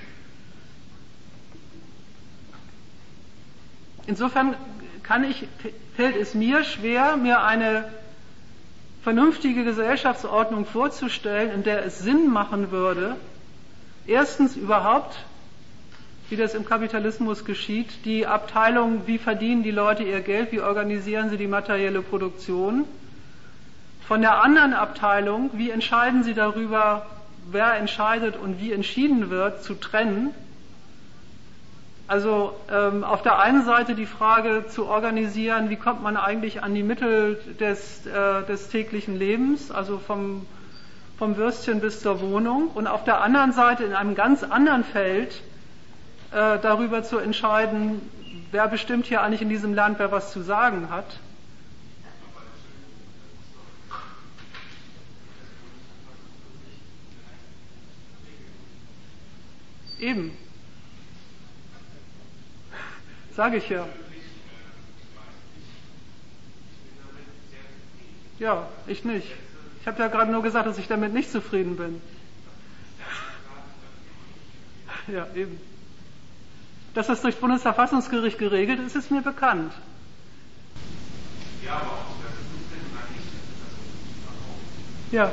Speaker 1: Insofern kann ich, fällt es mir schwer, mir eine vernünftige Gesellschaftsordnung vorzustellen, in der es Sinn machen würde, erstens überhaupt, wie das im Kapitalismus geschieht, die Abteilung, wie verdienen die Leute ihr Geld, wie organisieren sie die materielle Produktion, von der anderen Abteilung, wie entscheiden sie darüber, wer entscheidet und wie entschieden wird, zu trennen. Also ähm, auf der einen Seite die Frage zu organisieren, wie kommt man eigentlich an die Mittel des, äh, des täglichen Lebens, also vom, vom Würstchen bis zur Wohnung, und auf der anderen Seite in einem ganz anderen Feld äh, darüber zu entscheiden, wer bestimmt hier eigentlich in diesem Land, wer was zu sagen hat. Eben. Sage ich ja. Ja, ich nicht. Ich habe ja gerade nur gesagt, dass ich damit nicht zufrieden bin. Ja, eben. Dass das durch das Bundesverfassungsgericht geregelt ist, ist mir bekannt.
Speaker 2: Ja, aber auch das ist
Speaker 1: Ja.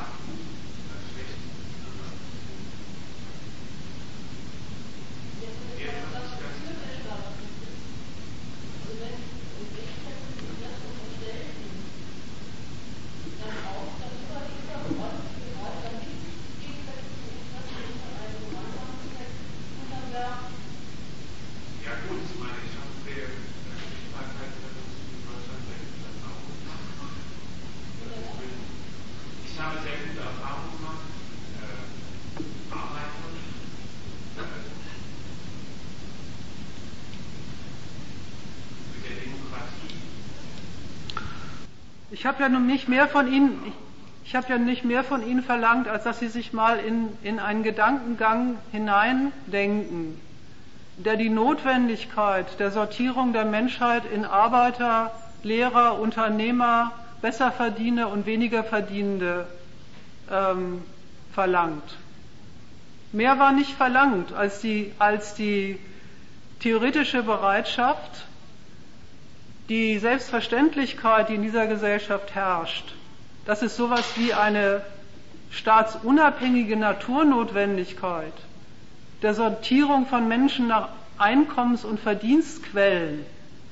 Speaker 1: Ich habe ja nun nicht mehr von Ihnen, ich habe ja nicht mehr von Ihnen verlangt, als dass Sie sich mal in, in einen Gedankengang hineindenken, der die Notwendigkeit der Sortierung der Menschheit in Arbeiter, Lehrer, Unternehmer, Besserverdiener und weniger Verdienende ähm, verlangt. Mehr war nicht verlangt als die, als die theoretische Bereitschaft, die Selbstverständlichkeit, die in dieser Gesellschaft herrscht, dass es sowas wie eine staatsunabhängige Naturnotwendigkeit der Sortierung von Menschen nach Einkommens- und Verdienstquellen,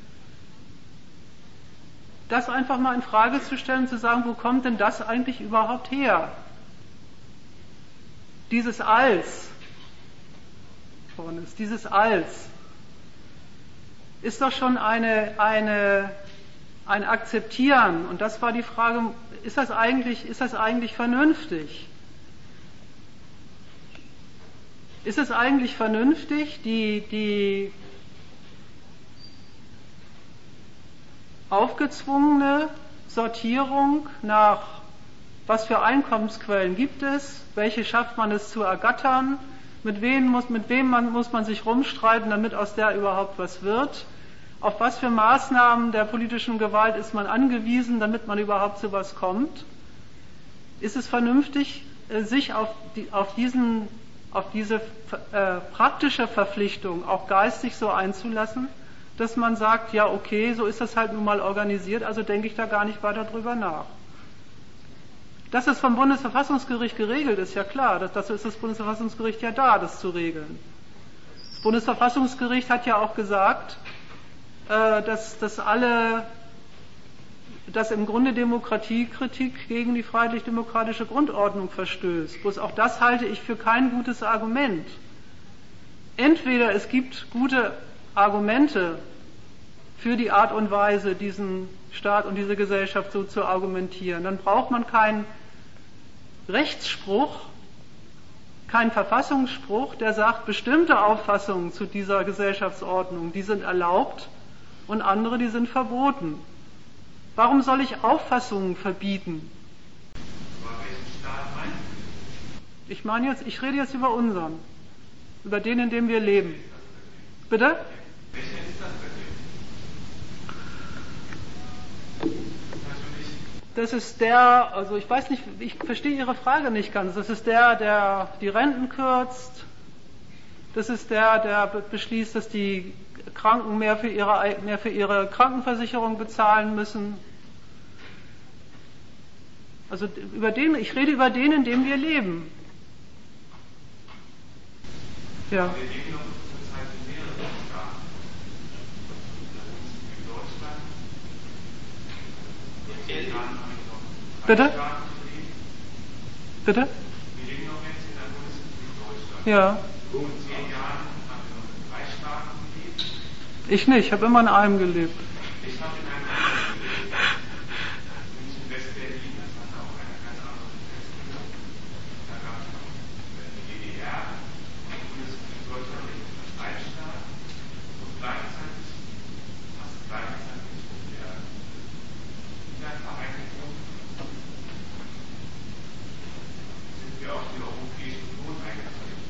Speaker 1: das einfach mal in Frage zu stellen, zu sagen, wo kommt denn das eigentlich überhaupt her? Dieses Als, dieses Als, ist doch schon eine, eine, ein Akzeptieren. Und das war die Frage, ist das eigentlich, ist das eigentlich vernünftig? Ist es eigentlich vernünftig, die, die aufgezwungene Sortierung nach, was für Einkommensquellen gibt es, welche schafft man es zu ergattern, mit wem muss, mit wem man, muss man sich rumstreiten, damit aus der überhaupt was wird, auf was für Maßnahmen der politischen Gewalt ist man angewiesen, damit man überhaupt zu was kommt. Ist es vernünftig, sich auf, die, auf, diesen, auf diese äh, praktische Verpflichtung auch geistig so einzulassen, dass man sagt, ja okay, so ist das halt nun mal organisiert, also denke ich da gar nicht weiter drüber nach. Dass es vom Bundesverfassungsgericht geregelt ist, ja klar, das, dazu ist das Bundesverfassungsgericht ja da, das zu regeln. Das Bundesverfassungsgericht hat ja auch gesagt, äh, dass, dass alle, dass im Grunde Demokratiekritik gegen die freiheitlich-demokratische Grundordnung verstößt. Bloß auch das halte ich für kein gutes Argument. Entweder es gibt gute Argumente für die Art und Weise, diesen Staat und diese Gesellschaft so zu argumentieren, dann braucht man keinen Rechtsspruch, keinen Verfassungsspruch, der sagt, bestimmte Auffassungen zu dieser Gesellschaftsordnung, die sind erlaubt und andere, die sind verboten. Warum soll ich Auffassungen verbieten? Ich meine jetzt, ich rede jetzt über unseren, über den, in dem wir leben. Bitte? Das ist der, also ich weiß nicht, ich verstehe Ihre Frage nicht ganz. Das ist der, der die Renten kürzt. Das ist der, der beschließt, dass die Kranken mehr für ihre, mehr für ihre Krankenversicherung bezahlen müssen. Also über den, ich rede über den, in dem wir leben. Ja.
Speaker 2: In
Speaker 1: Bitte? Bitte?
Speaker 2: Wir leben noch in
Speaker 1: Ja.
Speaker 2: Vor zehn Jahren haben wir noch in drei Staaten gelebt.
Speaker 1: Ich nicht, ich habe immer in einem gelebt.
Speaker 2: Ich habe in einem anderen gelebt. In West-Berlin. Das hatte auch eine ganz andere Perspektive. Da gab es noch die D D R, die Bundesrepublik Deutschland als Freistaat und gleichzeitig, fast gleichzeitig, der Wiedervereinigung sind wir auf die Europäische Union eingetreten.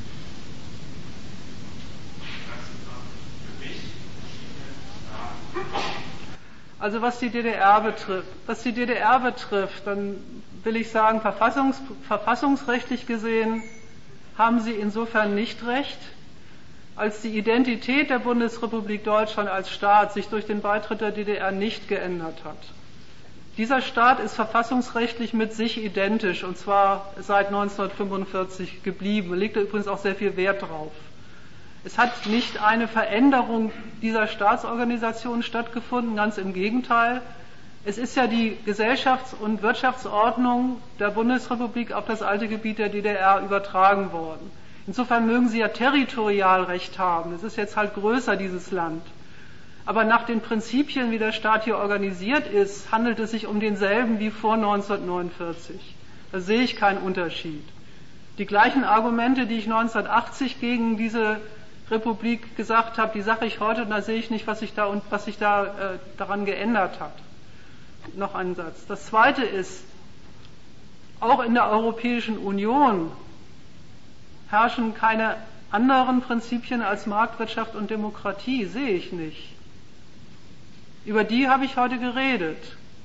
Speaker 2: Das sind noch für mich verschiedene Staaten.
Speaker 1: Also was die D D R betrifft, was die D D R betrifft, dann will ich sagen, verfassungs, verfassungsrechtlich gesehen haben Sie insofern nicht recht, als die Identität der Bundesrepublik Deutschland als Staat sich durch den Beitritt der D D R nicht geändert hat. Dieser Staat ist verfassungsrechtlich mit sich identisch, und zwar seit neunzehnhundertfünfundvierzig geblieben. Legt er übrigens auch sehr viel Wert drauf. Es hat nicht eine Veränderung dieser Staatsorganisation stattgefunden, ganz im Gegenteil. Es ist ja die Gesellschafts- und Wirtschaftsordnung der Bundesrepublik auf das alte Gebiet der D D R übertragen worden. Insofern mögen Sie ja Territorialrecht haben. Es ist jetzt halt größer, dieses Land. Aber nach den Prinzipien, wie der Staat hier organisiert ist, handelt es sich um denselben wie vor neunzehnhundertneunundvierzig. Da sehe ich keinen Unterschied. Die gleichen Argumente, die ich neunzehnhundertachtzig gegen diese Republik gesagt habe, die sage ich heute, und da sehe ich nicht, was sich da, und was sich da äh, daran geändert hat. Noch ein Satz. Das Zweite ist, auch in der Europäischen Union herrschen keine anderen Prinzipien als Marktwirtschaft und Demokratie, sehe ich nicht. Über die habe ich heute geredet.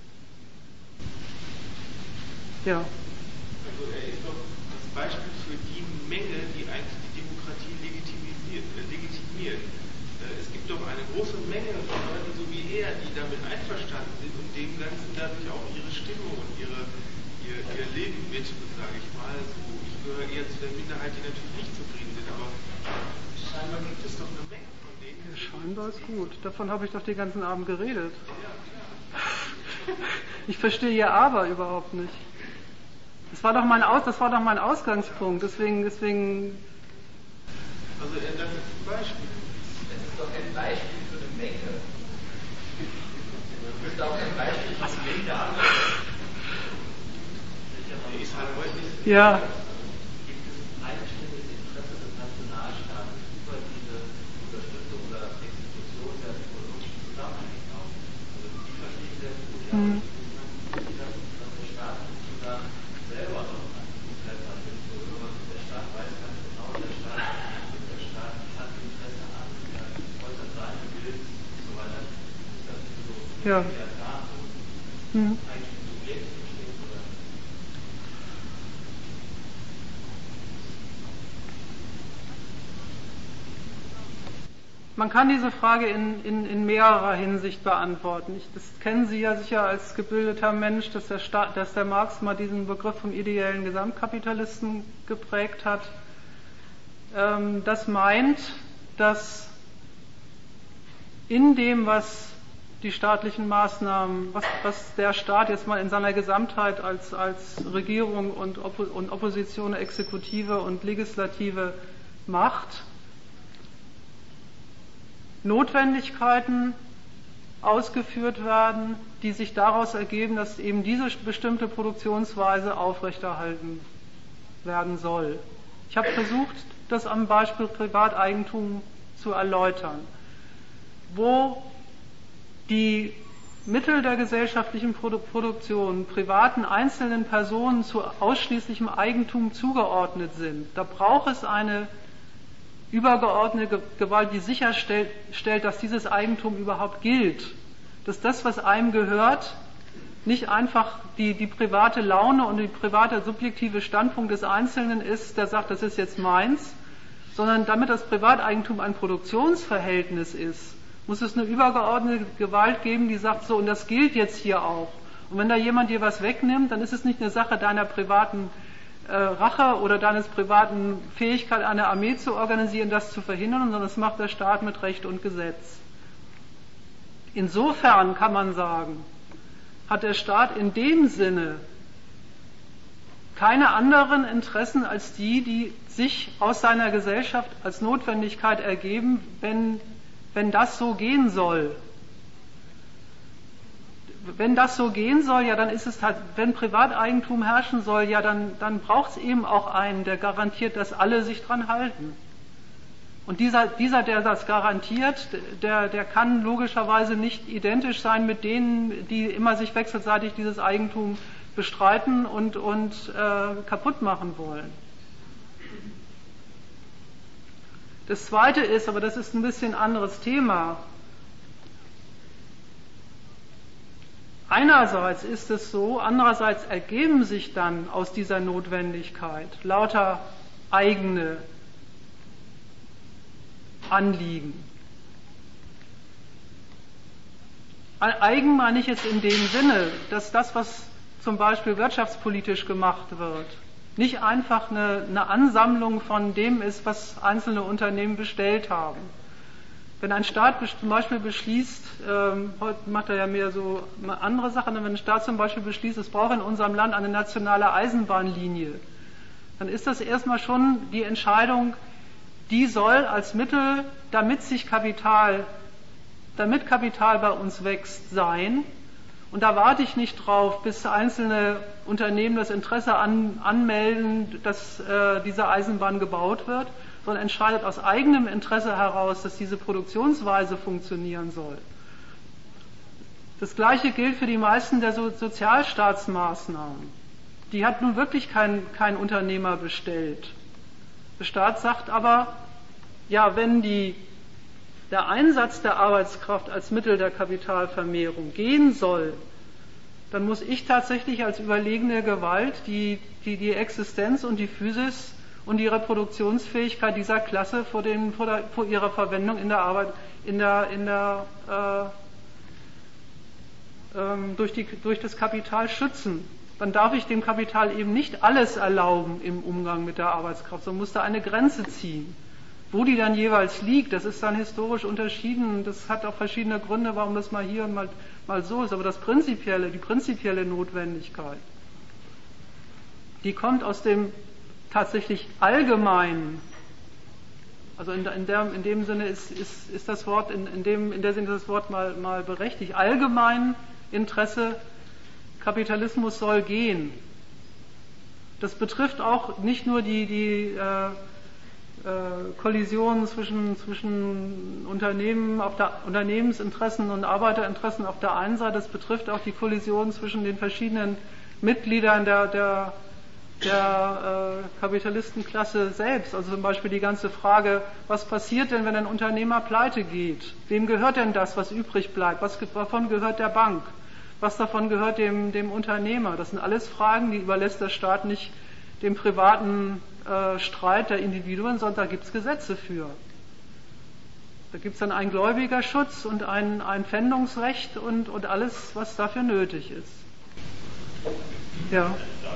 Speaker 1: Ja.
Speaker 2: Also er ist doch das Beispiel für die Menge, die eigentlich die Demokratie legitimiert. Äh, legitimiert. Äh, es gibt doch eine große Menge von Leuten, so wie er, die damit einverstanden sind und dem Ganzen dadurch auch ihre Stimme und ihre, ihr, ihr Leben widmen, sage ich mal. Also ich gehöre eher zu der Minderheit, die natürlich nicht zufrieden sind, aber scheinbar gibt es doch eine Menge von denen.
Speaker 1: Ja, scheinbar ist gut. Davon habe ich doch den ganzen Abend geredet. Ich verstehe Ihr Aber überhaupt nicht. Das war doch mein, Aus, das war doch mein Ausgangspunkt. Deswegen, deswegen.
Speaker 2: Also das ist ein Beispiel.
Speaker 3: Das ist doch ein Beispiel für eine Menge. Das ist auch ein Beispiel für eine Minderheit.
Speaker 2: Der ist halt heute nicht.
Speaker 1: Ja.
Speaker 3: Gibt es ein eigenständiges Interesse des Nationalstaates über diese Unterstützung oder Exekution der ökonomischen Zusammenhänge hinaus? Also die verstehen sehr gut, ja,
Speaker 1: Hm.
Speaker 3: dass der Staat sozusagen selber noch ein Interesse hat. Der Staat weiß ganz genau, der Staat, der Staat hat Interesse an, der äußert seine Willen und so weiter. Das ist so
Speaker 1: Ja.
Speaker 3: der Staat
Speaker 1: Hm.
Speaker 3: eigentlich ein Subjekt versteht, oder?
Speaker 1: Man kann diese Frage in, in, in mehrerer Hinsicht beantworten. Ich, das kennen Sie ja sicher als gebildeter Mensch, dass der, Staat, dass der Marx mal diesen Begriff vom ideellen Gesamtkapitalisten geprägt hat. Ähm, das meint, dass in dem, was die staatlichen Maßnahmen, was, was der Staat jetzt mal in seiner Gesamtheit als, als Regierung und, Oppo, und Opposition, Exekutive und Legislative macht, Notwendigkeiten ausgeführt werden, die sich daraus ergeben, dass eben diese bestimmte Produktionsweise aufrechterhalten werden soll. Ich habe versucht, das am Beispiel Privateigentum zu erläutern, wo die Mittel der gesellschaftlichen Produ- Produktion privaten einzelnen Personen zu ausschließlichem Eigentum zugeordnet sind. Da braucht es eine übergeordnete Gewalt, die sicherstellt, stellt, dass dieses Eigentum überhaupt gilt. Dass das, was einem gehört, nicht einfach die, die private Laune und die private subjektive Standpunkt des Einzelnen ist, der sagt, das ist jetzt meins, sondern damit das Privateigentum ein Produktionsverhältnis ist, muss es eine übergeordnete Gewalt geben, die sagt, so, und das gilt jetzt hier auch. Und wenn da jemand dir was wegnimmt, dann ist es nicht eine Sache deiner privaten äh, Rache oder deines privaten Fähigkeit, eine Armee zu organisieren, das zu verhindern, sondern das macht der Staat mit Recht und Gesetz. Insofern kann man sagen, hat der Staat in dem Sinne keine anderen Interessen als die, die sich aus seiner Gesellschaft als Notwendigkeit ergeben, wenn, wenn das so gehen soll. Wenn das so gehen soll, ja, dann ist es halt, wenn Privateigentum herrschen soll, ja, dann, dann braucht es eben auch einen, der garantiert, dass alle sich dran halten. Und dieser, dieser, der das garantiert, der, der kann logischerweise nicht identisch sein mit denen, die immer sich wechselseitig dieses Eigentum bestreiten und, und äh, kaputt machen wollen. Das Zweite ist, aber das ist ein bisschen ein anderes Thema. Einerseits ist es so, andererseits ergeben sich dann aus dieser Notwendigkeit lauter eigene Anliegen. Eigen meine ich jetzt in dem Sinne, dass das, was zum Beispiel wirtschaftspolitisch gemacht wird, nicht einfach eine, eine Ansammlung von dem ist, was einzelne Unternehmen bestellt haben. Wenn ein Staat zum Beispiel beschließt, ähm, heute macht er ja mehr so andere Sachen, wenn ein Staat zum Beispiel beschließt, es braucht in unserem Land eine nationale Eisenbahnlinie, dann ist das erstmal schon die Entscheidung, die soll als Mittel, damit sich Kapital, damit Kapital bei uns wächst, sein. Und da warte ich nicht drauf, bis einzelne Unternehmen das Interesse an, anmelden, dass äh, diese Eisenbahn gebaut wird, sondern entscheidet aus eigenem Interesse heraus, dass diese Produktionsweise funktionieren soll. Das Gleiche gilt für die meisten der so Sozialstaatsmaßnahmen. Die hat nun wirklich kein, kein Unternehmer bestellt. Der Staat sagt aber, ja, wenn die, der Einsatz der Arbeitskraft als Mittel der Kapitalvermehrung gehen soll, dann muss ich tatsächlich als überlegene Gewalt die, die, die Existenz und die Physis und die Reproduktionsfähigkeit dieser Klasse vor, den, vor, der, vor ihrer Verwendung in der Arbeit, in der, in der, äh, ähm, durch, die, durch das Kapital schützen. Dann darf ich dem Kapital eben nicht alles erlauben im Umgang mit der Arbeitskraft, sondern muss da eine Grenze ziehen. Wo die dann jeweils liegt, das ist dann historisch unterschieden, das hat auch verschiedene Gründe, warum das mal hier und mal, mal so ist, aber das prinzipielle, die prinzipielle Notwendigkeit, die kommt aus dem tatsächlich allgemeinen, also in, in, der, in dem Sinne ist, ist, ist das Wort, in, in, dem, in der Sinne ist das Wort mal, mal berechtigt, allgemein Interesse, Kapitalismus soll gehen. Das betrifft auch nicht nur die, die äh, Kollisionen zwischen, zwischen Unternehmen auf der, Unternehmensinteressen und Arbeiterinteressen auf der einen Seite, das betrifft auch die Kollision zwischen den verschiedenen Mitgliedern der, der, der äh, Kapitalistenklasse selbst. Also zum Beispiel die ganze Frage, was passiert denn, wenn ein Unternehmer pleite geht? Wem gehört denn das, was übrig bleibt? Was davon gehört der Bank? Was davon gehört dem, dem Unternehmer? Das sind alles Fragen, die überlässt der Staat nicht dem privaten äh, Streit der Individuen, sondern da gibt es Gesetze für. Da gibt es dann einen Gläubigerschutz und ein, ein Pfändungsrecht und, und alles, was dafür nötig ist. Ja.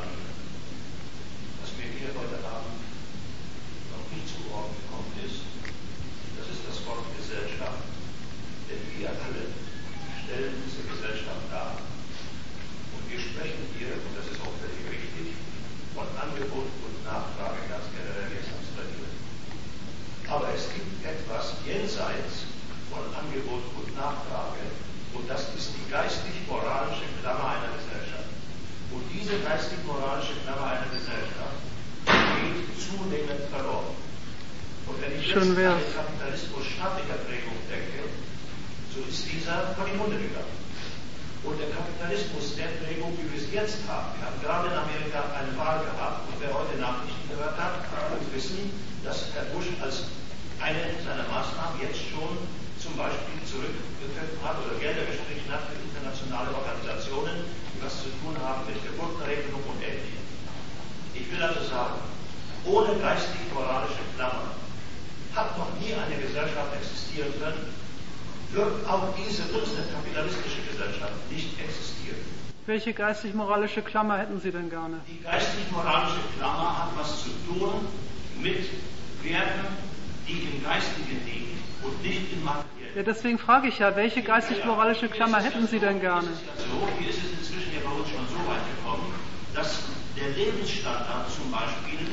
Speaker 4: Was mir hier heute Abend noch nicht zu Ohren gekommen ist, das ist das Wort Gesellschaft. Denn wir alle stellen diese Gesellschaft dar. Und wir sprechen hier, und das ist auch völlig richtig, von Angebot und Nachfrage ganz generell jetzt abstrahiert. Aber es gibt etwas jenseits von Angebot und Nachfrage, und das ist die geistig-moralische Klammer einer Gesellschaft. Und diese geistig-moralische Klammer einer Gesellschaft geht zunehmend verloren. Und wenn ich jetzt an den Kapitalismus staatlicher Prägung denke, so ist dieser vor die Hunde gegangen. Und der Kapitalismus der Prägung, wie wir es jetzt haben, wir haben gerade in Amerika eine Wahl gehabt, und wer heute Nachrichten gehört hat, wird wissen, dass Herr Bush als eine seiner Maßnahmen jetzt schon zum Beispiel zurückgegriffen hat oder Gelder gestrichen hat für internationale Organisationen, die was zu tun haben mit Geburtenregelung und Ähnlichem. Ich will also sagen, ohne geistig-moralische Klammer hat noch nie eine Gesellschaft existieren können, wird auch diese unsere kapitalistische Gesellschaft nicht existieren.
Speaker 1: Welche geistig-moralische Klammer hätten Sie denn gerne?
Speaker 4: Die geistig-moralische Klammer hat was zu tun mit Werten, die im Geistigen liegen und nicht im Materiellen.
Speaker 1: Ja, deswegen frage ich ja, welche geistig-moralische Klammer hätten Sie denn gerne?
Speaker 4: Es ist ja so, hier ist es inzwischen ja bei uns schon so weit gekommen, dass der Lebensstandard zum Beispiel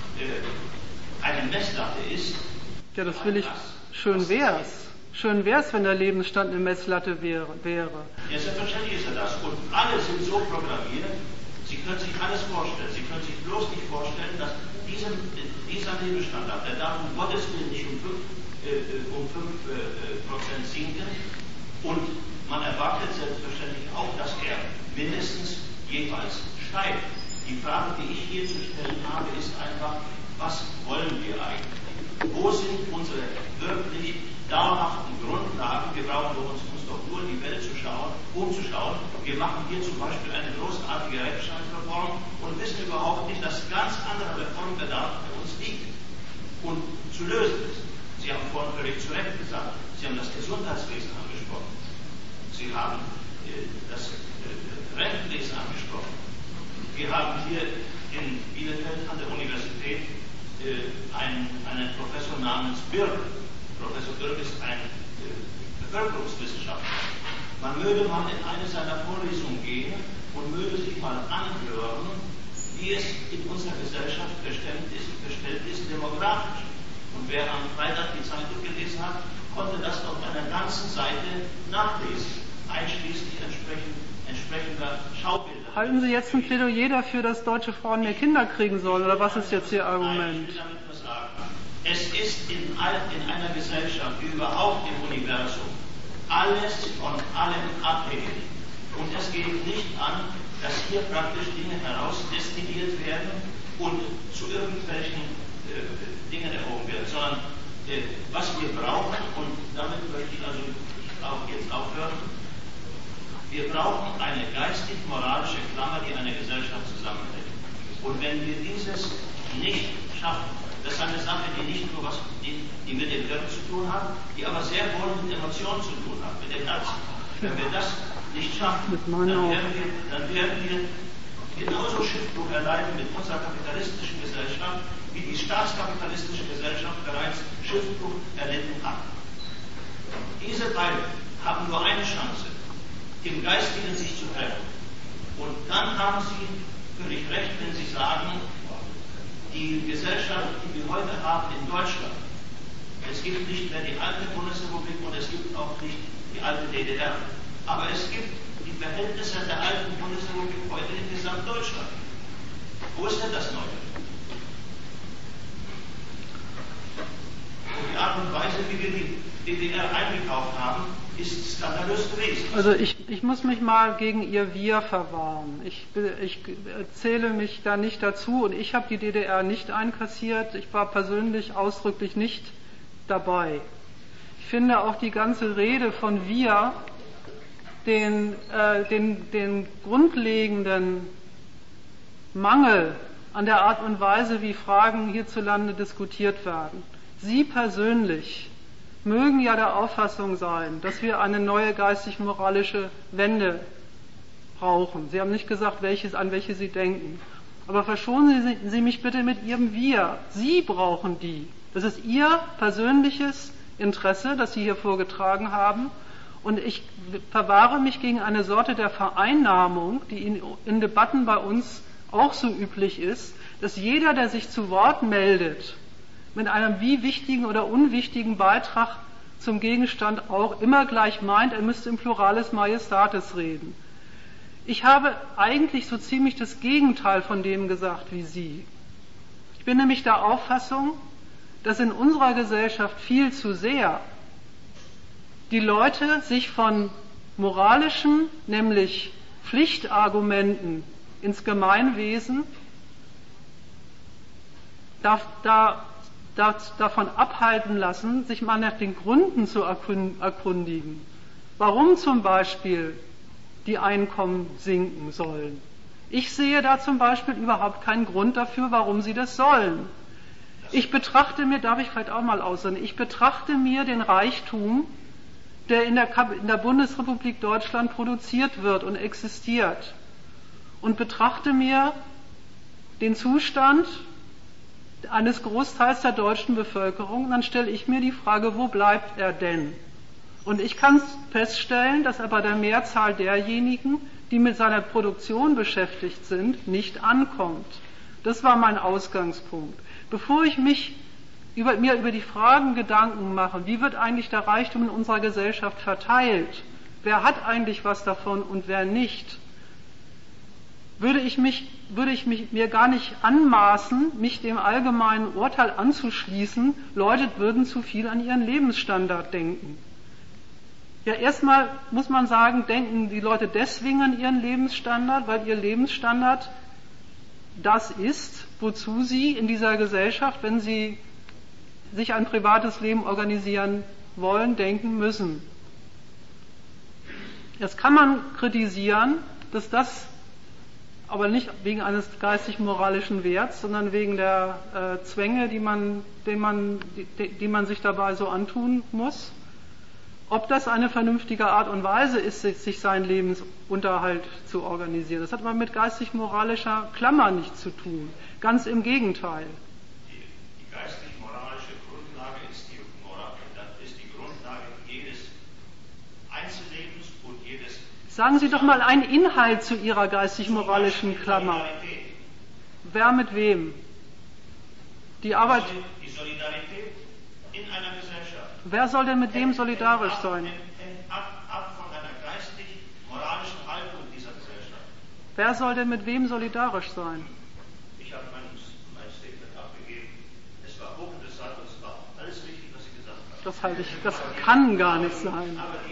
Speaker 4: äh, eine Messlatte ist.
Speaker 1: Ja, das will ich. Schön wär's. Schön wär's, wenn der Lebensstand eine Messlatte wäre. wäre.
Speaker 4: Ja, selbstverständlich ist er das. Und alle sind so programmiert, Sie können sich alles vorstellen. Sie können sich bloß nicht vorstellen, dass diesem, dieser Lebensstandard, der darf um Gottes Willen nicht um fünf äh, um fünf Prozent sinken. Und man erwartet selbstverständlich auch, dass er mindestens jeweils steigt. Die Frage, die ich hier zu stellen habe, ist einfach, was wollen wir eigentlich? Wo sind unsere wirklich dauerhaften Grundlagen? Wir brauchen uns, uns doch nur in die Welt zu schauen, umzuschauen. Wir machen hier zum Beispiel eine großartige Rechtsstaatsreform und wissen überhaupt nicht, dass ganz anderer Reformbedarf bei uns liegt und zu lösen ist. Sie haben vorhin völlig zu Recht gesagt, Sie haben das Gesundheitswesen angesprochen. Sie haben äh, das äh, Rentenwesen angesprochen. Wir haben hier in Bielefeld an der Universität äh, einen, einen Professor namens Birk. Professor Birk ist ein äh, Bevölkerungswissenschaftler. Man möge mal in eine seiner Vorlesungen gehen und möge sich mal anhören, wie es in unserer Gesellschaft bestellt ist, bestellt ist demografisch. Und wer am Freitag die Zeitung gelesen hat, konnte das auf einer ganzen Seite nachlesen, einschließlich entsprechend, entsprechender Schaubilder.
Speaker 1: Halten Sie jetzt ein Plädoyer dafür, dass deutsche Frauen mehr Kinder kriegen sollen, oder was ist jetzt Ihr Argument?
Speaker 4: Ich will damit nur sagen, es ist in, all, in einer Gesellschaft, wie überhaupt im Universum, alles von allem abhängig. Und es geht nicht an, dass hier praktisch Dinge herausdestilliert werden und zu irgendwelchen äh, Dingen erhoben werden, sondern äh, was wir brauchen, und damit möchte ich also auch jetzt aufhören, wir brauchen eine geistig-moralische Klammer, die eine Gesellschaft zusammenhält. Und wenn wir dieses nicht schaffen, das ist eine Sache, die nicht nur was die, die mit dem Hirn zu tun hat, die aber sehr wohl mit Emotionen zu tun hat, mit dem Herzen. Wenn wir das nicht schaffen, dann werden wir, dann werden wir genauso Schiffbruch erleiden mit unserer kapitalistischen Gesellschaft, wie die staatskapitalistische Gesellschaft bereits Schiffbruch erlitten hat. Diese beiden haben nur eine Chance, im Geistigen sich zu treffen. Und dann haben Sie völlig recht, wenn Sie sagen, die Gesellschaft, die wir heute haben in Deutschland, es gibt nicht mehr die alte Bundesrepublik und es gibt auch nicht die alte D D R. Aber es gibt die Verhältnisse der alten Bundesrepublik heute in Gesamtdeutschland. Wo ist denn das Neue? Und die Art und Weise, wie wir die D D R eingekauft haben, ist skandalös gewesen.
Speaker 1: Also ich, ich muss mich mal gegen Ihr Wir verwahren. Ich, ich zähle mich da nicht dazu und ich habe die D D R nicht einkassiert. Ich war persönlich ausdrücklich nicht dabei. Ich finde auch die ganze Rede von Wir den, äh, den, den grundlegenden Mangel an der Art und Weise, wie Fragen hierzulande diskutiert werden. Sie persönlich mögen ja der Auffassung sein, dass wir eine neue geistig-moralische Wende brauchen. Sie haben nicht gesagt, welches, an welche Sie denken. Aber verschonen Sie, Sie mich bitte mit Ihrem Wir. Sie brauchen die. Das ist Ihr persönliches Interesse, das Sie hier vorgetragen haben. Und ich verwahre mich gegen eine Sorte der Vereinnahmung, die in, in Debatten bei uns auch so üblich ist, dass jeder, der sich zu Wort meldet, mit einem wie wichtigen oder unwichtigen Beitrag zum Gegenstand auch immer gleich meint, er müsste im Pluralis Majestatis reden. Ich habe eigentlich so ziemlich das Gegenteil von dem gesagt wie Sie. Ich bin nämlich der Auffassung, dass in unserer Gesellschaft viel zu sehr die Leute sich von moralischen, nämlich Pflichtargumenten ins Gemeinwesen da, da Das, davon abhalten lassen, sich mal nach den Gründen zu erkundigen. Warum zum Beispiel die Einkommen sinken sollen. Ich sehe da zum Beispiel überhaupt keinen Grund dafür, warum sie das sollen. Ich betrachte mir, darf ich vielleicht auch mal aussagen, ich betrachte mir den Reichtum, der in der, in der Bundesrepublik Deutschland produziert wird und existiert, und betrachte mir den Zustand eines Großteils der deutschen Bevölkerung, dann stelle ich mir die Frage, wo bleibt er denn? Und ich kann feststellen, dass er bei der Mehrzahl derjenigen, die mit seiner Produktion beschäftigt sind, nicht ankommt. Das war mein Ausgangspunkt. Bevor ich mich über, mir über die Fragen Gedanken mache, wie wird eigentlich der Reichtum in unserer Gesellschaft verteilt, wer hat eigentlich was davon und wer nicht, würde ich mich, würde ich mich mir gar nicht anmaßen, mich dem allgemeinen Urteil anzuschließen, Leute würden zu viel an ihren Lebensstandard denken. Ja, erstmal muss man sagen, denken die Leute deswegen an ihren Lebensstandard, weil ihr Lebensstandard das ist, wozu sie in dieser Gesellschaft, wenn sie sich ein privates Leben organisieren wollen, denken müssen. Jetzt kann man kritisieren, dass das aber nicht wegen eines geistig-moralischen Werts, sondern wegen der äh, Zwänge, die man, den man, die, die man sich dabei so antun muss, ob das eine vernünftige Art und Weise ist, sich seinen Lebensunterhalt zu organisieren. Das hat aber mit geistig-moralischer Klammer nichts zu tun. Ganz im Gegenteil.
Speaker 4: Die, die geistig-moralische Grundlage ist die, Moral, ist die Grundlage jedes Einzellebens und jedes...
Speaker 1: Sagen Sie doch mal einen Inhalt zu Ihrer geistig-moralischen Klammer. Wer mit wem? Die Arbeit...
Speaker 4: Die Solidarität in einer Gesellschaft.
Speaker 1: Wer soll denn mit wem solidarisch sein?
Speaker 4: Hängt ab, ab von einer geistig-moralischen Haltung dieser Gesellschaft.
Speaker 1: Wer soll denn mit wem solidarisch sein?
Speaker 4: Ich habe mein, mein Statement abgegeben. Es war hochinteressant und es war alles richtig, was Sie gesagt haben.
Speaker 1: Das halte ich, das kann gar nicht sein.
Speaker 4: Aber die